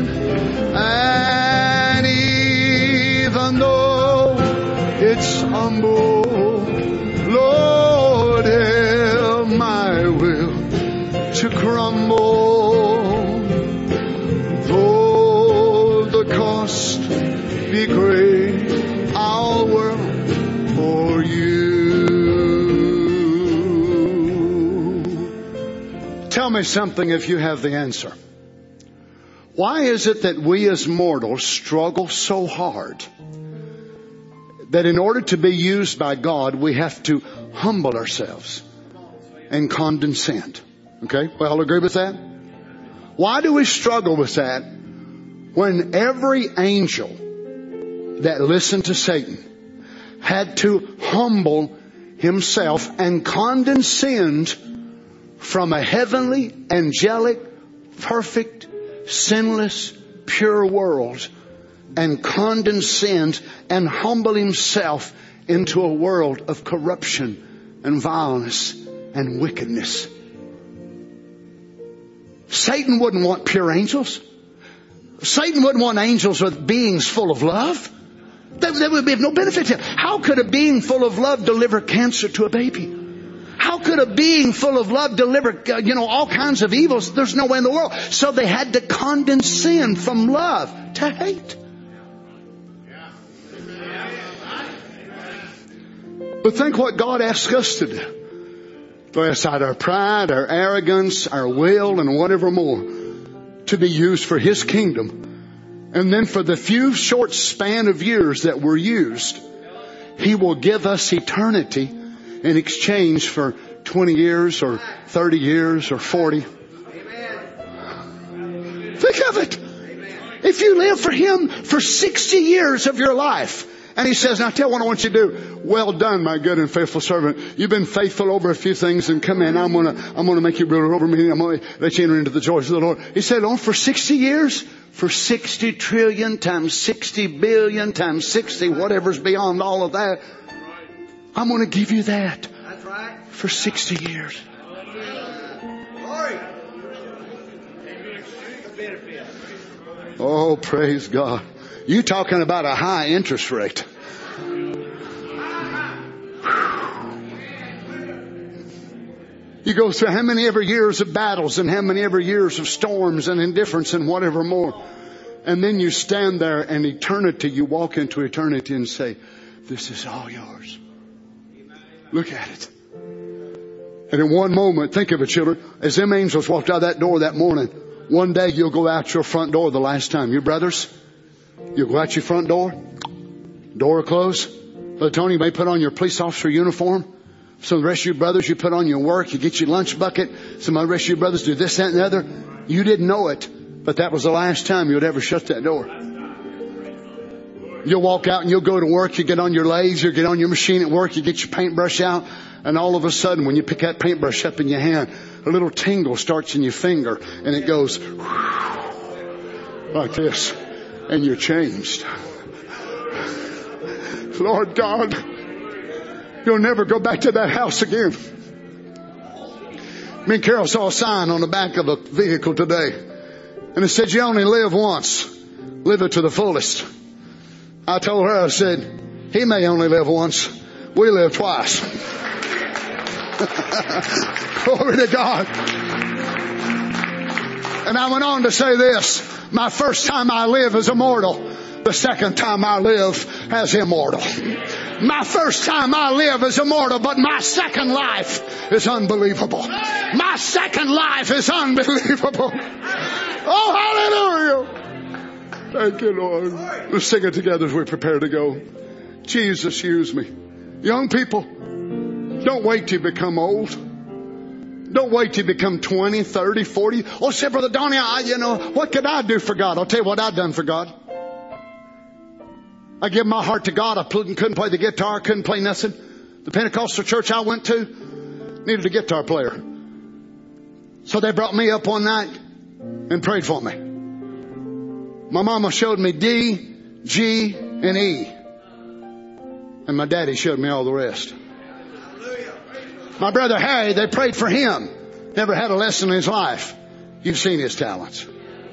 And even though it's humble, Lord, help my will to crumble. Though the cost be great, I'll work for you. Tell me something if you have the answer. Why is it that we as mortals struggle so hard that in order to be used by God, we have to humble ourselves and condescend? Okay, we all agree with that? Why do we struggle with that when every angel that listened to Satan had to humble himself and condescend from a heavenly, angelic, perfect, sinless, pure world and condescend and humble himself into a world of corruption and violence and wickedness? Satan wouldn't want pure angels. Satan wouldn't want angels with beings full of love. That, that would be of no benefit to him. How could a being full of love deliver cancer to a baby? How could a being full of love deliver, uh, you know, all kinds of evils? There's no way in the world. So they had to condescend from love to hate. But think what God asks us to do. Lay aside our pride, our arrogance, our will, and whatever more, to be used for His kingdom. And then for the few short span of years that we're used, He will give us eternity in exchange for twenty years or thirty years or forty. Amen. Think of it. Amen. If you live for Him for sixty years of your life, and He says, now tell what I want you to do. Well done, my good and faithful servant. You've been faithful over a few things, and come in. I'm gonna, I'm gonna make you ruler over me. I'm gonna let you enter into the joys of the Lord. He said, oh, for sixty years? For sixty trillion times sixty billion times sixty, whatever's beyond all of that. I'm going to give you that. That's right. For sixty years. Glory. Oh, praise God. You talking about a high interest rate. You go through how many ever years of battles and how many ever years of storms and indifference and whatever more. And then you stand there and eternity, you walk into eternity and say, this is all yours. Look at it. And in one moment, think of it, children, as them angels walked out that door that morning, one day you'll go out your front door the last time. You brothers, you'll go out your front door, door closed. Brother Tony, you may put on your police officer uniform. Some of the rest of you brothers, you put on your work, you get your lunch bucket. Some of the rest of you brothers do this, that, and the other. You didn't know it, but that was the last time you would ever shut that door. You'll walk out and you'll go to work, you get on your lathe, you get on your machine at work, you get your paintbrush out, and all of a sudden when you pick that paintbrush up in your hand, a little tingle starts in your finger and it goes like this, and you're changed. Lord God, you'll never go back to that house again. Me and Carol saw a sign on the back of a vehicle today, and it said, you only live once. Live it to the fullest. I told her, I said, he may only live once. We live twice. Glory to God. And I went on to say this, my first time I live as a mortal, the second time I live as immortal. My first time I live as a mortal, but my second life is unbelievable. My second life is unbelievable. Oh, hallelujah. Thank you, Lord. Let's sing it together as we prepare to go. Jesus, use me. Young people, don't wait till you become old. Don't wait till you become twenty, thirty, forty. Oh, say, Brother Donnie, I, you know, what could I do for God? I'll tell you what I've done for God. I give my heart to God. I couldn't play the guitar. Couldn't play nothing. The Pentecostal church I went to needed a guitar player. So they brought me up one night and prayed for me. My mama showed me D, G, and E. And my daddy showed me all the rest. My brother Harry, they prayed for him. Never had a lesson in his life. You've seen his talents.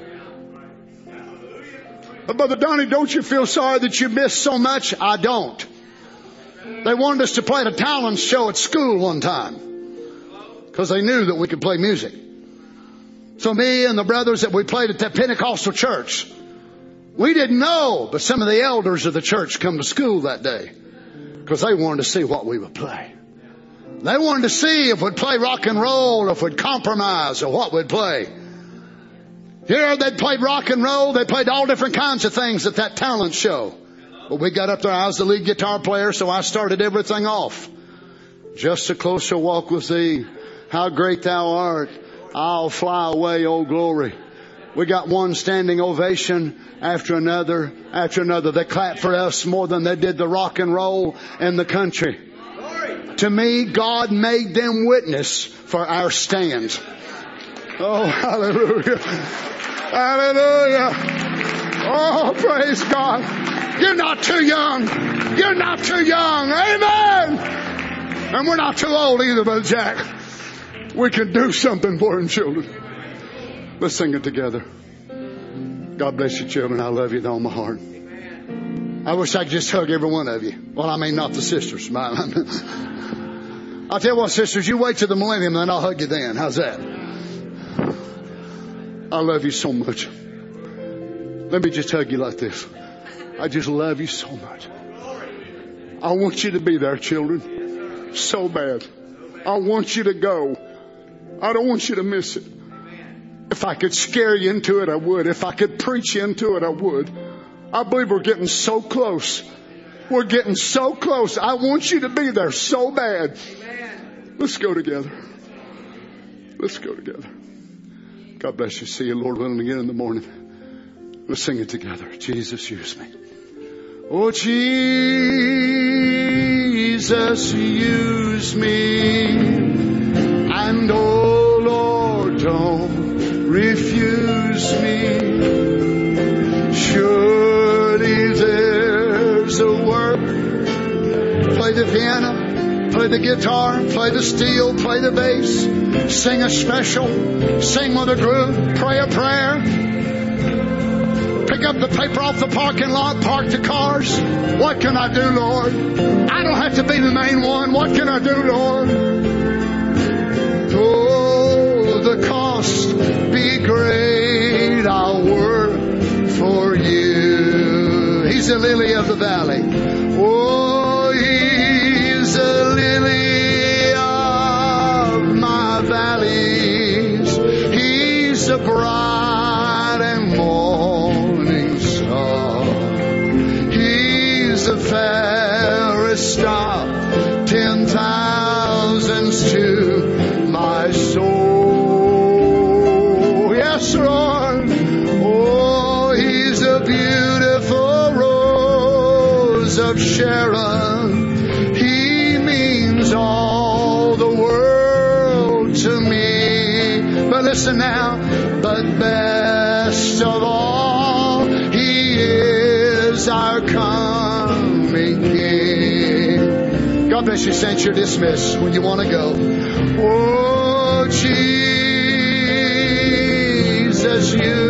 But Brother Donnie, don't you feel sorry that you missed so much? I don't. They wanted us to play the talent show at school one time because they knew that we could play music. So me and the brothers that we played at that Pentecostal church, we didn't know, but some of the elders of the church come to school that day because they wanted to see what we would play. They wanted to see if we'd play rock and roll, or if we'd compromise, or what we'd play. Here they played rock and roll. They played all different kinds of things at that talent show. But we got up there. I was the lead guitar player, so I started everything off. Just a closer walk with thee. How great thou art. I'll fly away, oh glory. We got one standing ovation after another, after another. They clapped for us more than they did the rock and roll and the country. To me, God made them witness for our stand. Oh, hallelujah. Hallelujah. Oh, praise God. You're not too young. You're not too young. Amen. And we're not too old either, Brother Jack. We can do something for him, children. Let's sing it together. God bless you, children. I love you with all my heart. I wish I could just hug every one of you. Well, I mean, not the sisters. I'll tell you what, sisters, you wait till the millennium and I'll hug you then. How's that? I love you so much. Let me just hug you like this. I just love you so much. I want you to be there, children. So bad. I want you to go. I don't want you to miss it. If I could scare you into it, I would. If I could preach you into it, I would. I believe we're getting so close. We're getting so close. I want you to be there so bad. Let's go together. Let's go together. God bless you. See you, Lord willing, again in the morning. Let's sing it together. Jesus, use me. Oh, Jesus, use me. And oh, Lord, don't refuse me. Surely there's a work. Play the piano. Play the guitar, play the steel, play the bass. Sing a special, sing with a groove, pray a prayer. Pick up the paper off the parking lot, park the cars. What can I do, Lord? I don't have to be the main one. What can I do, Lord? Oh, the cost be great, I'll work for you. He's the lily of the valley. Oh, he's the lily of my valleys. He's the bright and morning star. He's the fairest of ten thousands to my soul. Yes, Lord. Oh, he's a beautiful rose of Sharon. He means all the world to me. But listen now, but best of all, he is our coming King. God bless you, saints. You're dismissed when you want to go. Oh, Jesus, you